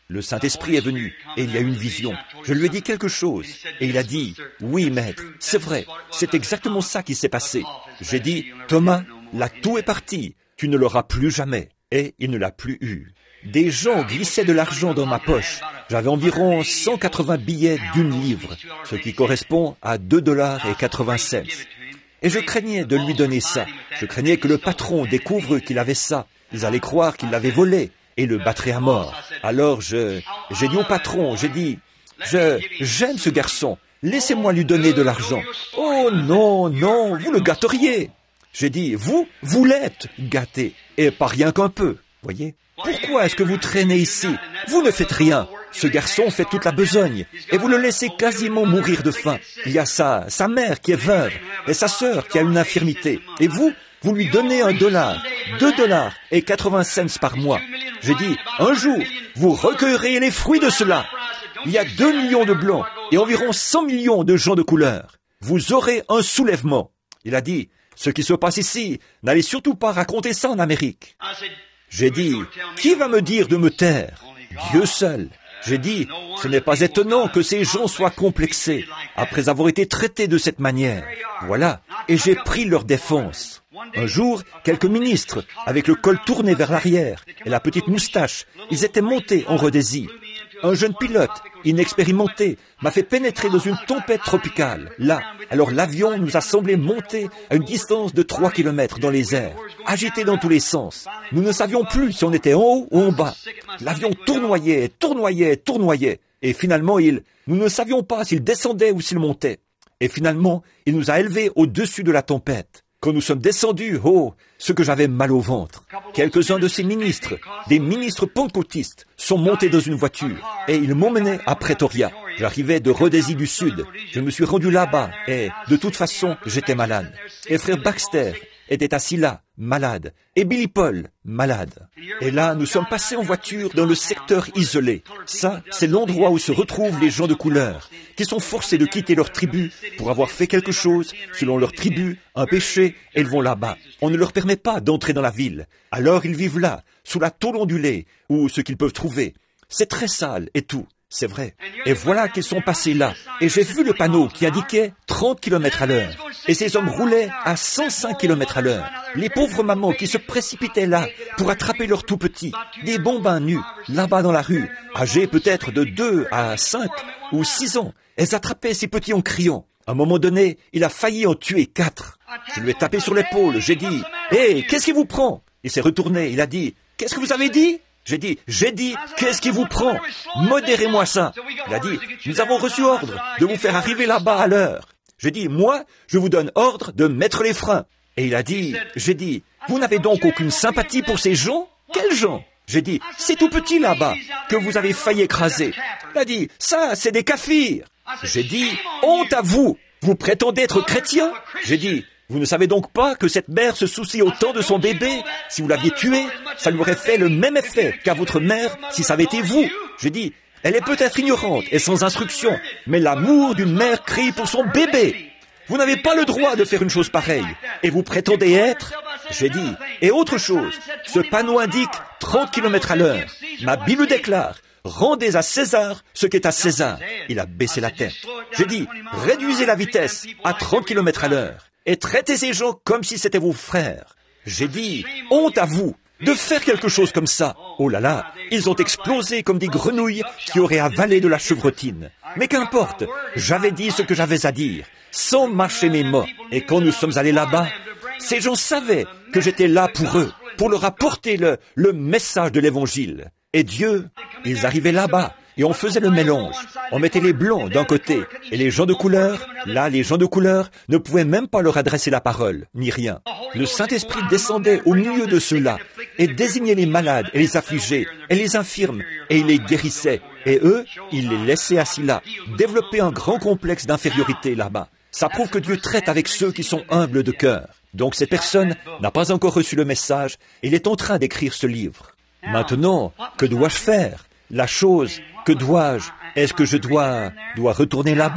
[SPEAKER 1] Le Saint-Esprit est venu et il y a eu une vision. Je lui ai dit quelque chose et il a dit, « Oui, maître, c'est vrai, c'est exactement ça qui s'est passé. » J'ai dit, « Thomas, là tout est parti, tu ne l'auras plus jamais. » Et il ne l'a plus eu. Des gens glissaient de l'argent dans ma poche. J'avais environ cent quatre-vingts billets d'une livre, ce qui correspond à deux dollars et quatre-vingts cents. Et je craignais de lui donner ça. Je craignais que le patron découvre qu'il avait ça. Ils allaient croire qu'il l'avait volé et le battraient à mort. Alors je, j'ai dit au patron, j'ai dit, je, j'aime ce garçon, laissez-moi lui donner de l'argent. Oh non, non, vous le gâteriez. J'ai dit, vous, vous l'êtes gâté, et pas rien qu'un peu, voyez. Pourquoi est-ce que vous traînez ici? Vous ne faites rien. Ce garçon fait toute la besogne, et vous le laissez quasiment mourir de faim. Il y a sa, sa mère qui est veuve, et sa sœur qui a une infirmité. Et vous, vous lui donnez un dollar, deux dollars et quatre-vingts cents par mois. J'ai dit, un jour, vous recueillerez les fruits de cela. Il y a deux millions de blancs et environ cent millions de gens de couleur. Vous aurez un soulèvement. Il a dit, ce qui se passe ici, n'allez surtout pas raconter ça en Amérique. J'ai dit, qui va me dire de me taire? Dieu seul. J'ai dit, ce n'est pas étonnant que ces gens soient complexés après avoir été traités de cette manière. Voilà, et j'ai pris leur défense. Un jour, quelques ministres, avec le col tourné vers l'arrière et la petite moustache, ils étaient montés en Rhodésie. Un jeune pilote, inexpérimenté, m'a fait pénétrer dans une tempête tropicale. Là, alors l'avion nous a semblé monter à une distance de trois kilomètres dans les airs, agité dans tous les sens. Nous ne savions plus si on était en haut ou en bas. L'avion tournoyait, tournoyait, tournoyait. Et finalement, il, nous ne savions pas s'il descendait ou s'il montait. Et finalement, il nous a élevés au-dessus de la tempête. Quand nous sommes descendus, oh, ce que j'avais mal au ventre. Quelques-uns de ces ministres, des ministres pentecôtistes, sont montés dans une voiture et ils m'emmenaient à Pretoria. J'arrivais de Rhodésie du Sud. Je me suis rendu là-bas et, de toute façon, j'étais malade. Et frère Baxter était assis là, malade. Et Billy Paul, malade. Et là, nous sommes passés en voiture dans le secteur isolé. Ça, c'est l'endroit où se retrouvent les gens de couleur, qui sont forcés de quitter leur tribu pour avoir fait quelque chose, selon leur tribu, un péché, et ils vont là-bas. On ne leur permet pas d'entrer dans la ville. Alors ils vivent là, sous la tôle ondulée, ou ce qu'ils peuvent trouver. C'est très sale et tout. C'est vrai. Et voilà qu'ils sont passés là. Et j'ai vu le panneau qui indiquait trente kilomètres à l'heure. Et ces hommes roulaient à cent cinq kilomètres à l'heure. Les pauvres mamans qui se précipitaient là pour attraper leurs tout-petits. Des bambins nus, là-bas dans la rue, âgés peut-être de deux à cinq ou six ans. Elles attrapaient ces petits en criant. À un moment donné, il a failli en tuer quatre. Je lui ai tapé sur l'épaule. J'ai dit, « Hé, qu'est-ce qui vous prend ?» Il s'est retourné. Il a dit, « Qu'est-ce que vous avez dit ?» J'ai dit, j'ai dit, qu'est-ce qui vous prend? Modérez-moi ça. Il a dit, nous avons reçu ordre de vous faire arriver là-bas à l'heure. J'ai dit, moi, je vous donne ordre de mettre les freins. Et il a dit, j'ai dit, vous n'avez donc aucune sympathie pour ces gens? Quels gens? J'ai dit, c'est tout petit là-bas, que vous avez failli écraser. Il a dit, ça, c'est des kafirs. J'ai dit, honte à vous. Vous prétendez être chrétien? J'ai dit, vous ne savez donc pas que cette mère se soucie autant de son bébé? Si vous l'aviez tué, ça lui aurait fait le même effet qu'à votre mère si ça avait été vous. J'ai dit, elle est peut-être ignorante et sans instruction, mais l'amour d'une mère crie pour son bébé. Vous n'avez pas le droit de faire une chose pareille. Et vous prétendez être? J'ai dit, et autre chose, ce panneau indique trente kilomètres à l'heure. Ma Bible déclare, rendez à César ce qui est à César. Il a baissé la tête. J'ai dit, réduisez la vitesse à trente kilomètres à l'heure. Et traitez ces gens comme si c'était vos frères. J'ai dit, honte à vous de faire quelque chose comme ça. Oh là là, ils ont explosé comme des grenouilles qui auraient avalé de la chevrotine. Mais qu'importe, j'avais dit ce que j'avais à dire, sans mâcher mes mots. Et quand nous sommes allés là-bas, ces gens savaient que j'étais là pour eux, pour leur apporter le, le message de l'Évangile. Et Dieu, ils arrivaient là-bas. Et on faisait le mélange. On mettait les blancs d'un côté et les gens de couleur. Là, les gens de couleur ne pouvaient même pas leur adresser la parole, ni rien. Le Saint-Esprit descendait au milieu de ceux-là et désignait les malades et les affligés et les infirmes et il les guérissait. Et eux, il les laissait assis là, développer un grand complexe d'infériorité là-bas. Ça prouve que Dieu traite avec ceux qui sont humbles de cœur. Donc cette personne n'a pas encore reçu le message. Il est en train d'écrire ce livre. Maintenant, que dois-je faire? La chose, que dois-je? Est-ce que je dois, dois retourner là-bas?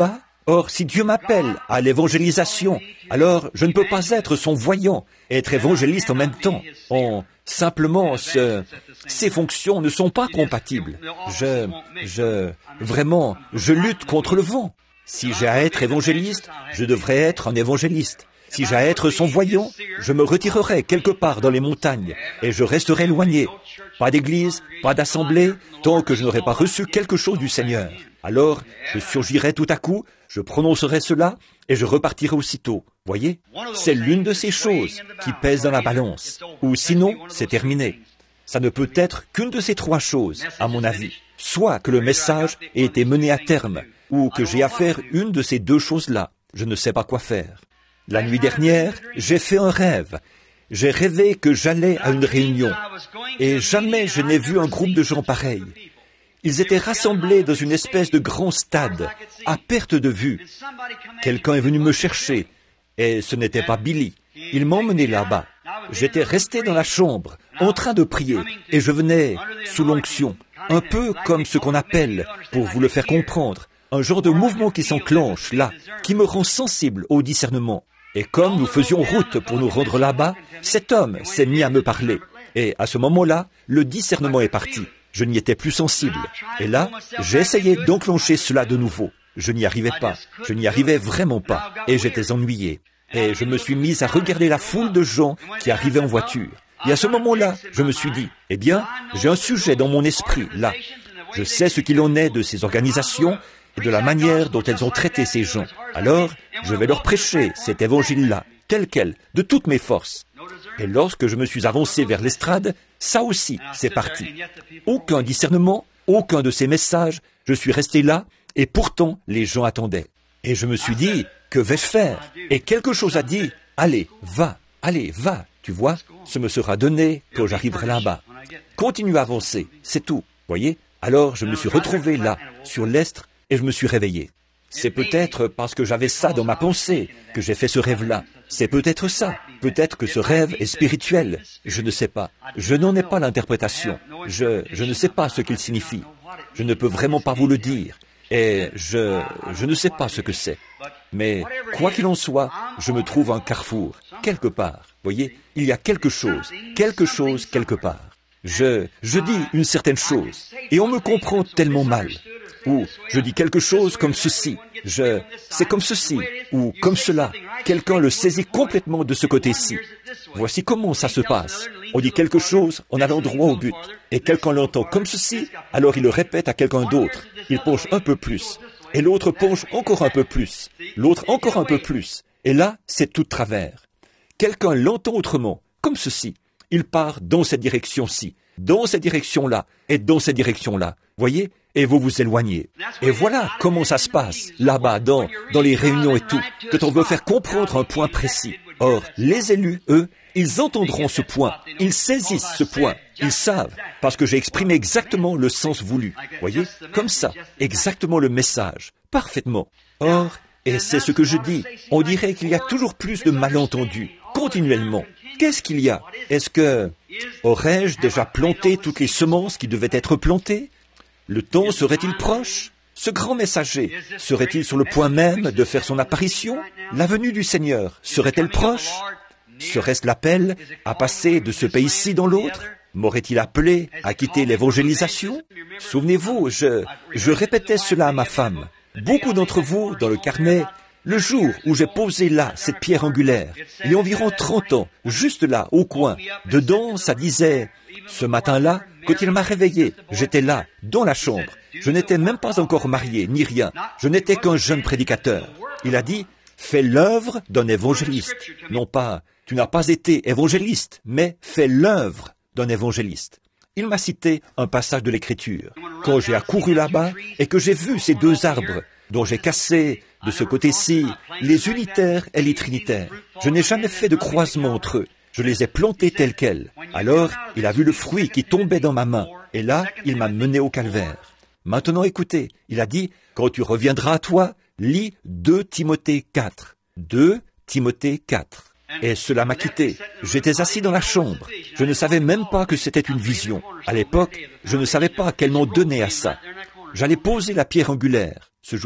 [SPEAKER 1] Or, si Dieu m'appelle à l'évangélisation, alors je ne peux pas être son voyant et être évangéliste en même temps. On, simplement, ce, ces fonctions ne sont pas compatibles. Je, je, vraiment, je lutte contre le vent. Si j'ai à être évangéliste, je devrais être un évangéliste. Si j'ai à être son voyant, je me retirerai quelque part dans les montagnes et je resterai éloigné. Pas d'église, pas d'assemblée, tant que je n'aurai pas reçu quelque chose du Seigneur. Alors, je surgirai tout à coup, je prononcerai cela et je repartirai aussitôt. Voyez, c'est l'une de ces choses qui pèse dans la balance. Ou sinon, c'est terminé. Ça ne peut être qu'une de ces trois choses, à mon avis. Soit que le message ait été mené à terme, ou que j'ai à faire une de ces deux choses-là. Je ne sais pas quoi faire. La nuit dernière, j'ai fait un rêve. J'ai rêvé que j'allais à une réunion. Et jamais je n'ai vu un groupe de gens pareils. Ils étaient rassemblés dans une espèce de grand stade, à perte de vue. Quelqu'un est venu me chercher, et ce n'était pas Billy. Il m'emmenait là-bas. J'étais resté dans la chambre, en train de prier, et je venais sous l'onction, un peu comme ce qu'on appelle, pour vous le faire comprendre, un genre de mouvement qui s'enclenche là, qui me rend sensible au discernement. Et comme nous faisions route pour nous rendre là-bas, cet homme s'est mis à me parler. Et à ce moment-là, le discernement est parti. Je n'y étais plus sensible. Et là, j'ai essayé d'enclencher cela de nouveau. Je n'y arrivais pas. Je n'y arrivais vraiment pas. Et j'étais ennuyé. Et je me suis mis à regarder la foule de gens qui arrivaient en voiture. Et à ce moment-là, je me suis dit, eh bien, j'ai un sujet dans mon esprit, là. Je sais ce qu'il en est de ces organisations et de la manière dont elles ont traité ces gens. Alors, je vais leur prêcher cet évangile-là, tel quel, de toutes mes forces. Et lorsque je me suis avancé vers l'estrade, ça aussi, c'est parti. Aucun discernement, aucun de ces messages, je suis resté là, et pourtant, les gens attendaient. Et je me suis dit, que vais-je faire? Et quelque chose a dit, allez, va, allez, va, tu vois, ce me sera donné quand j'arriverai là-bas. Continue à avancer, c'est tout, voyez? Alors, je me suis retrouvé là, sur l'estre, et je me suis réveillé. C'est peut-être parce que j'avais ça dans ma pensée que j'ai fait ce rêve-là. C'est peut-être ça. Peut-être que ce rêve est spirituel. Je ne sais pas. Je n'en ai pas l'interprétation. Je, je ne sais pas ce qu'il signifie. Je ne peux vraiment pas vous le dire. Et je, je ne sais pas ce que c'est. Mais, quoi qu'il en soit, je me trouve à un carrefour, quelque part. Voyez, il y a quelque chose, quelque chose quelque part. Je, je dis une certaine chose, et on me comprend tellement mal. Ou je dis quelque chose comme ceci, je, c'est comme ceci, ou comme cela. Quelqu'un le saisit complètement de ce côté-ci. Voici comment ça se passe. On dit quelque chose en allant droit au but. Et quelqu'un l'entend comme ceci, alors il le répète à quelqu'un d'autre. Il penche un peu plus. Et l'autre penche encore un peu plus. L'autre encore un peu plus. Et là, c'est tout de travers. Quelqu'un l'entend autrement, comme ceci. Il part dans cette direction-ci, dans cette direction-là, et dans cette direction-là. Voyez? Et vous vous éloignez. Et voilà comment ça se passe, là-bas, dans, dans les réunions et tout, quand on veut faire comprendre un point précis. Or, les élus, eux, ils entendront ce point, ils saisissent ce point, ils savent, parce que j'ai exprimé exactement le sens voulu. Voyez? Comme ça, exactement le message, parfaitement. Or, et c'est ce que je dis, on dirait qu'il y a toujours plus de malentendus, continuellement. Qu'est-ce qu'il y a? Est-ce que, aurais-je déjà planté toutes les semences qui devaient être plantées? Le temps serait-il proche? Ce grand messager serait-il sur le point même de faire son apparition? La venue du Seigneur serait-elle proche? Serait-ce l'appel à passer de ce pays-ci dans l'autre? M'aurait-il appelé à quitter l'évangélisation? Souvenez-vous, je, je répétais cela à ma femme. Beaucoup d'entre vous, dans le carnet, le jour où j'ai posé là cette pierre angulaire, il y a environ trente ans, juste là, au coin, dedans, ça disait, ce matin-là, quand il m'a réveillé, j'étais là, dans la chambre. Je n'étais même pas encore marié, ni rien. Je n'étais qu'un jeune prédicateur. Il a dit, fais l'œuvre d'un évangéliste. Non pas, tu n'as pas été évangéliste, mais fais l'œuvre d'un évangéliste. Il m'a cité un passage de l'Écriture. Quand j'ai accouru là-bas et que j'ai vu ces deux arbres dont j'ai cassé de ce côté-ci les unitaires et les trinitaires, je n'ai jamais fait de croisement entre eux. Je les ai plantés tels quels. Alors, il a vu le fruit qui tombait dans ma main. Et là, il m'a mené au calvaire. Maintenant, écoutez, il a dit, quand tu reviendras à toi, lis deux Timothée quatre. deux Timothée quatre. Et cela m'a quitté. J'étais assis dans la chambre. Je ne savais même pas que c'était une vision. À l'époque, je ne savais pas quel nom donner à ça. J'allais poser la pierre angulaire, ce jour-là.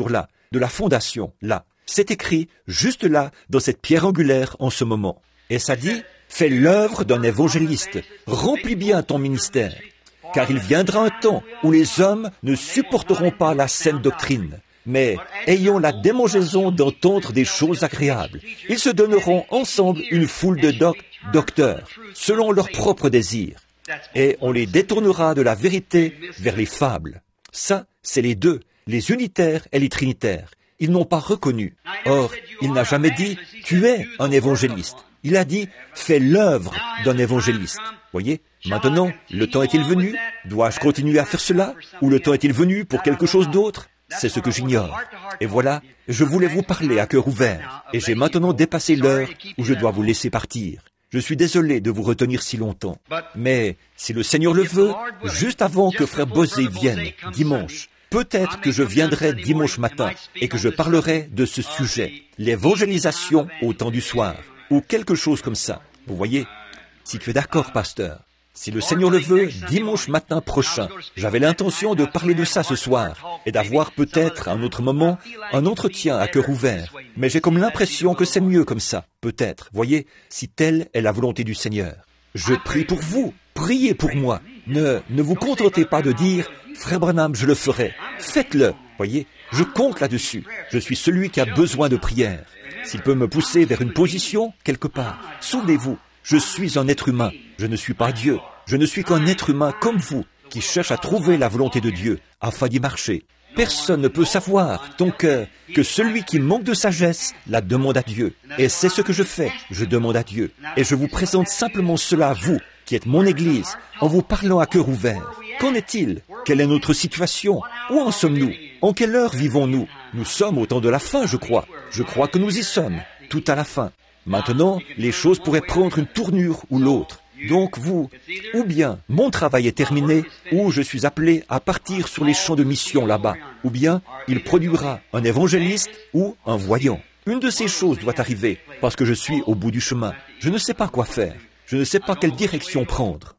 [SPEAKER 1] de la fondation, là. C'est écrit juste là, dans cette pierre angulaire en ce moment. Et ça dit, fais l'œuvre d'un évangéliste, remplis bien ton ministère, car il viendra un temps où les hommes ne supporteront pas la saine doctrine, mais ayant la démangeaison d'entendre des choses agréables, ils se donneront ensemble une foule de doc docteurs, selon leurs propres désirs, et on les détournera de la vérité vers les fables. Ça, c'est les deux, les unitaires et les trinitaires. Ils n'ont pas reconnu. Or, il n'a jamais dit « tu es un évangéliste ». Il a dit « fais l'œuvre d'un évangéliste ». Voyez, maintenant, le temps est-il venu? Dois-je continuer à faire cela? Ou le temps est-il venu pour quelque chose d'autre? C'est ce que j'ignore. Et voilà, je voulais vous parler à cœur ouvert. Et j'ai maintenant dépassé l'heure où je dois vous laisser partir. Je suis désolé de vous retenir si longtemps. Mais si le Seigneur le veut, juste avant que frère Bosé vienne, dimanche, peut-être que je viendrai dimanche matin et que je parlerai de ce sujet, l'évangélisation au temps du soir, ou quelque chose comme ça. Vous voyez, si tu es d'accord, pasteur, si le Seigneur le veut, dimanche matin prochain, j'avais l'intention de parler de ça ce soir et d'avoir peut-être à un autre moment un entretien à cœur ouvert. Mais j'ai comme l'impression que c'est mieux comme ça, peut-être, voyez, si telle est la volonté du Seigneur. Je prie pour vous, priez pour moi. Ne, ne vous contentez pas de dire « Frère Branham, je le ferai ». Faites-le, voyez, je compte là-dessus. Je suis celui qui a besoin de prière. S'il peut me pousser vers une position, quelque part, souvenez-vous, je suis un être humain, je ne suis pas Dieu. Je ne suis qu'un être humain comme vous, qui cherche à trouver la volonté de Dieu, afin d'y marcher. Personne ne peut savoir, ton cœur, que celui qui manque de sagesse la demande à Dieu. Et c'est ce que je fais, je demande à Dieu. Et je vous présente simplement cela à vous, qui êtes mon Église, en vous parlant à cœur ouvert. Qu'en est-il? Quelle est notre situation? Où en sommes-nous? En quelle heure vivons-nous? Nous sommes au temps de la fin, je crois. Je crois que nous y sommes, tout à la fin. Maintenant, les choses pourraient prendre une tournure ou l'autre. Donc vous, ou bien mon travail est terminé, ou je suis appelé à partir sur les champs de mission là-bas, ou bien il produira un évangéliste ou un voyant. Une de ces choses doit arriver, parce que je suis au bout du chemin. Je ne sais pas quoi faire. Je ne sais pas quelle direction prendre.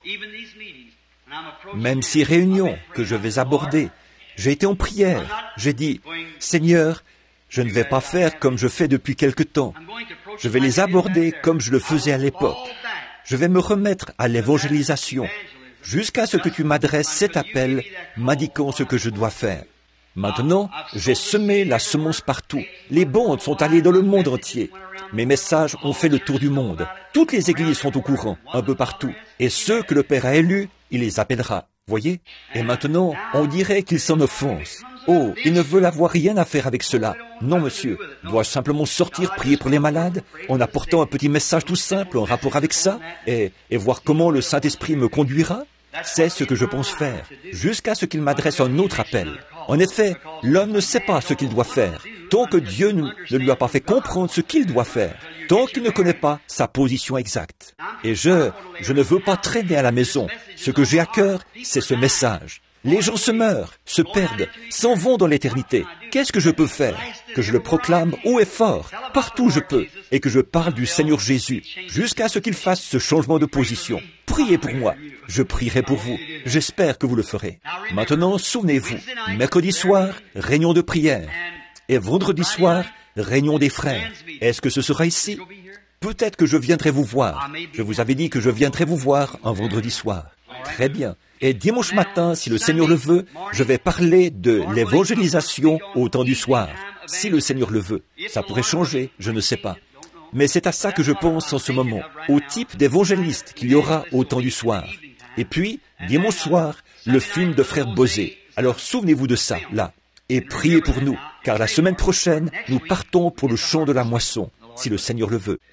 [SPEAKER 1] Même ces réunions que je vais aborder, j'ai été en prière. J'ai dit, Seigneur, je ne vais pas faire comme je fais depuis quelque temps. Je vais les aborder comme je le faisais à l'époque. Je vais me remettre à l'évangélisation jusqu'à ce que tu m'adresses cet appel m'indiquant ce que je dois faire. Maintenant, j'ai semé la semence partout. Les bandes sont allées dans le monde entier. Mes messages ont fait le tour du monde. Toutes les églises sont au courant, un peu partout. Et ceux que le Père a élus, il les appellera. Voyez? Et maintenant, on dirait qu'ils s'en offensent. Oh, ils ne veulent avoir rien à faire avec cela. Non, monsieur. Dois-je simplement sortir, prier pour les malades, en apportant un petit message tout simple en rapport avec ça, et, et voir comment le Saint-Esprit me conduira? C'est ce que je pense faire, jusqu'à ce qu'il m'adresse un autre appel. En effet, l'homme ne sait pas ce qu'il doit faire, tant que Dieu ne, ne lui a pas fait comprendre ce qu'il doit faire, tant qu'il ne connaît pas sa position exacte. Et je, je ne veux pas traîner à la maison. Ce que j'ai à cœur, c'est ce message. Les gens se meurent, se perdent, s'en vont dans l'éternité. Qu'est-ce que je peux faire? Que je le proclame haut et fort, partout où je peux, et que je parle du Seigneur Jésus, jusqu'à ce qu'il fasse ce changement de position. Priez pour moi. Je prierai pour vous. J'espère que vous le ferez. Maintenant, souvenez-vous, mercredi soir, réunion de prière. Et vendredi soir, réunion des frères. Est-ce que ce sera ici? Peut-être que je viendrai vous voir. Je vous avais dit que je viendrai vous voir un vendredi soir. Très bien. Et dimanche matin, si le Seigneur le veut, je vais parler de l'évangélisation au temps du soir. Si le Seigneur le veut. Ça pourrait changer, je ne sais pas. Mais c'est à ça que je pense en ce moment, au type d'évangéliste qu'il y aura au temps du soir. Et puis, dimanche soir, le film de frère Bosé. Alors souvenez-vous de ça, là. Et priez pour nous, car la semaine prochaine, nous partons pour le champ de la moisson, si le Seigneur le veut.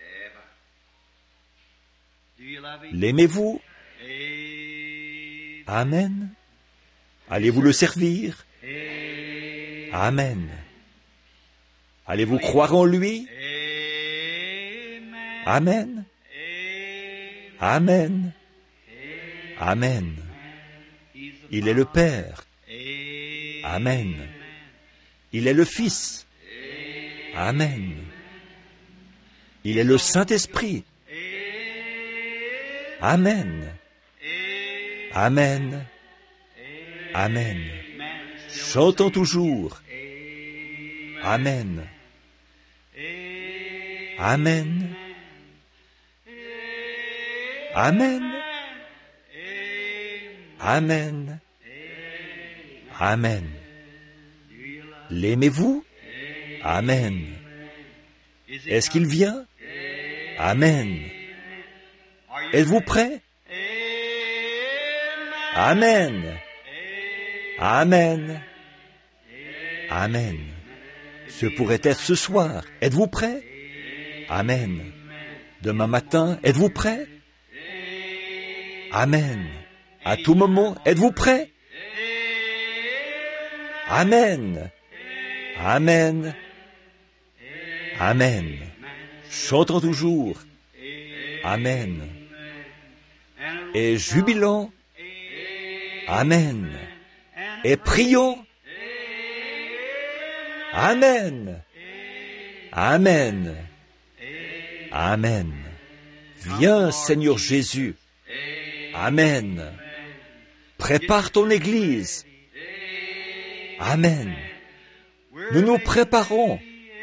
[SPEAKER 1] L'aimez-vous? Amen. Allez-vous le servir? Amen. Allez-vous croire en lui? Amen. Amen. Amen. Il est le Père. Amen. Il est le Fils. Amen. Il est le Saint-Esprit. Amen. Amen. Amen. Chantons toujours. Amen. Amen. Amen. Amen. Amen. L'aimez-vous? Amen. Est-ce qu'il vient? Amen. Êtes-vous prêt? Amen. Amen. Amen. Ce pourrait être ce soir. Êtes-vous prêt? Amen. Demain matin, êtes-vous prêt? Amen. À tout moment, êtes-vous prêt? Amen. Amen. Amen. Chantons toujours. Amen. Et jubilant. Amen. Et prions. Amen. Amen. Amen. Viens, Seigneur Jésus. Amen. Prépare ton Église. Amen. Nous nous préparons.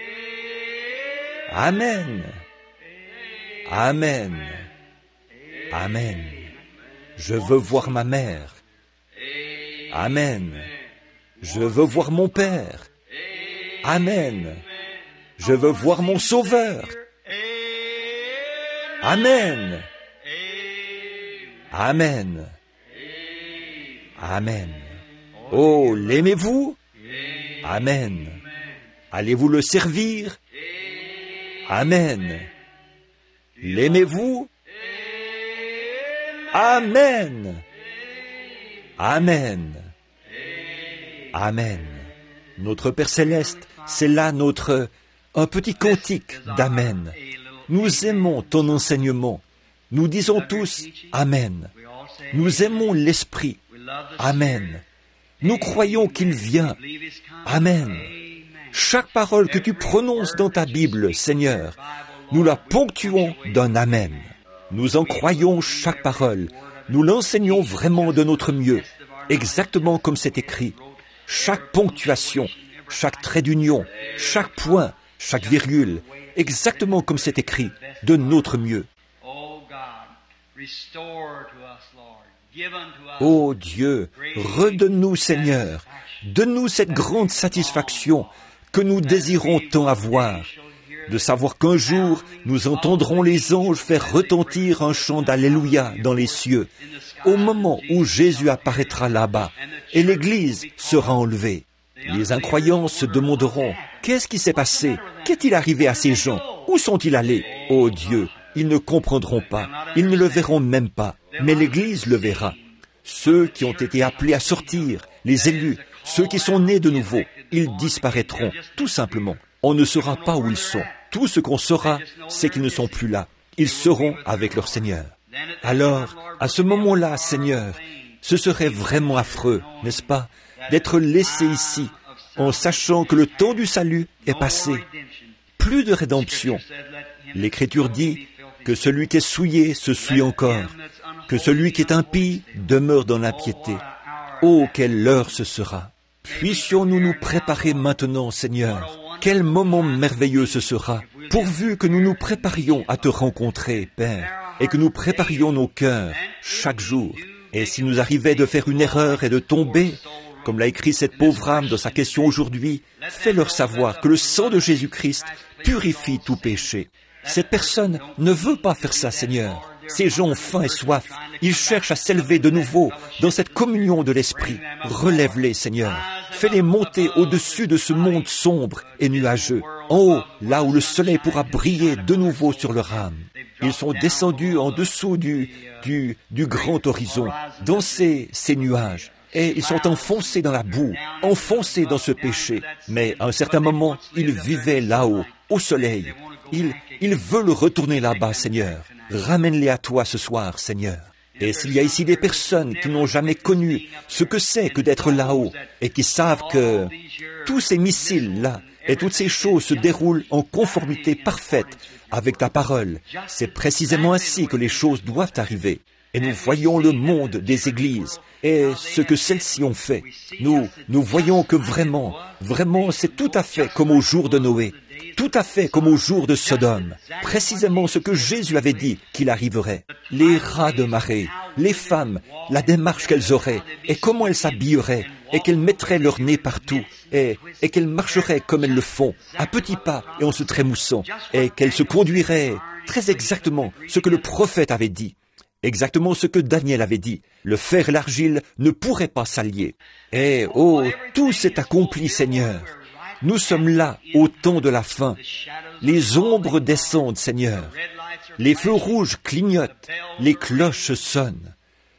[SPEAKER 1] Amen. Amen. Amen. Je veux voir ma mère. Amen. Je veux voir mon Père. Amen. Je veux voir mon Sauveur. Amen. Amen. Amen. Oh, l'aimez-vous? Amen. Allez-vous le servir? Amen. L'aimez-vous? Amen. Amen. Amen. Notre Père Céleste, c'est là notre, un petit cantique d'Amen. Nous aimons ton enseignement. Nous disons tous Amen. Nous aimons l'Esprit. Amen. Nous croyons qu'il vient. Amen. Chaque parole que tu prononces dans ta Bible, Seigneur, nous la ponctuons d'un Amen. Nous en croyons chaque parole. Nous l'enseignons vraiment de notre mieux, exactement comme c'est écrit. Chaque ponctuation, chaque trait d'union, chaque point, chaque virgule, exactement comme c'est écrit, de notre mieux. Ô Dieu, redonne-nous, Seigneur, donne-nous cette grande satisfaction que nous désirons tant avoir, de savoir qu'un jour, nous entendrons les anges faire retentir un chant d'Alléluia dans les cieux, au moment où Jésus apparaîtra là-bas, et l'Église sera enlevée. Les incroyants se demanderont, qu'est-ce qui s'est passé? Qu'est-il arrivé à ces gens? Où sont-ils allés? Ô Dieu, ils ne comprendront pas, ils ne le verront même pas, mais l'Église le verra. Ceux qui ont été appelés à sortir, les élus, ceux qui sont nés de nouveau, ils disparaîtront, tout simplement. On ne saura pas où ils sont. Tout ce qu'on saura, c'est qu'ils ne sont plus là. Ils seront avec leur Seigneur. Alors, à ce moment-là, Seigneur, ce serait vraiment affreux, n'est-ce pas, d'être laissé ici, en sachant que le temps du salut est passé. Plus de rédemption. L'Écriture dit que celui qui est souillé se souille encore, que celui qui est impie demeure dans l'impiété. Oh, quelle heure ce sera! Puissions-nous nous préparer maintenant, Seigneur. Quel moment merveilleux ce sera, pourvu que nous nous préparions à te rencontrer, Père, et que nous préparions nos cœurs chaque jour. Et s'il nous arrivait de faire une erreur et de tomber, comme l'a écrit cette pauvre âme dans sa question aujourd'hui, fais-leur savoir que le sang de Jésus-Christ purifie tout péché. Cette personne ne veut pas faire ça, Seigneur. Ces gens ont faim et soif. Ils cherchent à s'élever de nouveau dans cette communion de l'Esprit. Relève-les, Seigneur. Fais-les monter au-dessus de ce monde sombre et nuageux, en haut, là où le soleil pourra briller de nouveau sur leur âme. Ils sont descendus en dessous du, du, du grand horizon, dans ces, ces nuages, et ils sont enfoncés dans la boue, enfoncés dans ce péché. Mais à un certain moment, ils vivaient là-haut, au soleil. Ils, ils veulent retourner là-bas, Seigneur. Ramène-les à toi ce soir, Seigneur. Et s'il y a ici des personnes qui n'ont jamais connu ce que c'est que d'être là-haut et qui savent que tous ces missiles-là et toutes ces choses se déroulent en conformité parfaite avec ta parole, c'est précisément ainsi que les choses doivent arriver. Et nous voyons le monde des églises et ce que celles-ci ont fait. nous, nous voyons que vraiment, vraiment, c'est tout à fait comme au jour de Noé, tout à fait comme au jour de Sodome, précisément ce que Jésus avait dit qu'il arriverait. Les rats de marée, les femmes, la démarche qu'elles auraient, et comment elles s'habilleraient, et qu'elles mettraient leur nez partout, et, et qu'elles marcheraient comme elles le font, à petits pas et en se trémoussant, et qu'elles se conduiraient très exactement ce que le prophète avait dit. Exactement ce que Daniel avait dit. Le fer et l'argile ne pourraient pas s'allier. Et, oh, tout s'est accompli, Seigneur. Nous sommes là, au temps de la fin. Les ombres descendent, Seigneur. Les feux rouges clignotent. Les cloches sonnent.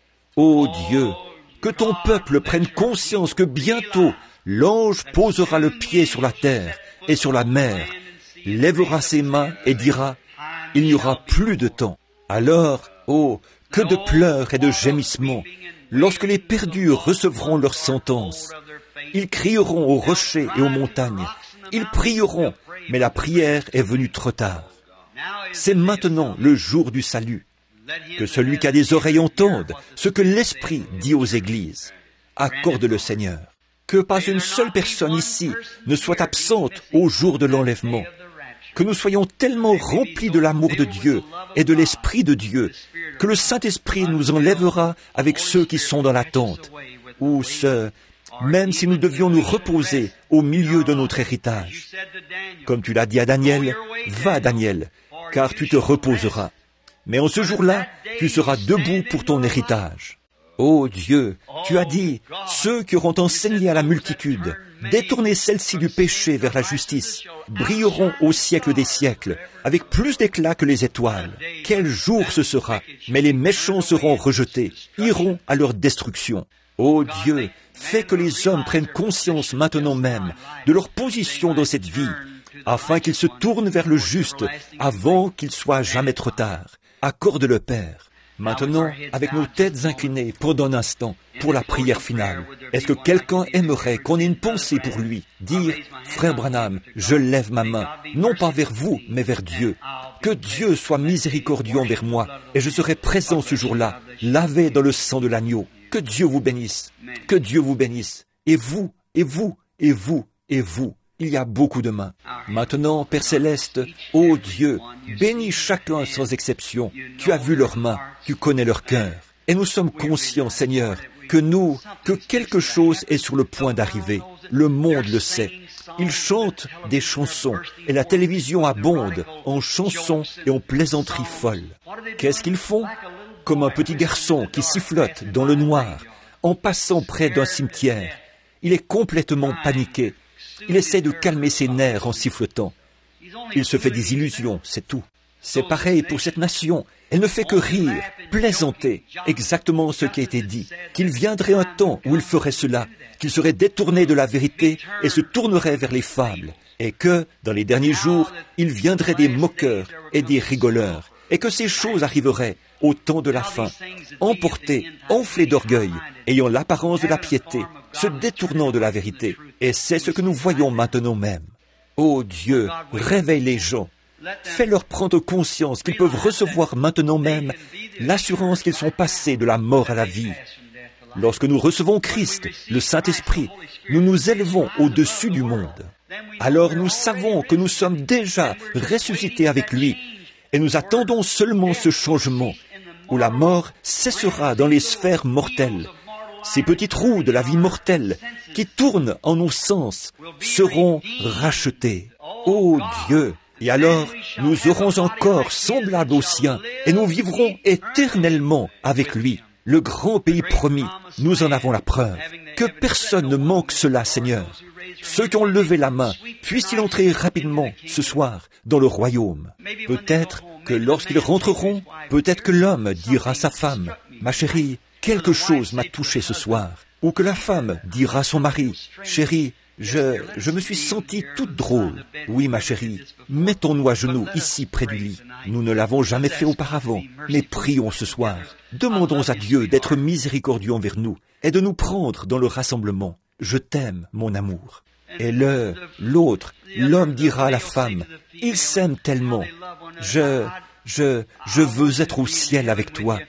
[SPEAKER 1] Ô Dieu, que ton peuple prenne conscience que bientôt, l'ange posera le pied sur la terre et sur la mer, lèvera ses mains et dira, « Il n'y aura plus de temps. » Alors, oh, que de pleurs et de gémissements, lorsque les perdus recevront leur sentence. Ils crieront aux rochers et aux montagnes. Ils prieront, mais la prière est venue trop tard. C'est maintenant le jour du salut. Que celui qui a des oreilles entende ce que l'Esprit dit aux églises. Accorde le Seigneur. Que pas une seule personne ici ne soit absente au jour de l'enlèvement. Que nous soyons tellement remplis de l'amour de Dieu et de l'Esprit de Dieu que le Saint-Esprit nous enlèvera avec ceux qui sont dans l'attente, ou ce, même si nous devions nous reposer au milieu de notre héritage. Comme tu l'as dit à Daniel, va Daniel, car tu te reposeras. Mais en ce jour-là, tu seras debout pour ton héritage. Ô Dieu, tu as dit, ceux qui auront enseigné à la multitude, détourner celle-ci du péché vers la justice, brilleront au siècle des siècles, avec plus d'éclat que les étoiles. Quel jour ce sera! Mais les méchants seront rejetés, iront à leur destruction. Ô Dieu, fais que les hommes prennent conscience maintenant même de leur position dans cette vie, afin qu'ils se tournent vers le juste avant qu'il soit jamais trop tard. Accorde le Père. Maintenant, avec nos têtes inclinées pendant un instant pour la prière finale, est-ce que quelqu'un aimerait qu'on ait une pensée pour lui, dire, « Frère Branham, je lève ma main, non pas vers vous, mais vers Dieu. Que Dieu soit miséricordieux envers moi, et je serai présent ce jour-là, lavé dans le sang de l'agneau. Que Dieu vous bénisse, que Dieu vous bénisse. Et vous, et vous, et vous, et vous. Il y a beaucoup de mains. Maintenant, Père Céleste, ô Dieu, bénis chacun sans exception. Tu as vu leurs mains, tu connais leur cœur. Et nous sommes conscients, Seigneur, que nous, que quelque chose est sur le point d'arriver. Le monde le sait. Ils chantent des chansons et la télévision abonde en chansons et en plaisanteries folles. Qu'est-ce qu'ils font? Comme un petit garçon qui sifflote dans le noir en passant près d'un cimetière. Il est complètement paniqué. Il essaie de calmer ses nerfs en sifflotant. Il se fait des illusions, c'est tout. C'est pareil pour cette nation. Elle ne fait que rire, plaisanter, exactement ce qui a été dit, qu'il viendrait un temps où il ferait cela, qu'il serait détourné de la vérité et se tournerait vers les fables, et que, dans les derniers jours, il viendrait des moqueurs et des rigoleurs, et que ces choses arriveraient au temps de la fin, emportés, enflés d'orgueil, ayant l'apparence de la piété, se détournant de la vérité. Et c'est ce que nous voyons maintenant même. Ô Dieu, réveille les gens. Fais-leur prendre conscience qu'ils peuvent recevoir maintenant même l'assurance qu'ils sont passés de la mort à la vie. Lorsque nous recevons Christ, le Saint-Esprit, nous nous élevons au-dessus du monde. Alors nous savons que nous sommes déjà ressuscités avec lui et nous attendons seulement ce changement où la mort cessera dans les sphères mortelles. Ces petits trous de la vie mortelle qui tournent en nos sens seront rachetés. Ô Dieu! Et alors, nous aurons un corps semblable au sien et nous vivrons éternellement avec lui. Le grand pays promis, nous en avons la preuve. Que personne ne manque cela, Seigneur. Ceux qui ont levé la main, puissent-ils entrer rapidement ce soir dans le royaume. Peut-être que lorsqu'ils rentreront, peut-être que l'homme dira à sa femme, « Ma chérie, quelque chose m'a touché ce soir. » Ou que la femme dira à son mari, « Chérie, je, je me suis sentie toute drôle. » Oui, ma chérie, mettons-nous à genoux ici près du lit. Nous ne l'avons jamais fait auparavant, mais prions ce soir. Demandons à Dieu d'être miséricordieux envers nous et de nous prendre dans le rassemblement. Je t'aime, mon amour. Et le, l'autre, l'homme dira à la femme, « Ils s'aiment tellement. Je, je, je veux être au ciel avec toi.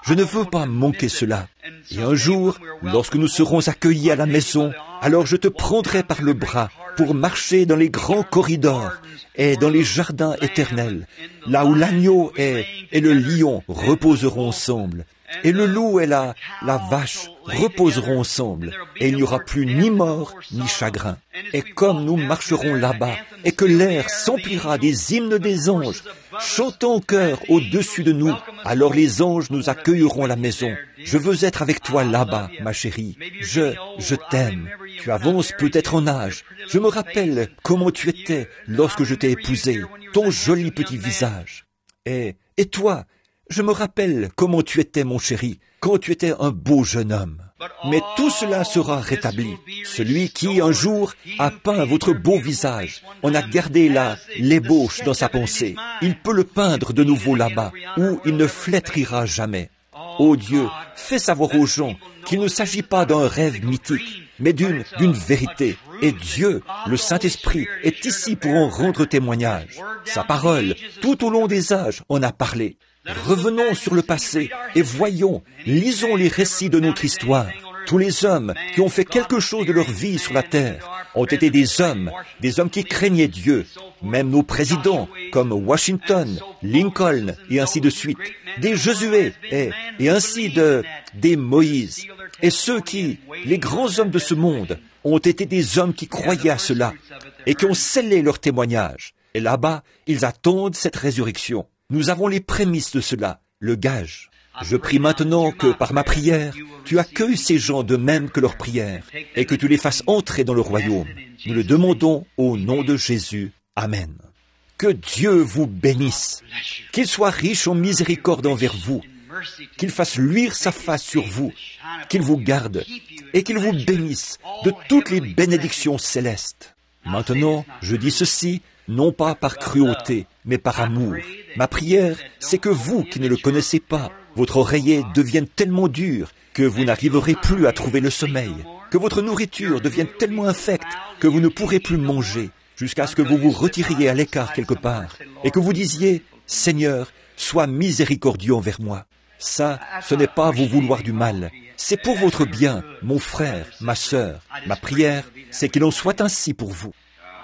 [SPEAKER 1] Je ne veux pas manquer cela. Et un jour, lorsque nous serons accueillis à la maison, alors je te prendrai par le bras pour marcher dans les grands corridors et dans les jardins éternels, là où l'agneau et, et le lion reposeront ensemble, et le loup et la, la vache reposeront ensemble, et il n'y aura plus ni mort ni chagrin. Et comme nous marcherons là-bas, et que l'air s'emplira des hymnes des anges, chantant en chœur au-dessus de nous, alors les anges nous accueilleront à la maison. Je veux être avec toi là-bas, ma chérie. Je, je t'aime. Tu avances peut-être en âge. Je me rappelle comment tu étais lorsque je t'ai épousé, ton joli petit visage. Et, et toi, je me rappelle comment tu étais, mon chéri, quand tu étais un beau jeune homme. Mais tout cela sera rétabli. Celui qui, un jour, a peint votre beau visage, on a gardé là l'ébauche dans sa pensée. Il peut le peindre de nouveau là-bas, où il ne flétrira jamais. Ô Dieu, fais savoir aux gens qu'il ne s'agit pas d'un rêve mythique, mais d'une, d'une vérité. Et Dieu, le Saint-Esprit, est ici pour en rendre témoignage. Sa parole, tout au long des âges, en a parlé. Revenons sur le passé et voyons, lisons les récits de notre histoire. Tous les hommes qui ont fait quelque chose de leur vie sur la terre ont été des hommes, des hommes qui craignaient Dieu. Même nos présidents, comme Washington, Lincoln, et ainsi de suite. Des Josué, et, et ainsi de, des Moïse. Et ceux qui, les grands hommes de ce monde, ont été des hommes qui croyaient à cela, et qui ont scellé leur témoignage. Et là-bas, ils attendent cette résurrection. Nous avons les prémices de cela, le gage. Je prie maintenant que, par ma prière, tu accueilles ces gens de même que leur prière, et que tu les fasses entrer dans le royaume. Nous le demandons au nom de Jésus. Amen. Que Dieu vous bénisse, qu'il soit riche en miséricorde envers vous, qu'il fasse luire sa face sur vous, qu'il vous garde, et qu'il vous bénisse de toutes les bénédictions célestes. Maintenant, je dis ceci, non pas par cruauté, mais par amour. Ma prière, c'est que vous, qui ne le connaissez pas, votre oreiller devienne tellement dur que vous n'arriverez plus à trouver le sommeil, que votre nourriture devienne tellement infecte que vous ne pourrez plus manger, jusqu'à ce que vous vous retiriez à l'écart quelque part, et que vous disiez, « Seigneur, sois miséricordieux envers moi. » Ça, ce n'est pas vous vouloir du mal, c'est pour votre bien, mon frère, ma sœur. Ma prière, c'est qu'il en soit ainsi pour vous.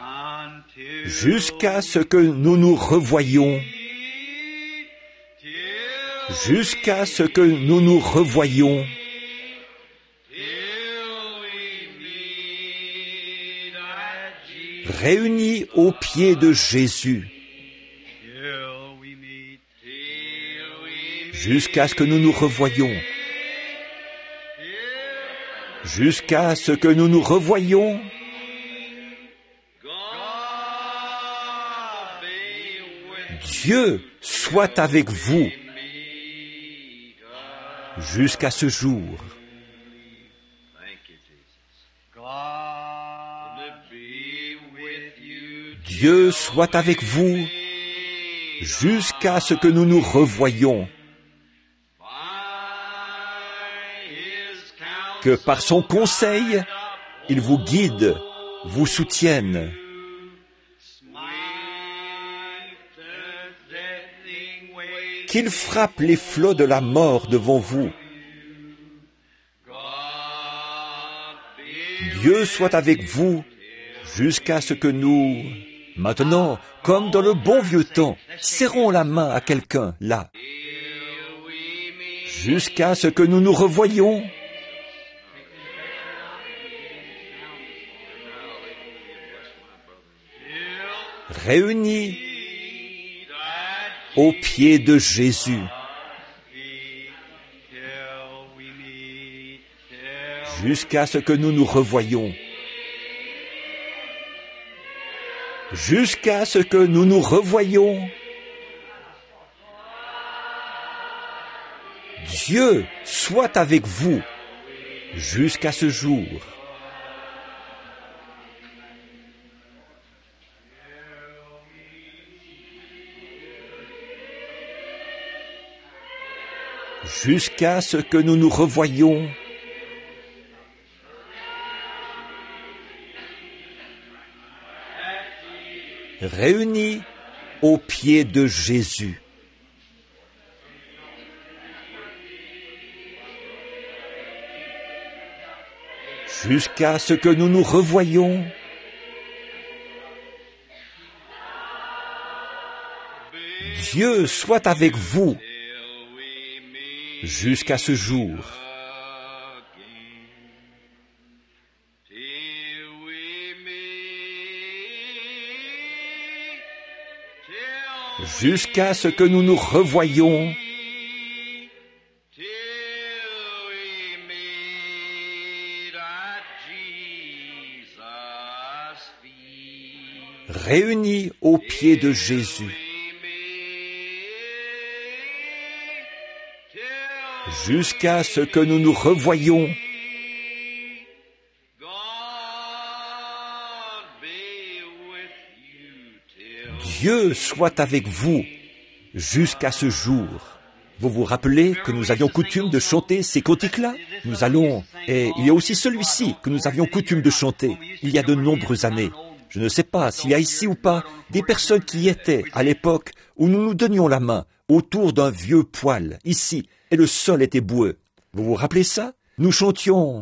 [SPEAKER 1] Jusqu'à ce que nous nous revoyions, jusqu'à ce que nous nous revoyions, réunis aux pieds de Jésus, jusqu'à ce que nous nous revoyions, jusqu'à ce que nous nous revoyions, Dieu soit avec vous jusqu'à ce jour. Dieu soit avec vous jusqu'à ce que nous nous revoyions. Que par son conseil, il vous guide, vous soutienne. Qu'il frappe les flots de la mort devant vous. Dieu soit avec vous jusqu'à ce que nous, maintenant, comme dans le bon vieux temps, serrons la main à quelqu'un, là. Jusqu'à ce que nous nous revoyions. Réunis aux pieds de Jésus. Jusqu'à ce que nous nous revoyions. Jusqu'à ce que nous nous revoyions. Dieu soit avec vous jusqu'à ce jour. Jusqu'à ce que nous nous revoyions. Réunis aux pieds de Jésus. jusqu'à ce que nous nous revoyions. Dieu soit avec vous jusqu'à ce jour. Jusqu'à ce que nous nous revoyions. Réunis aux pieds de Jésus. Jusqu'à ce que nous nous revoyions. Dieu soit avec vous jusqu'à ce jour. Vous vous rappelez que nous avions coutume de chanter ces cantiques-là? Nous allons, et il y a aussi celui-ci que nous avions coutume de chanter il y a de nombreuses années. Je ne sais pas s'il y a ici ou pas des personnes qui y étaient à l'époque où nous nous donnions la main autour d'un vieux poêle, ici, et le sol était boueux. Vous vous rappelez ça? Nous chantions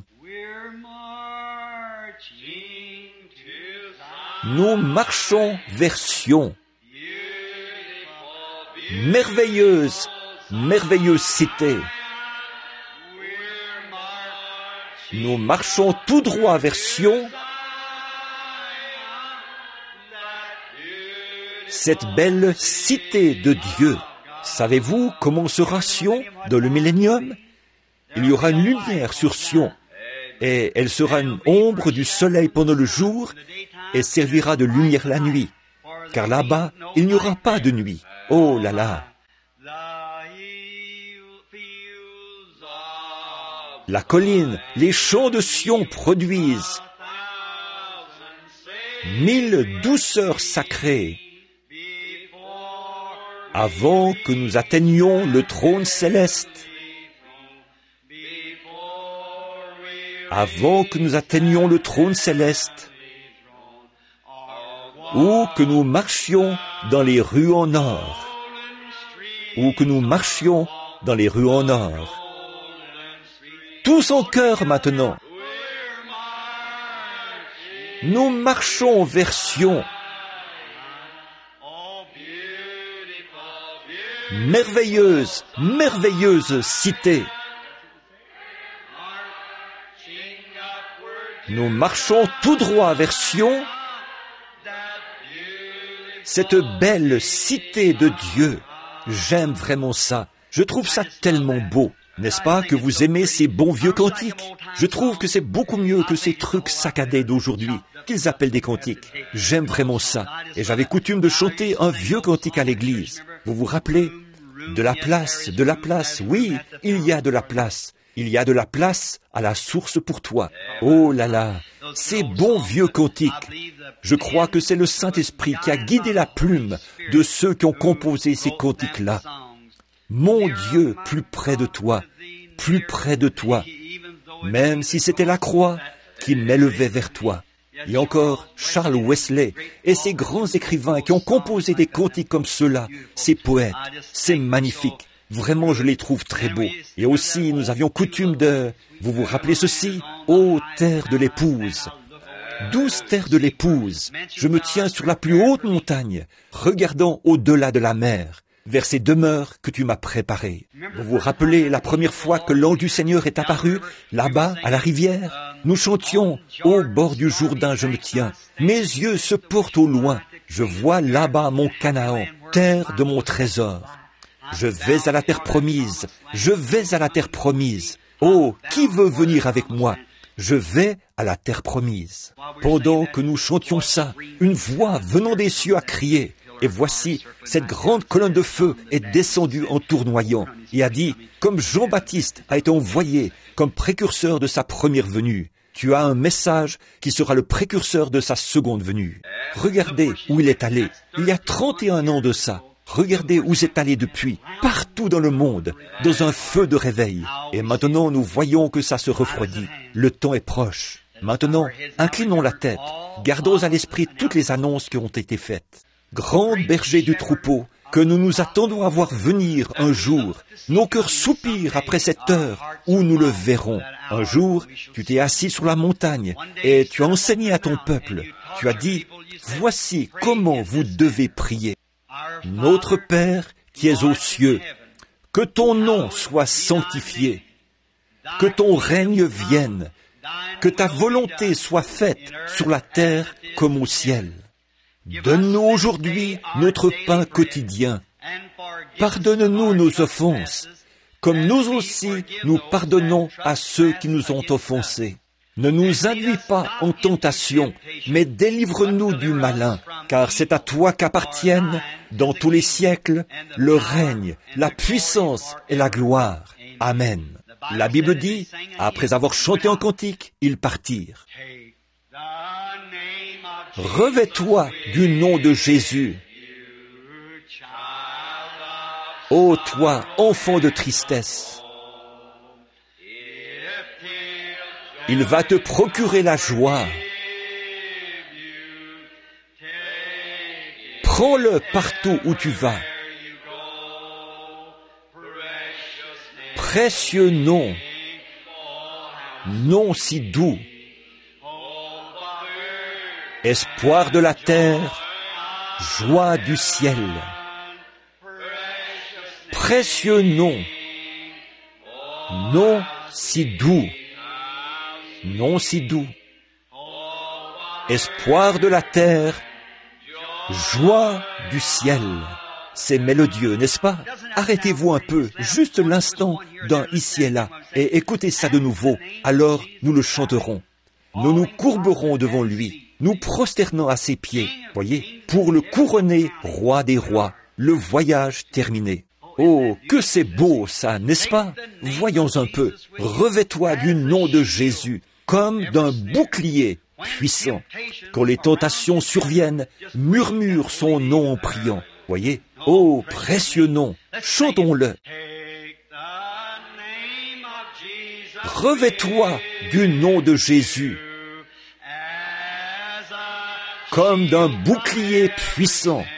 [SPEAKER 1] « Nous marchons vers Sion. Merveilleuse, merveilleuse cité. Nous marchons tout droit vers Sion. Cette belle cité de Dieu. Savez-vous comment sera Sion dans le millénium? Il y aura une lumière sur Sion, et elle sera une ombre du soleil pendant le jour, et servira de lumière la nuit. Car là-bas, il n'y aura pas de nuit. Oh là là! La colline, les champs de Sion produisent mille douceurs sacrées. Avant que nous atteignions le trône céleste, avant que nous atteignions le trône céleste, ou que nous marchions dans les rues en or, ou que nous marchions dans les rues en or. Tous en chœur maintenant. Nous marchons vers Sion. Merveilleuse, merveilleuse cité. Nous marchons tout droit vers Sion, cette belle cité de Dieu. J'aime vraiment ça. Je trouve ça tellement beau. N'est-ce pas que vous aimez ces bons vieux cantiques? Je trouve que c'est beaucoup mieux que ces trucs saccadés d'aujourd'hui, qu'ils appellent des cantiques. J'aime vraiment ça. Et j'avais coutume de chanter un vieux cantique à l'église. Vous vous rappelez? De la place, de la place. Oui, il y a de la place. Il y a de la place à la source pour toi. Oh là là, ces bons vieux cantiques. Je crois que c'est le Saint-Esprit qui a guidé la plume de ceux qui ont composé ces cantiques-là. Mon Dieu, plus près de toi, plus près de toi, même si c'était la croix qui m'élevait vers toi. Et encore Charles Wesley et ces grands écrivains qui ont composé des cantiques comme ceux-là, ces poètes, c'est magnifique. Vraiment, je les trouve très beaux. Et aussi, nous avions coutume de... Vous vous rappelez ceci? Ô terre de l'épouse! Douce terre de l'épouse! Je me tiens sur la plus haute montagne, regardant au-delà de la mer, vers ces demeures que tu m'as préparées. Vous vous rappelez la première fois que l'ange du Seigneur est apparu, là-bas, à la rivière? Nous chantions « Au bord du Jourdain je me tiens, mes yeux se portent au loin, je vois là-bas mon Canaan, terre de mon trésor. Je vais à la terre promise, je vais à la terre promise. Oh, qui veut venir avec moi? Je vais à la terre promise. » Pendant que nous chantions ça, une voix venant des cieux a crié. Et voici, cette grande colonne de feu est descendue en tournoyant et a dit, comme Jean-Baptiste a été envoyé comme précurseur de sa première venue, tu as un message qui sera le précurseur de sa seconde venue. Regardez où il est allé. Il y a trente et un ans de ça. Regardez où c'est allé depuis, partout dans le monde, dans un feu de réveil. Et maintenant, nous voyons que ça se refroidit. Le temps est proche. Maintenant, inclinons la tête. Gardons à l'esprit toutes les annonces qui ont été faites. Grand berger du troupeau, que nous nous attendons à voir venir un jour, nos cœurs soupirent après cette heure où nous le verrons. Un jour, tu t'es assis sur la montagne et tu as enseigné à ton peuple. Tu as dit, voici comment vous devez prier. Notre Père qui es aux cieux, que ton nom soit sanctifié, que ton règne vienne, que ta volonté soit faite sur la terre comme au ciel. Donne-nous aujourd'hui notre pain quotidien. Pardonne-nous nos offenses, comme nous aussi nous pardonnons à ceux qui nous ont offensés. Ne nous induis pas en tentation, mais délivre-nous du malin, car c'est à toi qu'appartiennent, dans tous les siècles, le règne, la puissance et la gloire. Amen. La Bible dit, après avoir chanté en cantique, ils partirent. Revêt-toi du nom de Jésus. Ô toi, enfant de tristesse, il va te procurer la joie. Prends-le partout où tu vas. Précieux nom, nom si doux, espoir de la terre, joie du ciel. Précieux nom, nom si doux, nom si doux, espoir de la terre, joie du ciel. C'est mélodieux, n'est-ce pas? Arrêtez-vous un peu, juste l'instant d'un ici et là, et écoutez ça de nouveau, alors nous le chanterons. Nous nous courberons devant lui, nous prosternons à ses pieds, voyez, pour le couronner roi des rois, le voyage terminé. Oh, que c'est beau ça, n'est-ce pas? Voyons un peu, revêt-toi du nom de Jésus, comme d'un bouclier puissant. Quand les tentations surviennent, murmure son nom en priant. Voyez, oh, précieux nom, chantons-le. Revêt-toi du nom de Jésus, comme d'un bouclier puissant.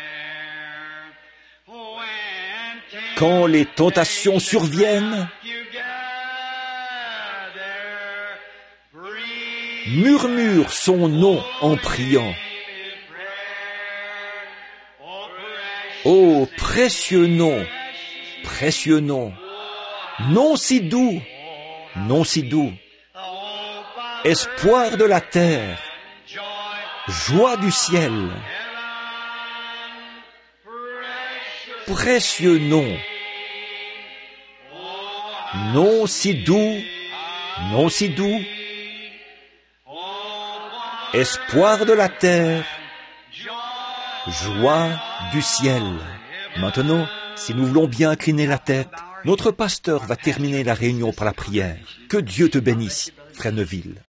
[SPEAKER 1] Quand les tentations surviennent, murmure son nom en priant. Ô précieux nom, précieux nom, nom si doux, nom si doux, espoir de la terre, joie du ciel, précieux nom, nom si doux, nom si doux, espoir de la terre, joie du ciel. Maintenant, si nous voulons bien incliner la tête, notre pasteur va terminer la réunion par la prière. Que Dieu te bénisse, frère Neville.